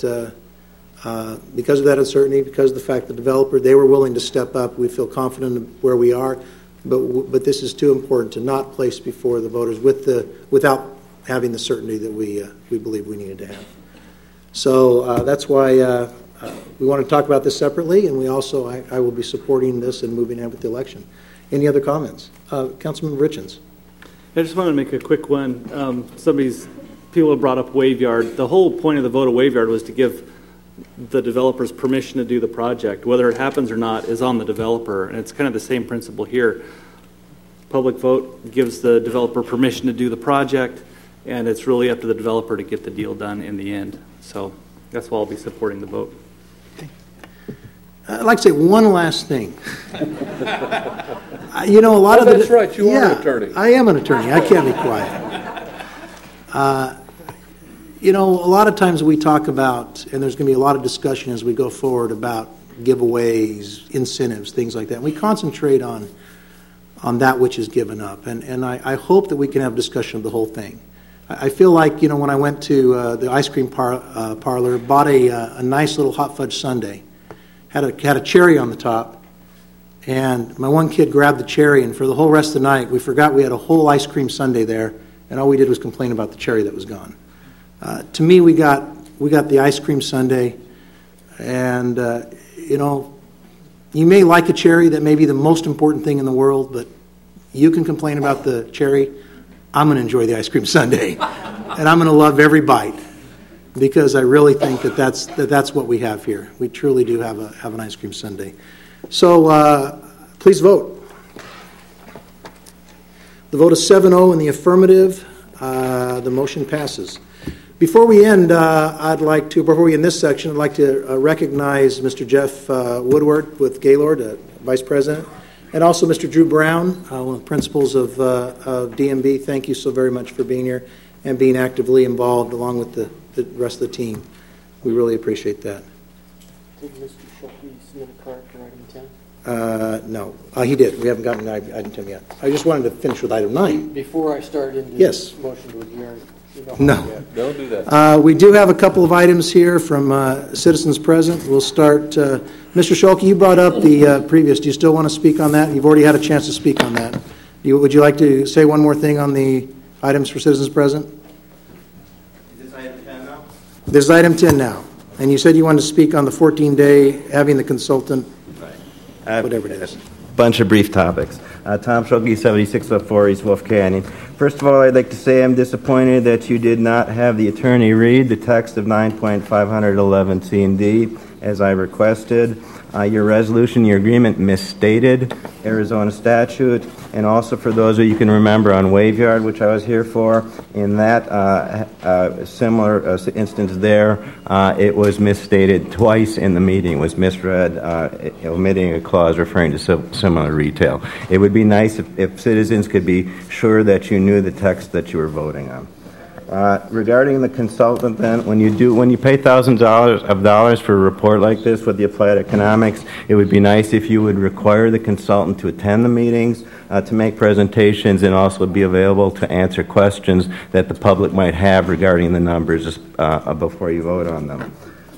uncertainty, because of the fact the developer, they were willing to step up, we feel confident of where we are, but this is too important to not place before the voters without having the certainty that we believe we needed to have. So that's why we want to talk about this separately, and we also, I will be supporting this and moving ahead with the election. Any other comments? Councilman Richens. I just wanted to make a quick one. People have brought up Waveyard. The whole point of the vote of Waveyard was to give the developers permission to do the project. Whether it happens or not is on the developer, and it's kind of the same principle here. Public vote gives the developer permission to do the project, and it's really up to the developer to get the deal done in the end. So that's why I'll be supporting the vote. I'd like to say one last thing. A lot of that's right. You are an attorney. I am an attorney. I can't be quiet. A lot of times we talk about, and there's going to be a lot of discussion as we go forward about giveaways, incentives, things like that. And we concentrate on that which is given up. And I hope that we can have discussion of the whole thing. I feel like, when I went to the ice cream parlor, bought a nice little hot fudge sundae, had a cherry on the top, and my one kid grabbed the cherry, and for the whole rest of the night, we forgot we had a whole ice cream sundae there, and all we did was complain about the cherry that was gone. To me, we got the ice cream sundae, and you may like a cherry. That may be the most important thing in the world, but you can complain about the cherry. I'm going to enjoy the ice cream sundae, and I'm going to love every bite, because I really think that's what we have here. We truly do have an ice cream sundae. So please vote. The vote is 7-0 in the affirmative. The motion passes. Before we end, before we end this section, I'd like to recognize Mr. Jeff Woodward with Gaylord, Vice President, and also Mr. Drew Brown, one of the principals of DMB. Thank you so very much for being here and being actively involved along with the rest of the team. We really appreciate that. Did Mr. Schulte submit a card for item 10? No, he did. We haven't gotten item 10 yet. I just wanted to finish with item 9. Before I start into yes. Motion to adjourn. No. Don't do that. We do have a couple of items here from citizens present. We'll start. Mr. Schulte, you brought up the previous. Do you still want to speak on that? You've already had a chance to speak on that. Would you like to say one more thing on the items for citizens present? Is this item 10 now? This is item 10 now. And you said you wanted to speak on the 14-day, having the consultant, whatever it is. Bunch of brief topics. Tom Schulte, 7604 East Wolf Canyon. First of all, I'd like to say I'm disappointed that you did not have the attorney read the text of 9.511 C and D as I requested. Your resolution, your agreement misstated Arizona statute, and also for those of you can remember on Waveyard, which I was here for, in that similar instance there, it was misstated twice in the meeting, was misread, omitting a clause referring to similar retail. It would be nice if citizens could be sure that you knew the text that you were voting on. Regarding the consultant, then, when you pay thousands of dollars for a report like this with the applied economics, it would be nice if you would require the consultant to attend the meetings, to make presentations, and also be available to answer questions that the public might have regarding the numbers before you vote on them.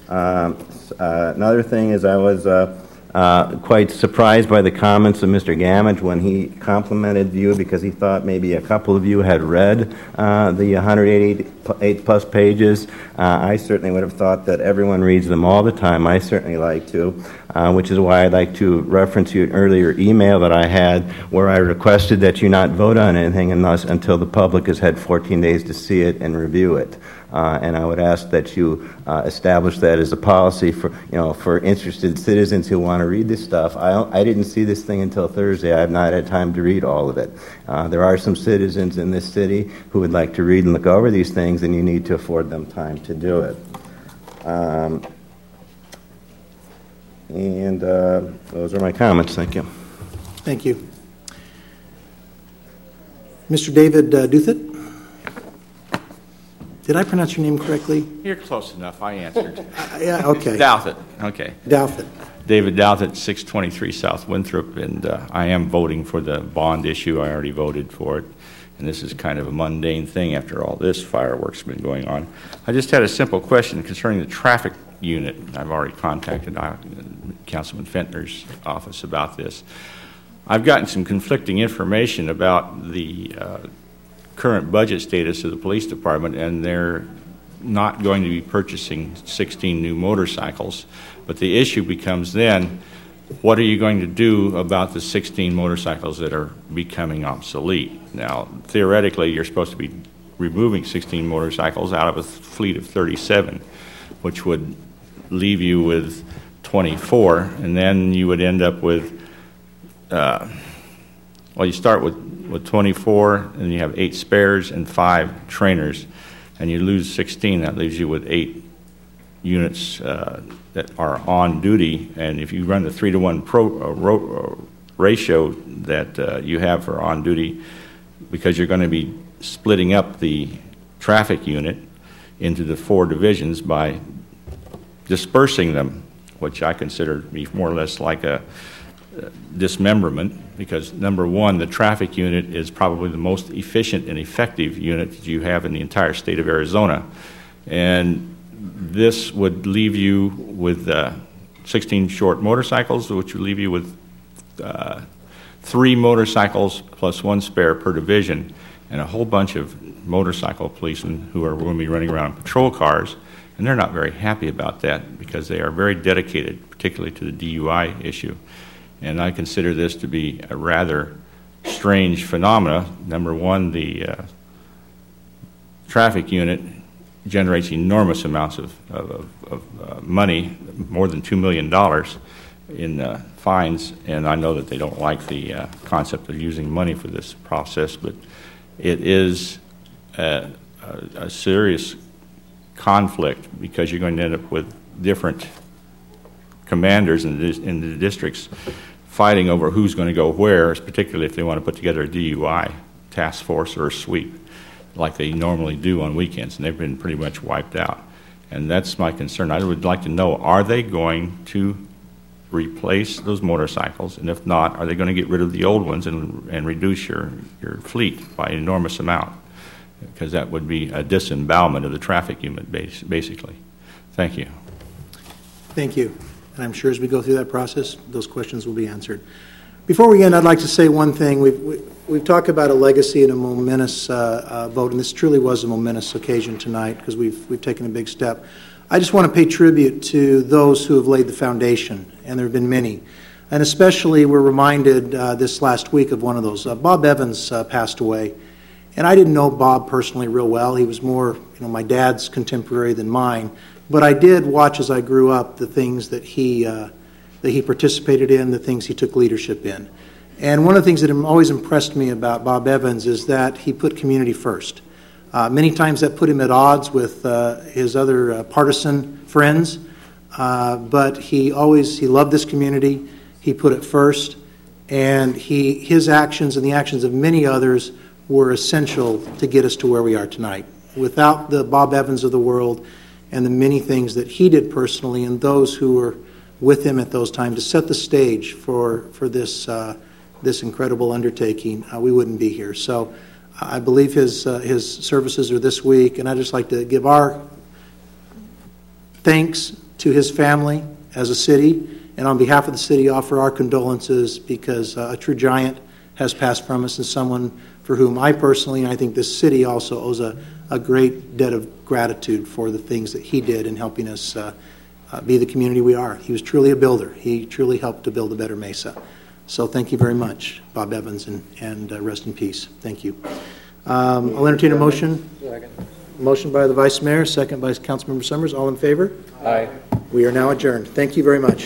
Another thing is I was quite surprised by the comments of Mr. Gamage when he complimented you because he thought maybe a couple of you had read the 188 plus pages. I certainly would have thought that everyone reads them all the time. I certainly like to, which is why I'd like to reference you an earlier email that I had where I requested that you not vote on anything until the public has had 14 days to see it and review it. and I would ask that you establish that as a policy for interested citizens who want to read this stuff. I didn't see this thing until Thursday. I have not had time to read all of it. There are some citizens in this city who would like to read and look over these things, and you need to afford them time to do it. And those are my comments. Thank you. Thank you. Mr. David Douthit? Did I pronounce your name correctly? You're close enough. I answered. Yeah, okay. Douthit. Okay. Douthit. David Douthit, 623 South Winthrop, and I am voting for the bond issue. I already voted for it, and this is kind of a mundane thing after all this fireworks been going on. I just had a simple question concerning the traffic unit. I've already contacted Councilman Fentner's office about this. I've gotten some conflicting information about the current budget status of the police department, and they're not going to be purchasing 16 new motorcycles. But the issue becomes then, what are you going to do about the 16 motorcycles that are becoming obsolete? Now, theoretically, you're supposed to be removing 16 motorcycles out of a fleet of 37, which would leave you with 24, and then you would end up with, you start with 24, and you have 8 spares and 5 trainers, and you lose 16. That leaves you with 8 units that are on duty, and if you run the 3-to-1 ratio that you have for on duty, because you're going to be splitting up the traffic unit into the 4 divisions by dispersing them, which I consider to be more or less like a dismemberment, because number one, the traffic unit is probably the most efficient and effective unit that you have in the entire state of Arizona. And this would leave you with 16 short motorcycles, which would leave you with 3 motorcycles plus 1 spare per division, and a whole bunch of motorcycle policemen who are going to be running around in patrol cars. And they're not very happy about that because they are very dedicated, particularly to the DUI issue. And I consider this to be a rather strange phenomena. Number one, the traffic unit generates enormous amounts of money, more than $2 million in fines, and I know that they don't like the concept of using money for this process, but it is a serious conflict because you're going to end up with different commanders in the districts fighting over who's going to go where, particularly if they want to put together a DUI task force or a sweep like they normally do on weekends, and they've been pretty much wiped out. And that's my concern. I would like to know, are they going to replace those motorcycles? And if not, are they going to get rid of the old ones and reduce your fleet by an enormous amount? Because that would be a disembowelment of the traffic unit, basically. Thank you. Thank you. And I'm sure as we go through that process, those questions will be answered. Before we end, I'd like to say one thing. We've talked about a legacy and a momentous vote, and this truly was a momentous occasion tonight because we've taken a big step. I just want to pay tribute to those who have laid the foundation, and there have been many. And especially we're reminded this last week of one of those. Bob Evans passed away. And I didn't know Bob personally real well. He was more, my dad's contemporary than mine. But I did watch as I grew up the things that he participated in, the things he took leadership in. And one of the things that always impressed me about Bob Evans is that he put community first. Many times that put him at odds with his other partisan friends, but he loved this community. He put it first, and his actions and the actions of many others were essential to get us to where we are tonight. Without the Bob Evans of the world and the many things that he did personally and those who were with him at those times to set the stage for this incredible undertaking, we wouldn't be here. So I believe his services are this week, and I'd just like to give our thanks to his family as a city, and on behalf of the city offer our condolences because a true giant has passed from us and someone for whom I personally, and I think this city also owes a great debt of gratitude for the things that he did in helping us be the community we are. He was truly a builder. He truly helped to build a better Mesa. So thank you very much, Bob Evans, and rest in peace. Thank you. I'll entertain a motion. Motion by the Vice Mayor, second by Councilmember Summers. All in favor? Aye. We are now adjourned. Thank you very much.